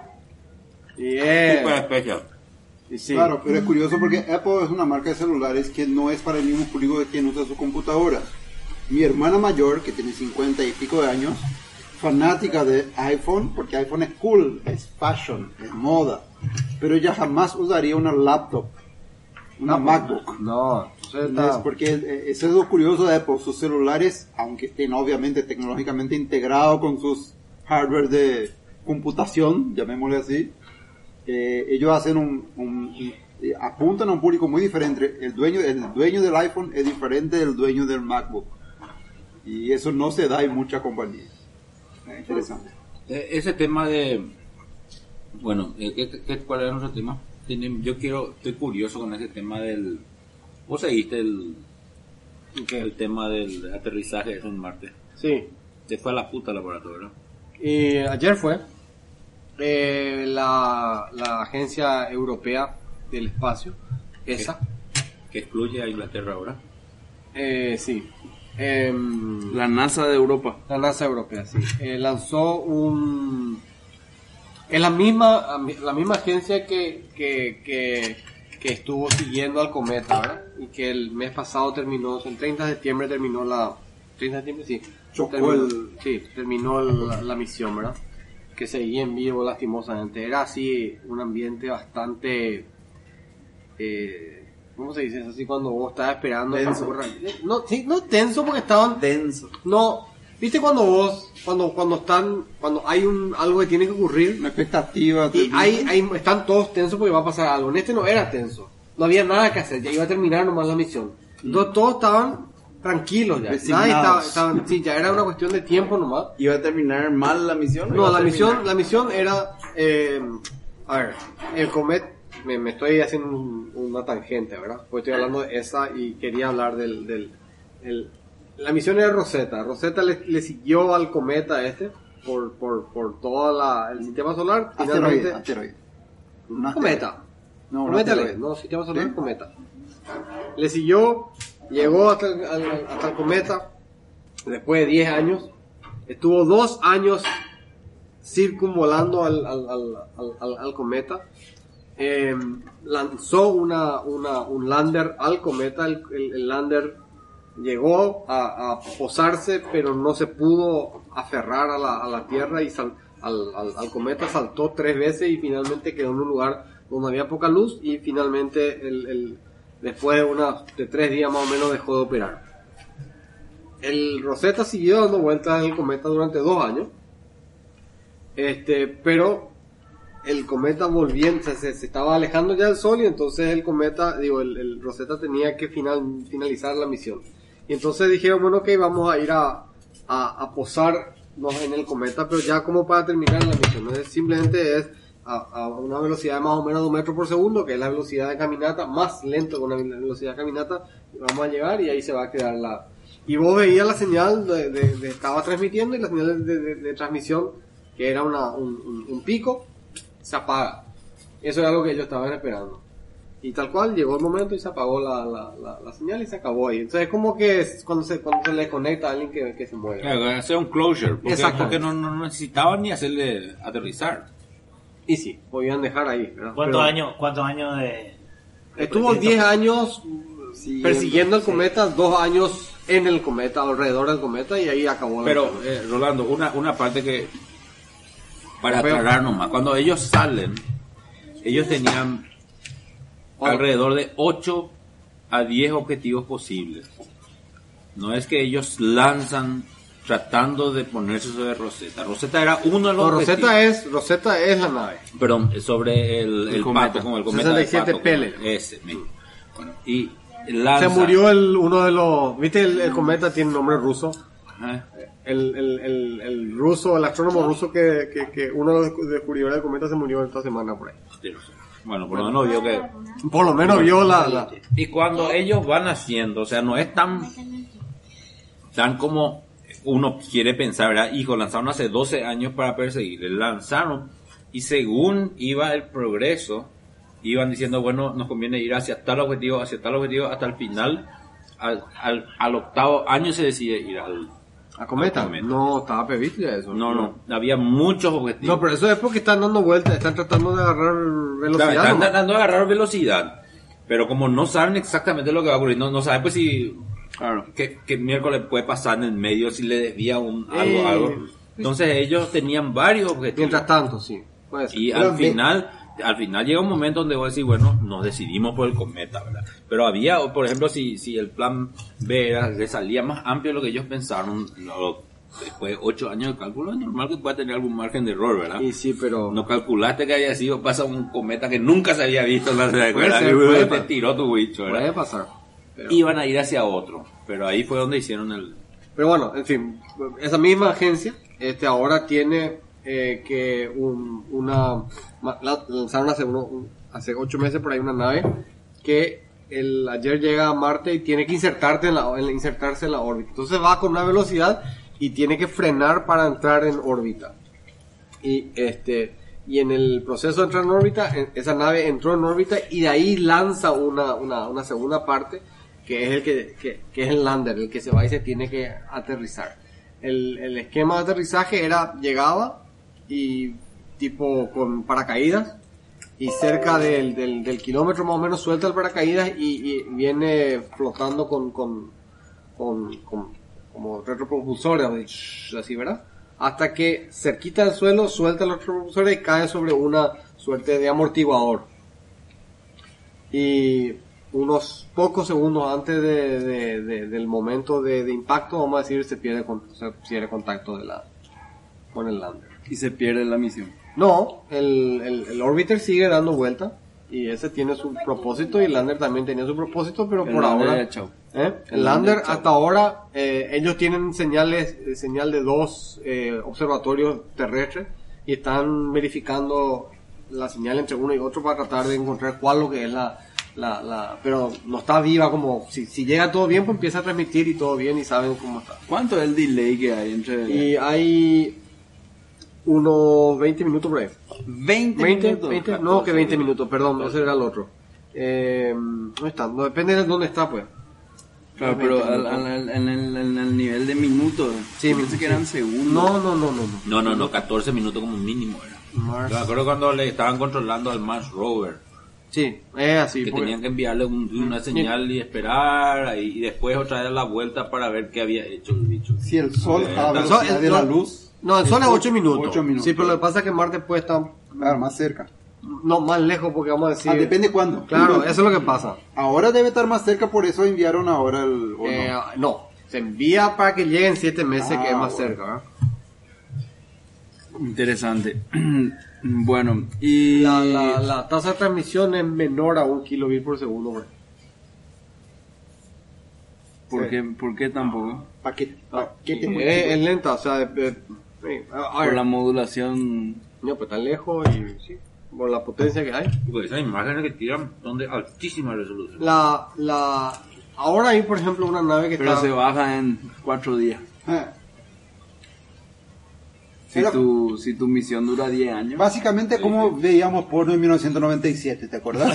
[SPEAKER 3] Y
[SPEAKER 4] Super
[SPEAKER 3] es...
[SPEAKER 4] especial.
[SPEAKER 3] y sí.
[SPEAKER 6] Claro, pero es curioso porque Apple es una marca de celulares que no es para el mismo público de quien usa su computadora. Mi hermana mayor, que tiene 50 y pico de años, fanática de iPhone, porque iPhone es cool, es fashion, es moda. Pero ella jamás usaría una laptop, una MacBook.
[SPEAKER 3] No,
[SPEAKER 6] ¿Entendés? Porque eso es lo curioso de Apple. Sus celulares, aunque estén obviamente tecnológicamente integrados con sus hardware de computación, llamémosle así, ellos hacen apuntan a un público muy diferente. El dueño del iPhone es diferente del dueño del MacBook. Y eso no se da en muchas compañías. Es interesante.
[SPEAKER 4] Ese tema de, bueno, ¿cuál era nuestro tema? Estoy curioso con ese tema del, vos seguiste el tema del aterrizaje en Marte.
[SPEAKER 3] Sí.
[SPEAKER 4] Se fue a la puta laboratorio.
[SPEAKER 3] Y ayer fue la Agencia Europea del Espacio, ESA.
[SPEAKER 4] Que excluye a Inglaterra ahora.
[SPEAKER 3] Sí.
[SPEAKER 2] La NASA de Europa.
[SPEAKER 3] La NASA Europea, sí. Lanzó es la misma agencia que estuvo siguiendo al cometa, ¿verdad? Y que el mes pasado terminó, el 30 de septiembre terminó 30 de septiembre, sí. Terminó la misión, ¿verdad? Que seguía en vivo lastimosamente. Era así un ambiente bastante... ¿cómo se dice? Es así cuando vos estás esperando...
[SPEAKER 2] Tenso.
[SPEAKER 3] No tenso porque estaban...
[SPEAKER 2] Denso.
[SPEAKER 3] No, ¿viste cuando hay algo que tiene que ocurrir?
[SPEAKER 6] Una expectativa.
[SPEAKER 3] Y están todos tensos porque va a pasar algo. En este no era tenso. No había nada que hacer. Ya iba a terminar nomás la misión. Entonces todos estaban tranquilos ya.
[SPEAKER 6] Resignados.
[SPEAKER 3] Sí, ya era una cuestión de tiempo nomás.
[SPEAKER 2] ¿Iba a terminar mal la misión?
[SPEAKER 3] No, la misión era... a ver, el comet... Me estoy haciendo una tangente, ¿verdad? Porque estoy hablando de esa y quería hablar la misión era Rosetta. Rosetta le siguió al cometa por todo el sistema solar. Finalmente,
[SPEAKER 6] Asteroide.
[SPEAKER 3] cometa.
[SPEAKER 6] No, un
[SPEAKER 3] Cometa,
[SPEAKER 6] asteroide.
[SPEAKER 3] no, sistema solar,
[SPEAKER 6] ¿Sí?
[SPEAKER 3] cometa. Le siguió, llegó hasta el cometa después de 10 años estuvo 2 años circunvolando al cometa. Lanzó un lander al cometa. El lander llegó a posarse, pero no se pudo aferrar a la Tierra y al cometa saltó 3 veces y finalmente quedó en un lugar donde había poca luz y finalmente después de 3 días más o menos dejó de operar. El Rosetta siguió dando vueltas en el cometa durante 2 años, pero el cometa volviendo, se estaba alejando ya del Sol y entonces el cometa, el Rosetta tenía que finalizar la misión. Y entonces dijeron, bueno, ok, vamos a ir a posarnos en el cometa, pero ya como para terminar la misión, ¿no? Simplemente es a una velocidad de más o menos 2 metros por segundo, que es la velocidad de caminata, más lento que una velocidad de caminata, vamos a llegar y ahí se va a quedar y vos veías la señal estaba transmitiendo y la señal de transmisión, que era un pico, se apaga. Eso era lo que ellos estaban esperando. Y tal cual, llegó el momento y se apagó la señal y se acabó ahí. Entonces es como que cuando se le conecta a alguien que se mueve.
[SPEAKER 4] Claro, hacer un closure, porque no necesitaban ni hacerle aterrizar.
[SPEAKER 3] Y sí, podían dejar ahí, ¿verdad?
[SPEAKER 5] ¿Cuántos años de
[SPEAKER 3] estuvo 10 años persiguiendo el cometa, 2 años en el cometa, alrededor del cometa, y ahí acabó.
[SPEAKER 4] Pero, Rolando, una parte que, para aclarar nomás, cuando ellos salen, ellos tenían alrededor de 8 a 10 objetivos posibles. No es que ellos lanzan tratando de ponerse sobre Rosetta. Rosetta era uno de los objetivos.
[SPEAKER 3] Rosetta es la nave.
[SPEAKER 4] Perdón, sobre el pato, como el cometa
[SPEAKER 3] 67
[SPEAKER 4] pato,
[SPEAKER 3] Pele.
[SPEAKER 4] Ese mismo. Bueno, y lanza.
[SPEAKER 3] Se murió uno de los... ¿Viste? El cometa tiene nombre ruso.
[SPEAKER 4] Ajá.
[SPEAKER 3] El ruso, el astrónomo ruso que uno de los descubridores del cometa se murió esta semana por ahí.
[SPEAKER 4] Bueno, por lo menos vio que...
[SPEAKER 3] Por lo menos vio la...
[SPEAKER 4] Y cuando ellos van haciendo, o sea, no es tan como uno quiere pensar, ¿verdad? Hijo, lanzaron hace 12 años para perseguir. Lanzaron y según iba el progreso, iban diciendo, bueno, nos conviene ir hacia tal objetivo, hasta el final. Al 8º año se decide ir
[SPEAKER 3] ¿A cometa? No, estaba previsto ya eso.
[SPEAKER 4] No, había muchos objetivos.
[SPEAKER 3] No, pero eso es porque están dando vueltas, están tratando de agarrar velocidad.
[SPEAKER 4] Claro, están tratando de agarrar velocidad, pero como no saben exactamente lo que va a ocurrir, no saben pues si... Claro, que miércoles puede pasar en el medio si le desvía algo. Entonces ellos tenían varios objetivos.
[SPEAKER 3] Mientras tanto, sí. Puede ser.
[SPEAKER 4] Y al final llega un momento donde voy a decir, bueno, nos decidimos por el cometa, ¿verdad? Pero había, por ejemplo, si el plan B le salía más amplio de lo que ellos pensaron, después de 8 años de cálculo, es normal que pueda tener algún margen de error, ¿verdad?
[SPEAKER 3] Y sí, pero...
[SPEAKER 4] No calculaste que haya sido, pasa un cometa que nunca se había visto en la te tiró tu bicho, ¿verdad?
[SPEAKER 3] Puede pasar.
[SPEAKER 4] Pero... Iban a ir hacia otro, pero ahí fue donde hicieron el...
[SPEAKER 3] Pero bueno, en fin, esa misma agencia ahora tiene lanzaron hace 8 meses por ahí una nave que ayer llega a Marte y tiene que insertarse en la órbita. Entonces va con una velocidad y tiene que frenar para entrar en órbita. Y en el proceso de entrar en órbita, esa nave entró en órbita y de ahí lanza una segunda parte, que es que es el lander, el que se va y se tiene que aterrizar. El esquema de aterrizaje llegaba y tipo con paracaídas, y cerca del kilómetro más o menos suelta el paracaídas y viene flotando con como retropropulsores, así, ¿verdad? Hasta que cerquita del suelo suelta los retropropulsores y cae sobre una suerte de amortiguador. Y unos pocos segundos antes del momento de impacto, vamos a decir, se pierde contacto con el lander.
[SPEAKER 2] Y se pierde la misión.
[SPEAKER 3] No, el orbiter sigue dando vuelta y ese tiene su propósito y el lander también tenía su propósito, pero por ahora... El lander hasta ahora, ellos tienen señal de 2 observatorios terrestres y están verificando la señal entre uno y otro para tratar de encontrar cuál lo que es pero no está viva, como si llega todo bien, pues empieza a transmitir y todo bien y saben cómo está.
[SPEAKER 2] ¿Cuánto es el delay que hay entre...?
[SPEAKER 3] Y hay unos 20 minutos por ahí.
[SPEAKER 2] 20 minutos.
[SPEAKER 3] No, que 20 minutos, perdón, ese era el otro. No está, no depende de dónde está, pues.
[SPEAKER 2] Claro, pero en el nivel de minutos.
[SPEAKER 3] Sí,
[SPEAKER 2] pensé que eran segundos.
[SPEAKER 4] No, 14 minutos como mínimo era.
[SPEAKER 3] Mars.
[SPEAKER 4] Yo me acuerdo cuando le estaban controlando al Mars Rover,
[SPEAKER 3] Sí, es así.
[SPEAKER 4] que
[SPEAKER 3] porque-
[SPEAKER 4] tenían que enviarle una señal y esperar, y después otra vez la vuelta para ver qué había hecho el bicho.
[SPEAKER 6] Si el sol a
[SPEAKER 4] El
[SPEAKER 6] velocidad
[SPEAKER 3] sol-
[SPEAKER 6] de la
[SPEAKER 3] no,
[SPEAKER 6] luz.
[SPEAKER 3] No, el sol es 8 minutos.
[SPEAKER 6] 8 minutos.
[SPEAKER 3] Sí, pero lo que pasa es que Marte puede estar
[SPEAKER 6] Claro, más cerca.
[SPEAKER 3] no más lejos porque vamos a decir...
[SPEAKER 6] Depende cuándo.
[SPEAKER 3] Claro, eso es lo que pasa.
[SPEAKER 6] Ahora debe estar más cerca, por eso enviaron ahora el... ¿o no?
[SPEAKER 3] No, se envía para que lleguen 7 meses, que es más
[SPEAKER 6] bueno.
[SPEAKER 3] cerca, ¿verdad?
[SPEAKER 2] Interesante. Bueno, y...
[SPEAKER 3] La tasa de transmisión es menor a 1 kilobit por segundo, güey.
[SPEAKER 2] ¿Por qué tampoco?
[SPEAKER 6] Paquete muy
[SPEAKER 3] Es
[SPEAKER 6] chico.
[SPEAKER 3] lenta, o sea, a
[SPEAKER 2] Por
[SPEAKER 3] ver,
[SPEAKER 2] la modulación...
[SPEAKER 3] no, pues tan lejos y sí, por la potencia que hay.
[SPEAKER 4] Porque esas imágenes que tiran son de altísima resolución.
[SPEAKER 3] Ahora hay, por ejemplo, una nave que
[SPEAKER 2] Pero
[SPEAKER 3] está...
[SPEAKER 2] se baja en 4 días.
[SPEAKER 6] Ah,
[SPEAKER 2] Si
[SPEAKER 6] Era-
[SPEAKER 2] si tu misión dura 10 años.
[SPEAKER 6] Básicamente como veíamos porno en 1997, ¿te acordás?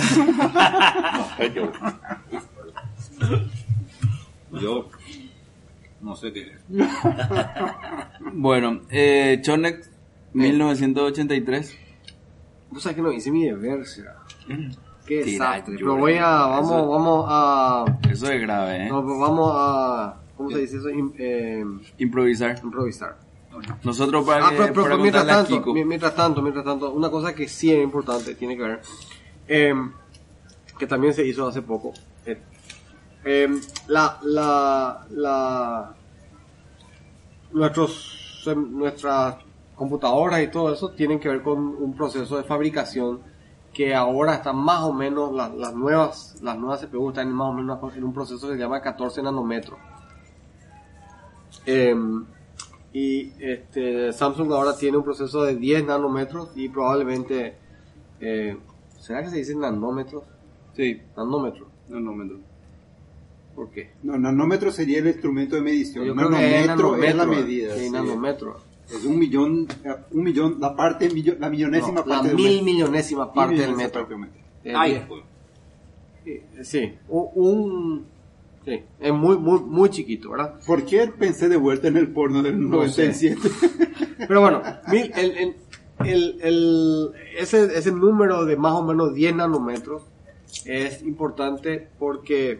[SPEAKER 4] Yo no sé qué.
[SPEAKER 2] Bueno, Chonex 1983.
[SPEAKER 3] Vos sabés que no hice mi deber, será. Qué
[SPEAKER 2] Tira,
[SPEAKER 3] desastre.
[SPEAKER 2] yo-
[SPEAKER 3] Pero
[SPEAKER 2] eso-
[SPEAKER 3] vamos a...
[SPEAKER 2] Eso es grave, ¿eh?
[SPEAKER 3] No, pues vamos a... ¿Cómo se dice eso?
[SPEAKER 2] Improvisar.
[SPEAKER 3] Improvisar.
[SPEAKER 2] Nosotros para, que,
[SPEAKER 3] Pero
[SPEAKER 2] para
[SPEAKER 3] mientras
[SPEAKER 2] contarle a
[SPEAKER 3] tanto,
[SPEAKER 2] Kiko.
[SPEAKER 3] mientras tanto, una cosa que sí es importante, tiene que ver, que también se hizo hace poco, nuestras computadoras y todo eso tienen que ver con un proceso de fabricación que ahora están más o menos, las nuevas CPU están más o menos en un proceso que se llama 14 nanómetros. Y Samsung ahora tiene un proceso de 10 nanómetros y probablemente, ¿será que se dice nanómetros?
[SPEAKER 2] Sí,
[SPEAKER 3] Nanómetros.
[SPEAKER 2] nanómetro.
[SPEAKER 3] ¿Por qué?
[SPEAKER 6] No, nanómetro sería el instrumento de medición.
[SPEAKER 3] Yo creo que es
[SPEAKER 6] Nanómetro es la
[SPEAKER 3] nanómetro,
[SPEAKER 6] medida.
[SPEAKER 3] sí,
[SPEAKER 6] sí.
[SPEAKER 3] nanómetro.
[SPEAKER 6] Es un millón, la millonésima
[SPEAKER 3] No, la
[SPEAKER 6] parte del
[SPEAKER 3] mil
[SPEAKER 6] metro.
[SPEAKER 3] millonésima parte del
[SPEAKER 6] Millonésima
[SPEAKER 3] metro.
[SPEAKER 6] parte del metro.
[SPEAKER 4] Ay, pues.
[SPEAKER 3] Sí, sí, es muy chiquito, ¿verdad?
[SPEAKER 6] ¿Por qué pensé de vuelta en el porno del
[SPEAKER 3] No sé.
[SPEAKER 6] 97?
[SPEAKER 3] Pero bueno, ese número de más o menos 10 nanómetros es importante porque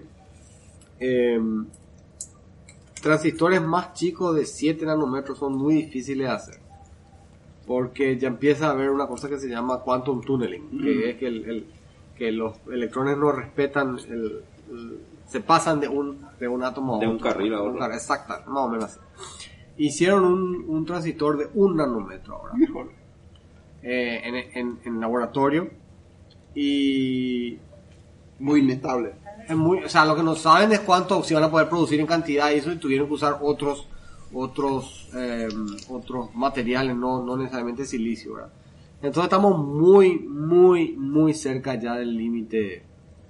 [SPEAKER 3] transistores más chicos de 7 nanómetros son muy difíciles de hacer. Porque ya empieza a haber una cosa que se llama quantum tunneling, que es que los electrones no respetan se pasan de un átomo a otro.
[SPEAKER 4] De un carril a otro.
[SPEAKER 3] Claro, exacto, más o menos así. Hicieron un transistor de 1 nanómetro ahora. En laboratorio. Y
[SPEAKER 6] Muy inestable.
[SPEAKER 3] es o sea, lo que no saben es cuánto se van a poder producir en cantidad y eso, y tuvieron que usar otros materiales, no necesariamente silicio, ¿verdad? Entonces estamos muy cerca ya del límite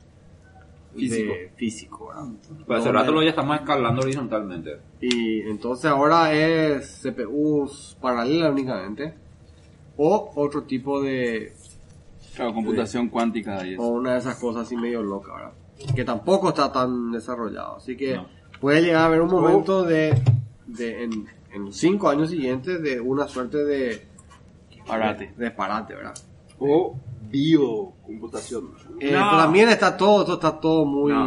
[SPEAKER 3] físico, ¿verdad?
[SPEAKER 4] Pues hace rato ya estamos escalando horizontalmente.
[SPEAKER 3] Y entonces ahora es CPUs paralelas únicamente o otro tipo de,
[SPEAKER 2] Claro, computación cuántica y
[SPEAKER 3] o
[SPEAKER 2] eso.
[SPEAKER 3] una de esas cosas así medio loca, ¿verdad? Que tampoco está tan desarrollado, así que
[SPEAKER 4] No.
[SPEAKER 3] puede llegar a haber un momento en 5 años siguientes de una suerte de
[SPEAKER 2] Parate.
[SPEAKER 3] de parate, ¿verdad?
[SPEAKER 6] O biocomputación.
[SPEAKER 3] Pero también esto está todo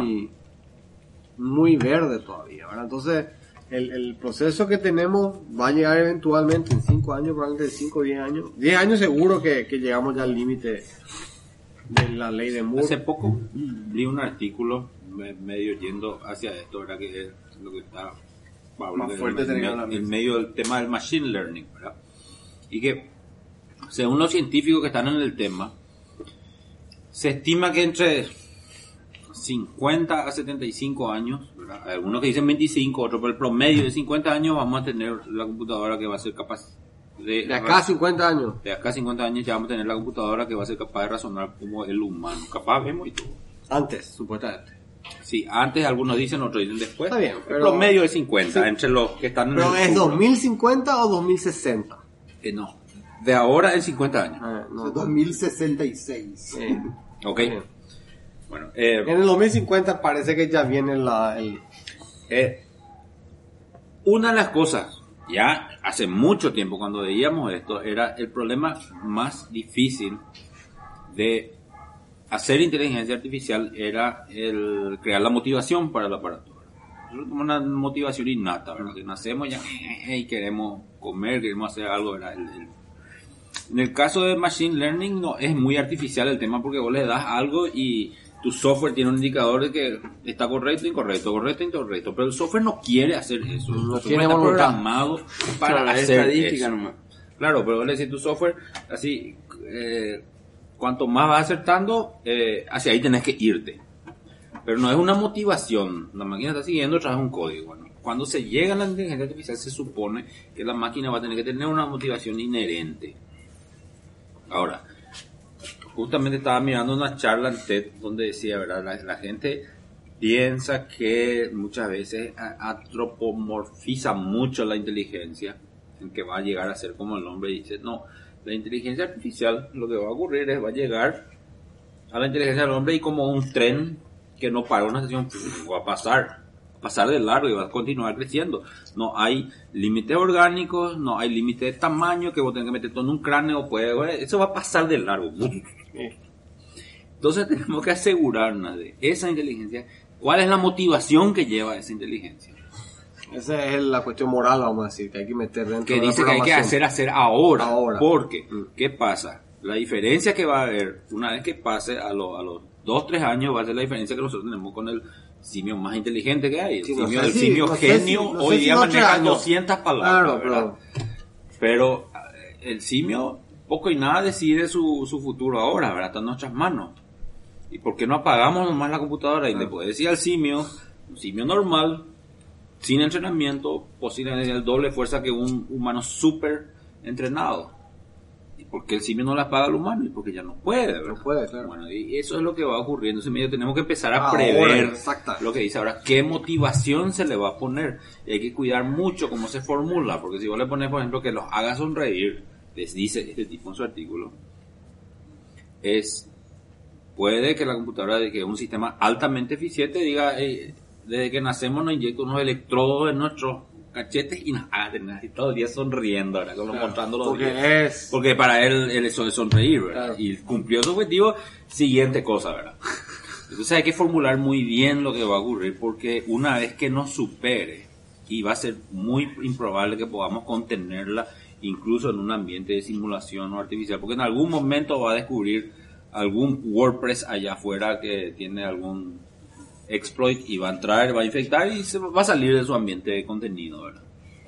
[SPEAKER 3] muy verde todavía, ¿verdad? Entonces el proceso que tenemos va a llegar eventualmente en 5 años, probablemente en 5 o 10 años. 10 años seguro que llegamos ya al límite de la ley de Moore.
[SPEAKER 4] Hace poco vi un artículo medio yendo hacia esto, ¿verdad? Que es lo que está
[SPEAKER 6] Más fuerte tenía la
[SPEAKER 4] en medio del tema del machine learning, ¿verdad? Y que, según los científicos que están en el tema, se estima que entre 50 a 75 años, ¿verdad? Algunos que dicen 25, otros por el promedio de 50 años, vamos a tener la computadora que va a ser capaz
[SPEAKER 3] De acá a 50 años.
[SPEAKER 4] de acá a 50 años ya vamos a tener la computadora que va a ser capaz de razonar como el humano. Capaz vemos y todo.
[SPEAKER 3] Antes, supuestamente.
[SPEAKER 4] Sí, antes algunos dicen, otros dicen después.
[SPEAKER 3] Está bien,
[SPEAKER 4] El
[SPEAKER 3] pero-
[SPEAKER 4] promedio de 50,
[SPEAKER 3] Sí.
[SPEAKER 4] entre los que están en
[SPEAKER 3] ¿Pero
[SPEAKER 4] el
[SPEAKER 3] es
[SPEAKER 4] rubro.
[SPEAKER 3] 2050 o 2060?
[SPEAKER 4] No, de ahora en 50 años.
[SPEAKER 3] No.
[SPEAKER 6] 2066.
[SPEAKER 4] Ok.
[SPEAKER 3] Bien.
[SPEAKER 4] Bueno,
[SPEAKER 3] En el 2050 parece que ya viene
[SPEAKER 4] una de las cosas Ya hace mucho tiempo cuando veíamos esto, era el problema más difícil de hacer inteligencia artificial, era el crear la motivación para el aparato. Nosotros tenemos una motivación innata, ¿verdad? Que nacemos ya y queremos comer, queremos hacer algo, ¿verdad? En el caso de Machine Learning no es muy artificial el tema, porque vos le das algo y tu software tiene un indicador de que está correcto, incorrecto, pero el software no quiere hacer eso.
[SPEAKER 3] No
[SPEAKER 4] tiene está programado para hacer
[SPEAKER 2] estadística
[SPEAKER 4] eso.
[SPEAKER 2] nomás.
[SPEAKER 4] Claro, pero vos le decís tu software así, cuanto más vas acertando, hacia ahí tenés que irte. Pero no es una motivación, la máquina está siguiendo otra vez un código. Bueno, cuando se llega a la inteligencia artificial se supone que la máquina va a tener que tener una motivación inherente. Ahora, justamente estaba mirando una charla en TED donde decía, ¿verdad? La gente piensa que muchas veces antropomorfiza mucho la inteligencia, en que va a llegar a ser como el hombre, y dice, no, la inteligencia artificial lo que va a ocurrir es va a llegar a la inteligencia del hombre y como un tren que no para una estación va a pasar de largo y va a continuar creciendo. No hay límites orgánicos, no hay límite de tamaño que vos tengas que meter todo en un cráneo, eso va a pasar de largo. Entonces tenemos que asegurarnos de esa inteligencia, cuál es la motivación que lleva a esa inteligencia.
[SPEAKER 3] Esa es la cuestión moral, vamos a decir, que hay que meter dentro
[SPEAKER 4] Que
[SPEAKER 3] de la
[SPEAKER 4] dice que hay que hacer ahora. Porque,
[SPEAKER 3] Mm.
[SPEAKER 4] ¿qué pasa? La diferencia que va a haber una vez que pase a los 2-3 años va a ser la diferencia que nosotros tenemos con el simio más inteligente que hay. El
[SPEAKER 3] Sí,
[SPEAKER 4] simio,
[SPEAKER 3] no sé
[SPEAKER 4] el
[SPEAKER 3] si-
[SPEAKER 4] simio
[SPEAKER 3] no sé
[SPEAKER 4] genio
[SPEAKER 3] si- no sé
[SPEAKER 4] hoy
[SPEAKER 3] si
[SPEAKER 4] día
[SPEAKER 3] no
[SPEAKER 4] maneja
[SPEAKER 3] años.
[SPEAKER 4] 200 palabras,
[SPEAKER 3] Claro,
[SPEAKER 4] ¿verdad? Pero el simio poco y nada decide su futuro ahora, ¿verdad? Está en nuestras manos. ¿Y por qué no apagamos nomás la computadora? Y le puede decir al simio, un simio normal, sin entrenamiento, posiblemente el doble fuerza que un humano súper entrenado. ¿Y por qué el simio no la apaga al humano? Y porque ya no puede, ¿verdad?
[SPEAKER 3] No puede, claro.
[SPEAKER 4] Bueno, y eso es lo que va ocurriendo. Entonces, medio tenemos que empezar a
[SPEAKER 3] Ahora,
[SPEAKER 4] prever
[SPEAKER 3] exacta.
[SPEAKER 4] lo que dice ahora, qué motivación se le va a poner. Y hay que cuidar mucho cómo se formula, porque si vos le pones, por ejemplo, que los haga sonreír, les dice este tipo en su artículo, puede que la computadora, que es un sistema altamente eficiente, diga, desde que nacemos nos inyecta unos electrodos en nuestros cachetes y nos haga tener así todo el día sonriendo, ¿verdad? Mostrando los dientes. Porque para él eso es sonreír, ¿verdad?
[SPEAKER 3] Claro.
[SPEAKER 4] Y cumplió su objetivo, siguiente cosa, ¿verdad? Entonces hay que formular muy bien lo que va a ocurrir, porque una vez que nos supere, y va a ser muy improbable que podamos contenerla incluso en un ambiente de simulación o artificial, porque en algún momento va a descubrir algún WordPress allá afuera que tiene algún exploit y va a entrar, va a infectar y se va a salir de su ambiente de contenido, ¿verdad?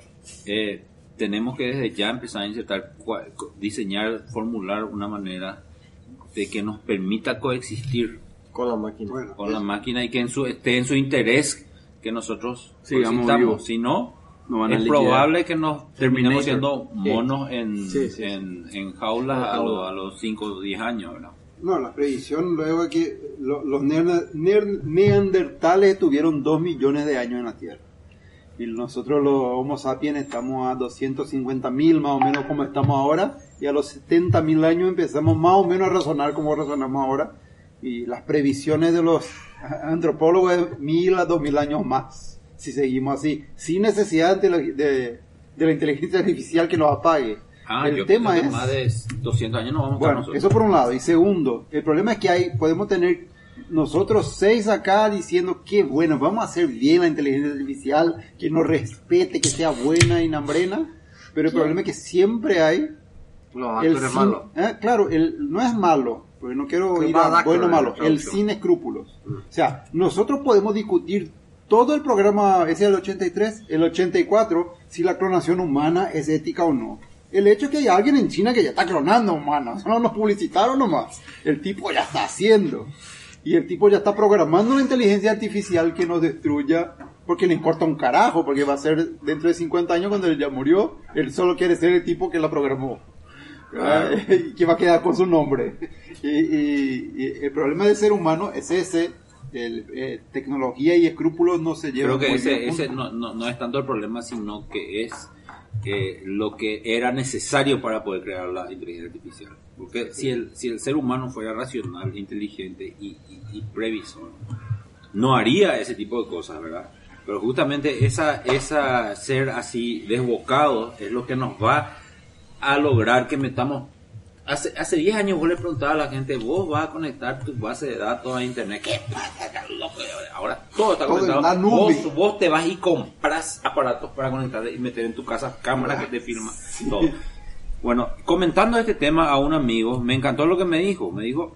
[SPEAKER 4] Tenemos que desde ya empezar a insertar, diseñar, formular una manera de que nos permita coexistir
[SPEAKER 3] Con la máquina.
[SPEAKER 6] Bueno,
[SPEAKER 4] con la máquina y que esté en su interés que nosotros
[SPEAKER 2] Sigamos
[SPEAKER 4] coexistamos.
[SPEAKER 2] vivos.
[SPEAKER 4] Si no,
[SPEAKER 2] No van a
[SPEAKER 4] es
[SPEAKER 2] liquidar.
[SPEAKER 4] probable que nos terminemos
[SPEAKER 2] Terminator.
[SPEAKER 4] siendo monos
[SPEAKER 3] Sí.
[SPEAKER 4] en jaulas a los 5 o 10 años, ¿verdad?
[SPEAKER 6] no, la predicción luego es que los neandertales tuvieron 2 millones de años en la Tierra. Y nosotros los Homo sapiens estamos a 250.000 más o menos como estamos ahora. Y a los 70.000 años empezamos más o menos a razonar como razonamos ahora. Y las previsiones de los antropólogos es 1.000 a 2.000 años más. Si seguimos así. Sin necesidad de la inteligencia artificial que nos apague.
[SPEAKER 4] Yo
[SPEAKER 6] tema
[SPEAKER 4] creo que
[SPEAKER 6] es...
[SPEAKER 4] más de 200 años no vamos a estar
[SPEAKER 6] Bueno,
[SPEAKER 4] nosotros.
[SPEAKER 6] eso por un lado. Y segundo, el problema es que podemos tener nosotros 6 acá diciendo que bueno, vamos a hacer bien la inteligencia artificial, que nos respete, que sea buena y nambrena, pero el problema es que siempre hay
[SPEAKER 3] Los actores malos.
[SPEAKER 6] claro, no es malo, porque no quiero
[SPEAKER 3] Que
[SPEAKER 6] ir
[SPEAKER 3] bad
[SPEAKER 6] a
[SPEAKER 3] actor
[SPEAKER 6] bueno o
[SPEAKER 3] en
[SPEAKER 6] malo,
[SPEAKER 3] la
[SPEAKER 6] el
[SPEAKER 3] traducción.
[SPEAKER 6] sin escrúpulos. O sea, nosotros podemos discutir todo el programa, ese del 83, el 84, si la clonación humana es ética o no. El hecho es que hay alguien en China que ya está clonando humanos, no nos publicitaron nomás. El tipo ya está haciendo. Y el tipo ya está programando una inteligencia artificial que nos destruya, porque le importa un carajo, porque va a ser dentro de 50 años cuando él ya murió, él solo quiere ser el tipo que la programó. Y que va a quedar con su nombre. Y el problema del ser humano es ese, tecnología y escrúpulos no se llevan.
[SPEAKER 4] Creo que
[SPEAKER 6] muy bien
[SPEAKER 4] ese
[SPEAKER 6] juntos.
[SPEAKER 4] no es tanto el problema, sino que es lo que era necesario para poder crear la inteligencia artificial. Porque si el ser humano fuera racional, inteligente y previsor, no haría ese tipo de cosas, ¿verdad? Pero justamente esa ser así desbocado es lo que nos va a lograr que metamos. Hace 10 años vos le preguntabas a la gente, vos vas a conectar tu base de datos a internet. ¿Qué pasa? Loco? Ahora todo está conectado. Vos te vas y compras aparatos para conectar y meter en tu casa cámaras que te filman todo. Bueno, comentando este tema a un amigo, me encantó lo que me dijo. Me dijo,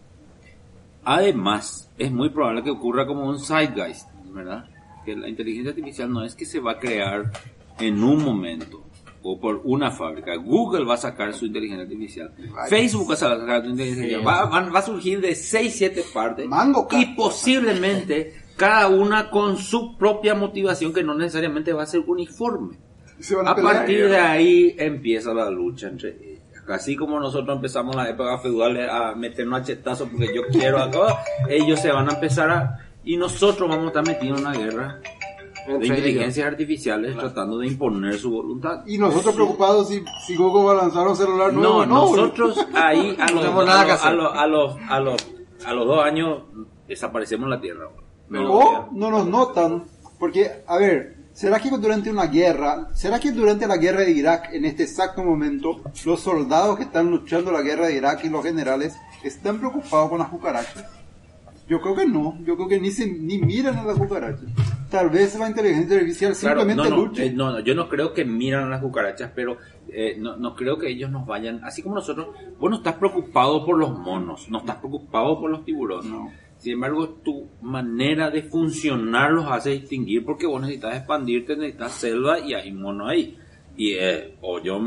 [SPEAKER 4] además, es muy probable que ocurra como un zeitgeist, ¿verdad? Que la inteligencia artificial no es que se va a crear en un momento o por una fábrica. Google va a sacar su inteligencia artificial. Facebook va a sacar su inteligencia artificial. Va a surgir de 6-7 partes. Y posiblemente cada una con su propia motivación que no necesariamente va a ser uniforme. A partir de ahí empieza la lucha entre ellas. Así como nosotros empezamos en la época feudal a meternos a chetazos porque yo quiero algo, ellos se van a empezar y nosotros vamos a estar metidos en una guerra de inteligencias articulares tratando de imponer su voluntad.
[SPEAKER 6] Y nosotros preocupados si Google va a lanzar un celular nuevo.
[SPEAKER 4] Nosotros ahí a los 2 años desaparecemos en la Tierra.
[SPEAKER 6] O no nos notan, porque, a ver, ¿será que durante una guerra, durante la guerra de Irak, en este exacto momento, los soldados que están luchando la guerra de Irak y los generales están preocupados con las cucarachas? Yo creo que no, yo creo que ni miran a las cucarachas. Tal vez la inteligencia artificial simplemente luche.
[SPEAKER 4] Yo no creo que miran a las cucarachas, pero no creo que ellos nos vayan, así como nosotros. Vos no estás preocupado por los monos, no estás preocupado por los tiburones. No. Sin embargo, tu manera de funcionar los hace distinguir porque vos necesitas expandirte, necesitas selva y hay monos ahí. Y o yo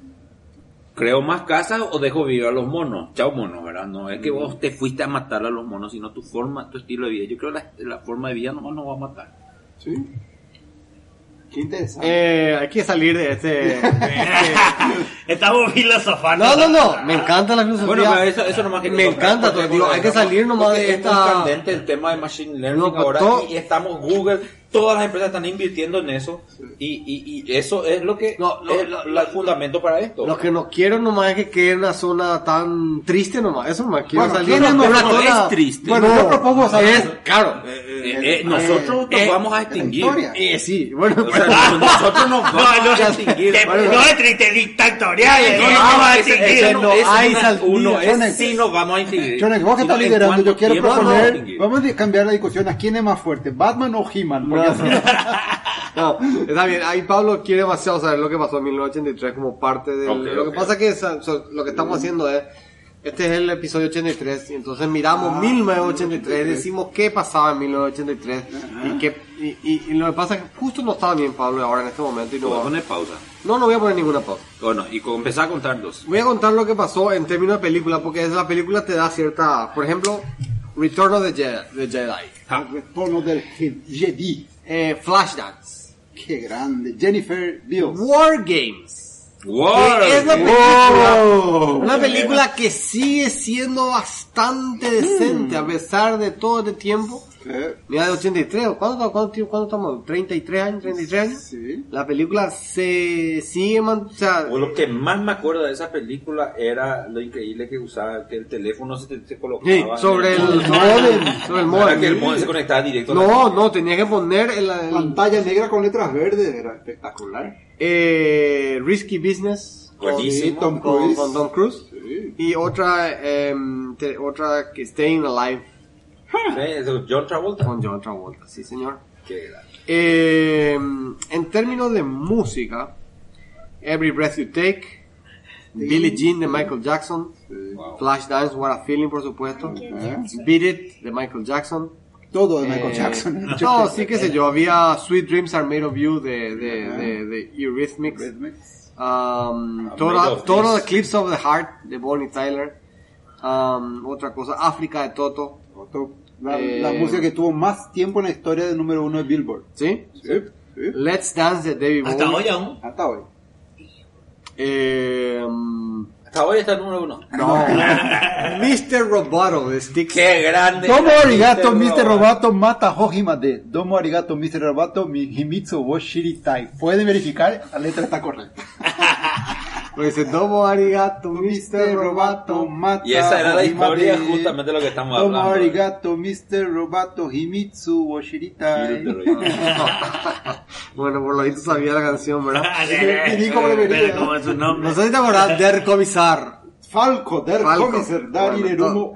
[SPEAKER 4] creo más casas o dejo vivir a los monos. Chao monos, ¿verdad? No es que vos te fuiste a matar a los monos, sino tu forma, tu estilo de vida. Yo creo que la forma de vida nomás nos va a matar.
[SPEAKER 6] Sí. Qué interesante.
[SPEAKER 3] Hay que salir de este...
[SPEAKER 5] Estamos filosofando.
[SPEAKER 3] No, me encanta la filosofía.
[SPEAKER 4] Bueno, pero eso nomás que
[SPEAKER 3] me encanta, digo, hay que salir nomás de esta...
[SPEAKER 4] Es muy candente el tema de Machine Learning ahora, y estamos Google, todas las empresas están invirtiendo en eso, y eso es lo que el fundamento para esto.
[SPEAKER 3] Lo que no quiero nomás es que quede en una zona tan triste nomás, eso nomás quiero salir.
[SPEAKER 4] No es triste.
[SPEAKER 6] Bueno, yo propongo saber.
[SPEAKER 3] Claro.
[SPEAKER 4] Nosotros nos vamos a extinguir.
[SPEAKER 3] Sí, bueno,
[SPEAKER 4] nosotros nos vamos a extinguir.
[SPEAKER 5] No es triste, dictatorial.
[SPEAKER 4] Sí, nos vamos a extinguir.
[SPEAKER 6] Jones, vos que estás liderando, yo quiero proponer, vamos a cambiar la discusión a quién es más fuerte, Batman o He-Man.
[SPEAKER 3] No, está bien, ahí Pablo quiere demasiado saber lo que pasó en 1983 como parte de lo que pasa que lo que estamos haciendo es, este es el episodio 83, y entonces miramos 1983, decimos qué pasaba en 1983 y lo que pasa es que justo no estaba bien Pablo ahora en este momento y no
[SPEAKER 4] voy a poner pausa.
[SPEAKER 3] No voy a poner ninguna pausa.
[SPEAKER 4] Bueno, y empezar a contar dos.
[SPEAKER 3] Voy a contar lo que pasó en términos de película, porque la película te da cierta, por ejemplo, Return of the Jedi.
[SPEAKER 6] Retorno del Jedi.
[SPEAKER 3] Flashdance.
[SPEAKER 6] Qué grande. Jennifer Beals.
[SPEAKER 3] War Games. Es una película que sigue siendo bastante decente a pesar de todo este tiempo. Mira, de 83, ¿cuánto estamos? ¿33 años? Sí. La película se sigue
[SPEAKER 4] lo que más me acuerdo de esa película era lo increíble que usaba, que el teléfono se colocaba
[SPEAKER 3] sobre el modem.
[SPEAKER 4] Que el modem se conectaba directo.
[SPEAKER 3] No, tenía que poner
[SPEAKER 6] pantalla negra con letras verdes, era espectacular.
[SPEAKER 3] Risky Business
[SPEAKER 4] con
[SPEAKER 3] Tom Cruise.
[SPEAKER 6] Sí.
[SPEAKER 3] Y otra que Staying Alive.
[SPEAKER 4] John Travolta.
[SPEAKER 3] Con John Travolta, sí señor.
[SPEAKER 4] Qué grande.
[SPEAKER 3] En términos de música, Every Breath You Take, Billie Jean de Michael Jackson, Flashdance, What a Feeling por supuesto, Beat It de Michael Jackson.
[SPEAKER 6] Todo de Michael Jackson.
[SPEAKER 3] No, sí, qué sé yo. Había Sweet Dreams Are Made of You de Eurythmics. Total Eclipse of the Heart de Bonnie Tyler. Otra cosa, África de Toto.
[SPEAKER 6] La música que tuvo más tiempo en la historia de número 1 de Billboard.
[SPEAKER 3] ¿Sí? Let's Dance de David Bowie.
[SPEAKER 5] Hasta hoy aún.
[SPEAKER 6] Hasta hoy.
[SPEAKER 4] Hasta hoy está el número 1.
[SPEAKER 3] No. Mr. Roboto de Styx.
[SPEAKER 4] Qué grande.
[SPEAKER 6] Domo arigato, Mr. Roboto mata hojimade. Domo arigato, Mr. Roboto mi himitsu wo shiritai. Pueden verificar, la letra está correcta.
[SPEAKER 3] Pues dice, domo arigato, Mr. Roboto.
[SPEAKER 6] mata
[SPEAKER 4] Y esa era la historia,
[SPEAKER 6] Himate.
[SPEAKER 4] justamente de lo que estamos
[SPEAKER 6] Domo
[SPEAKER 4] hablando.
[SPEAKER 6] arigato, Mr. Roboto, Himitsu, Woshiritai.
[SPEAKER 3] Bueno, por lo visto sabía la canción, ¿verdad?
[SPEAKER 6] Y dijo que venía.
[SPEAKER 5] Pero como es su nombre.
[SPEAKER 3] No sé si te acordás, Der Commissar.
[SPEAKER 6] Falco, der
[SPEAKER 3] Falco.
[SPEAKER 6] Kommissar, Dari
[SPEAKER 3] Bueno,
[SPEAKER 6] Nerumo,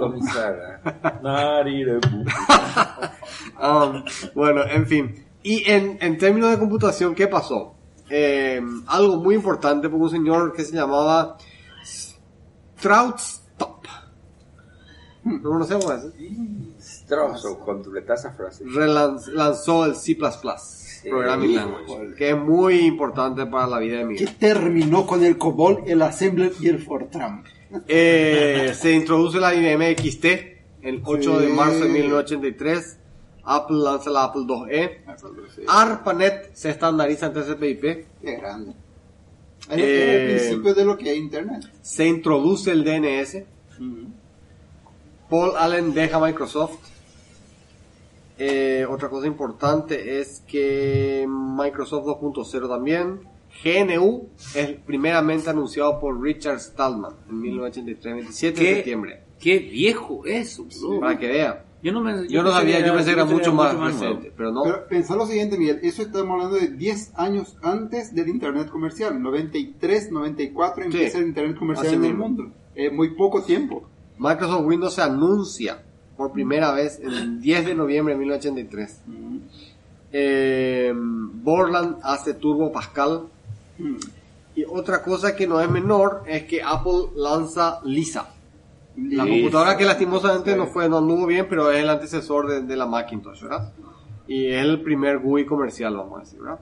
[SPEAKER 3] Bueno, en fin. Y en términos de computación, ¿qué pasó? Algo muy importante, porque un señor que se llamaba Strautstop, no conocemos eso,
[SPEAKER 4] Strozo, completa esa frase.
[SPEAKER 3] lanzó el C++, Programming Language, que es muy importante para la vida de
[SPEAKER 6] que
[SPEAKER 3] Miguel.
[SPEAKER 6] terminó con el COBOL, el Assembler y el Fortran.
[SPEAKER 3] Se introduce la IBM XT el 8 de marzo de 1983. Apple lanza la Apple IIe. ARPANET se estandariza en TCP/IP.
[SPEAKER 6] Qué grande. Es el principio de lo que es Internet.
[SPEAKER 3] Se introduce el DNS. Paul Allen deja Microsoft. Otra cosa importante es que Microsoft 2.0 también. GNU es primeramente anunciado por Richard Stallman en 1983, 27 de septiembre.
[SPEAKER 4] Qué viejo eso, bro.
[SPEAKER 3] Para que vean.
[SPEAKER 4] Yo no
[SPEAKER 3] Sabía, yo pensé que era mucho más
[SPEAKER 4] nuevo.
[SPEAKER 3] reciente, pero no.
[SPEAKER 6] Pero pensá lo siguiente, Miguel, eso estamos hablando de 10 años antes del Internet comercial. 93, 94 empieza el Internet comercial
[SPEAKER 3] así
[SPEAKER 6] en el
[SPEAKER 3] mismo.
[SPEAKER 6] mundo. Muy poco tiempo.
[SPEAKER 3] Microsoft Windows se anuncia por primera vez el 10 de noviembre de 1983. Borland hace Turbo Pascal. Y otra cosa que no es menor es que Apple lanza Lisa. La computadora que lastimosamente no anduvo bien, pero es el antecesor de la Macintosh, ¿verdad? Y es el primer GUI comercial, vamos a decir, ¿verdad?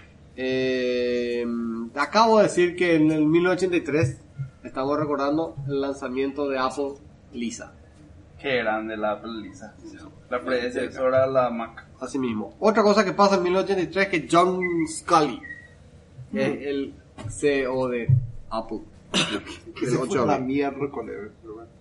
[SPEAKER 3] Acabo de decir que en el 1983 estamos recordando el lanzamiento de Apple Lisa.
[SPEAKER 2] Qué grande la Apple Lisa. La predecesora a la Mac.
[SPEAKER 3] Así mismo. Otra cosa que pasa en 1983 es que John Scully es el CEO de Apple.
[SPEAKER 6] Que se fue a la mierda con él. Pero bueno.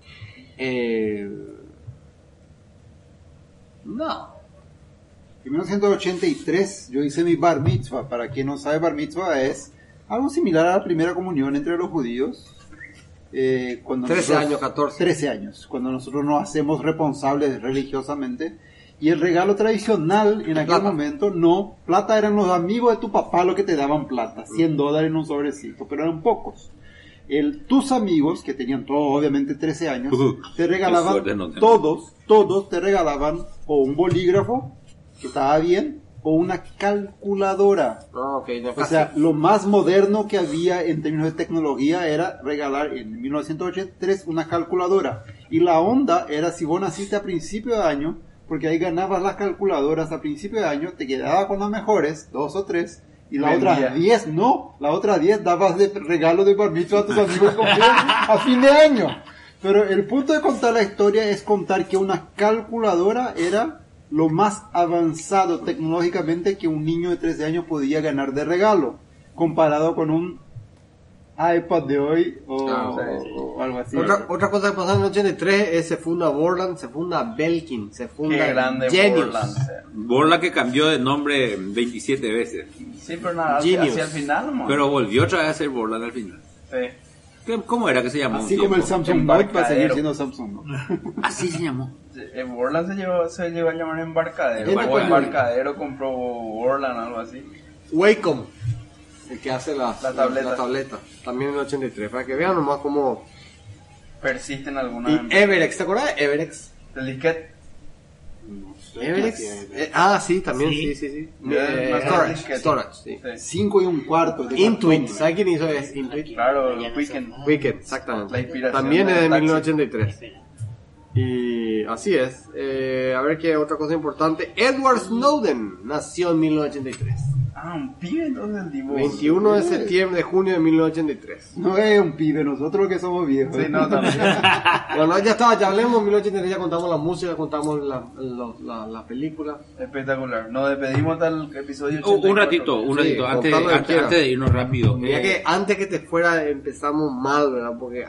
[SPEAKER 3] No.
[SPEAKER 6] En 1983 yo hice mi bar mitzvah. Para quien no sabe, bar mitzvah es algo similar a la primera comunión entre los judíos. Cuando
[SPEAKER 3] 13 años, 14.
[SPEAKER 6] 13 años, cuando nosotros nos hacemos responsables religiosamente. Y el regalo tradicional en aquel momento, no, plata eran los amigos de tu papá los que te daban plata, $100 en un sobrecito, pero eran pocos. Tus amigos, que tenían todos obviamente 13 años, te regalaban,
[SPEAKER 4] suerte no tengo.
[SPEAKER 6] todos te regalaban o un bolígrafo, que estaba bien, o una calculadora. O sea, lo más moderno que había en términos de tecnología era regalar en 1983 una calculadora. Y la onda era, si vos naciste a principio de año, porque ahí ganabas las calculadoras a principio de año, te quedabas con las mejores, 2 o 3, y la otra 10 no, la otra 10 dabas de regalo de bar mitzvah a tus amigos a fin de año. Pero el punto de contar la historia es contar que una calculadora era lo más avanzado tecnológicamente que un niño de 13 años podía ganar de regalo, comparado con un iPad de hoy o algo así.
[SPEAKER 3] Otra cosa que pasó en el 83 es se funda Borland, se funda Belkin, se funda
[SPEAKER 2] Qué grande
[SPEAKER 3] Genius.
[SPEAKER 2] Borland.
[SPEAKER 4] Borla que cambió de nombre 27 veces.
[SPEAKER 2] Sí, pero nada,
[SPEAKER 3] Genius.
[SPEAKER 2] hacia el final, nomás.
[SPEAKER 4] Pero volvió otra vez a ser Borla al final.
[SPEAKER 2] Sí.
[SPEAKER 4] ¿Cómo era que se llamó?
[SPEAKER 6] Así
[SPEAKER 4] un
[SPEAKER 6] como el
[SPEAKER 4] tiempo?
[SPEAKER 6] Samsung Note va a seguir
[SPEAKER 2] Embarcadero.
[SPEAKER 6] siendo Samsung Note.
[SPEAKER 4] Así se llamó.
[SPEAKER 2] Borland se llegó a llamar Embarcadero.
[SPEAKER 6] El
[SPEAKER 2] O
[SPEAKER 6] Embarcadero.
[SPEAKER 2] Embarcadero compró Borland, algo así.
[SPEAKER 3] Wacom, el que hace la
[SPEAKER 2] tableta.
[SPEAKER 3] tableta, también en el 83, para que vean nomás cómo.
[SPEAKER 2] Persisten algunas.
[SPEAKER 3] Y Everex, ¿te acuerdas de Everex?
[SPEAKER 2] El disquete.
[SPEAKER 3] Everex. Sí, también, sí. Storage, sí.
[SPEAKER 6] 5 y un cuarto. De
[SPEAKER 3] Intuit,
[SPEAKER 6] cartón.
[SPEAKER 3] ¿sabes quién hizo eso? Intuit.
[SPEAKER 2] Claro, Weekend.
[SPEAKER 3] Wicked, exactamente.
[SPEAKER 2] La inspiración
[SPEAKER 3] También es de
[SPEAKER 2] del taxi.
[SPEAKER 3] 1983. Y así es. A ver qué otra cosa importante. Edward Snowden nació en 1983.
[SPEAKER 2] Un pibe entonces el dibujo.
[SPEAKER 3] 21 de septiembre de junio de 1983.
[SPEAKER 6] No es un pibe, nosotros que somos viejos.
[SPEAKER 2] Sí, no, también.
[SPEAKER 3] Bueno, ya hablemos de 1983, ya contamos la música, contamos la película.
[SPEAKER 2] Espectacular. Nos despedimos hasta el episodio 84.
[SPEAKER 4] Un ratito,
[SPEAKER 3] Sí,
[SPEAKER 4] antes,
[SPEAKER 3] contalo que
[SPEAKER 4] antes,
[SPEAKER 3] quiera.
[SPEAKER 4] antes de irnos rápido.
[SPEAKER 3] Mira que antes que te fuera empezamos mal, ¿verdad? Porque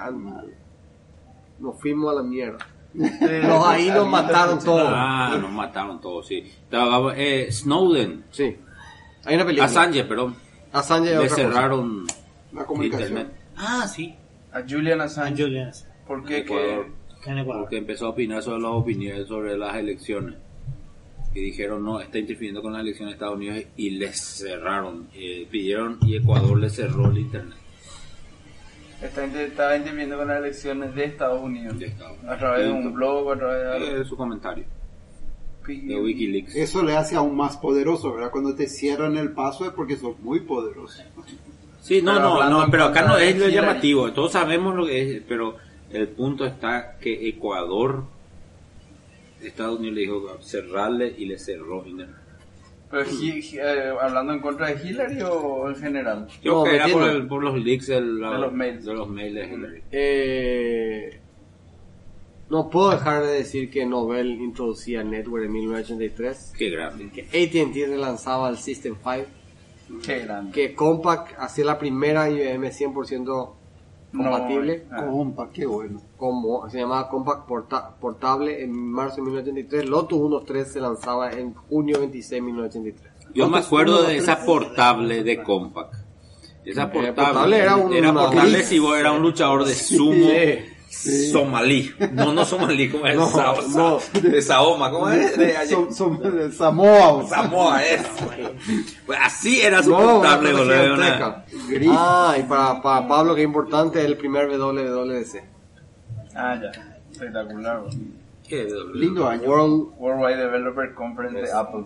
[SPEAKER 3] nos fuimos a la mierda. Ahí nos mataron todos.
[SPEAKER 4] Nos mataron todos, sí. Snowden,
[SPEAKER 3] Sí. Hay una película.
[SPEAKER 4] Assange, perdón.
[SPEAKER 3] Assange es
[SPEAKER 4] Le
[SPEAKER 3] otra cosa.
[SPEAKER 4] cerraron
[SPEAKER 6] La comunicación.
[SPEAKER 4] Internet. Ah, sí.
[SPEAKER 2] A Julian Assange. ¿Por qué?
[SPEAKER 4] Ecuador.
[SPEAKER 5] En Ecuador.
[SPEAKER 4] Porque empezó a opinar sobre las opiniones sobre las elecciones. Y dijeron, no, está interfiriendo con las elecciones de Estados Unidos y les cerraron. Pidieron y Ecuador les cerró el internet.
[SPEAKER 2] Estaba interviniendo con las elecciones de Estados Unidos.
[SPEAKER 4] De Estados Unidos.
[SPEAKER 2] A través de un blog, a través de algo.
[SPEAKER 4] Su comentario. De Wikileaks.
[SPEAKER 6] Eso le hace aún más poderoso, ¿verdad? Cuando te cierran el paso es porque sos muy poderoso.
[SPEAKER 4] Sí, pero acá no es lo
[SPEAKER 2] Hillary.
[SPEAKER 4] llamativo. Todos sabemos lo que es, pero el punto está que Ecuador, Estados Unidos le dijo cerrarle y le cerró internet.
[SPEAKER 2] Pero hablando en contra de Hillary o en general.
[SPEAKER 4] Yo
[SPEAKER 3] No,
[SPEAKER 4] creo que era
[SPEAKER 3] metiendo.
[SPEAKER 4] por los leaks de
[SPEAKER 2] los mails.
[SPEAKER 4] de Hillary.
[SPEAKER 3] No puedo dejar de decir que Novell introducía Network en 1983,
[SPEAKER 4] Qué grande.
[SPEAKER 3] que AT&T relanzaba el System 5,
[SPEAKER 2] Qué grande.
[SPEAKER 3] que Compaq hacía la primera IBM 100% compatible,
[SPEAKER 6] Compa, qué bueno.
[SPEAKER 3] como se llamaba Compaq Portable en marzo de 1983. Lotus 1.3 se lanzaba en junio 26 de 1983.
[SPEAKER 4] Yo me acuerdo de esa portable de Compaq. Esa
[SPEAKER 3] portable era
[SPEAKER 4] portable
[SPEAKER 3] gris.
[SPEAKER 4] si vos eras un luchador de sumo.
[SPEAKER 3] Sí.
[SPEAKER 4] Somalí. No somalí, ¿cómo es?
[SPEAKER 3] No.
[SPEAKER 4] De Saoma, ¿cómo es? De allá.
[SPEAKER 6] Son de Samoa.
[SPEAKER 4] Samoa, es. Pues así era su
[SPEAKER 3] No,
[SPEAKER 4] portable,
[SPEAKER 3] una
[SPEAKER 4] boludo.
[SPEAKER 3] gigantesca.
[SPEAKER 6] Gris.
[SPEAKER 3] Y para Pablo, que es importante, el primer WWDC.
[SPEAKER 2] Ya. Espectacular. Bro.
[SPEAKER 4] Qué
[SPEAKER 6] Lindo año.
[SPEAKER 2] Worldwide Developer Conference de Apple.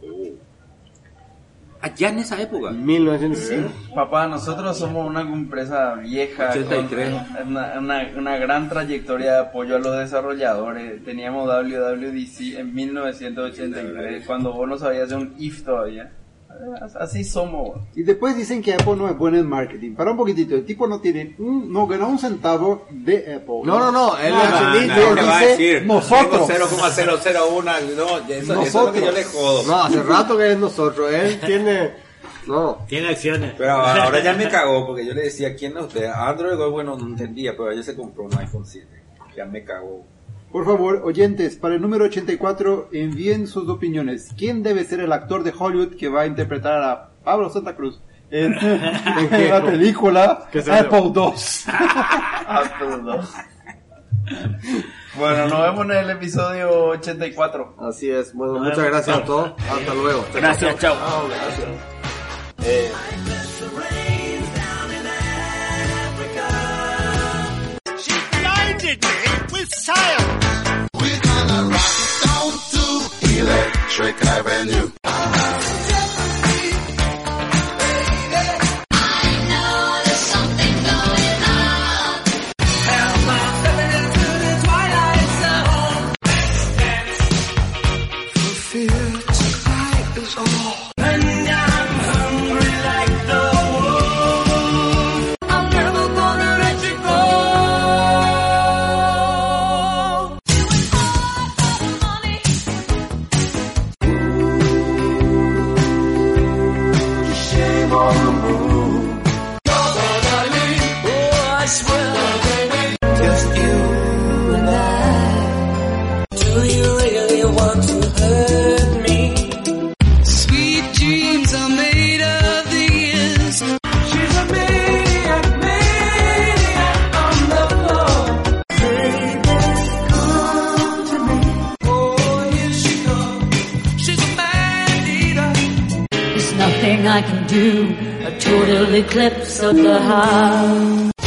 [SPEAKER 4] Allá en esa época.
[SPEAKER 3] 1985.
[SPEAKER 2] Papá, nosotros somos una empresa vieja,
[SPEAKER 4] 83.
[SPEAKER 2] con una gran trayectoria de apoyo a los desarrolladores. Teníamos WWDC en 1983, cuando vos no sabías hacer un if todavía. Así somos.
[SPEAKER 6] Y después dicen que Apple no es bueno en marketing. Para un poquitito, el tipo no tiene no ganó un centavo de Apple.
[SPEAKER 3] No, él
[SPEAKER 4] ¿Qué va a decir?
[SPEAKER 6] nosotros.
[SPEAKER 4] Tengo 0,001. No, eso es lo que yo le jodo.
[SPEAKER 3] No, hace rato que es nosotros. Él tiene... No.
[SPEAKER 5] Tiene acciones.
[SPEAKER 4] Pero ahora ya me cagó porque yo le decía, ¿quién es usted? Android, bueno, no entendía, pero ella se compró un iPhone 7. Ya me cagó.
[SPEAKER 6] Por favor, oyentes, para el número 84 envíen sus opiniones. ¿Quién debe ser el actor de Hollywood que va a interpretar a Pablo Santa Cruz en la película Apple II?
[SPEAKER 2] Apple II. Bueno, nos vemos en el episodio 84.
[SPEAKER 3] Así es. Bueno, muchas gracias a todos. Hasta luego.
[SPEAKER 5] Gracias, chao.
[SPEAKER 7] We're gonna rock down to Electric Avenue.
[SPEAKER 8] I can do a total eclipse of the heart.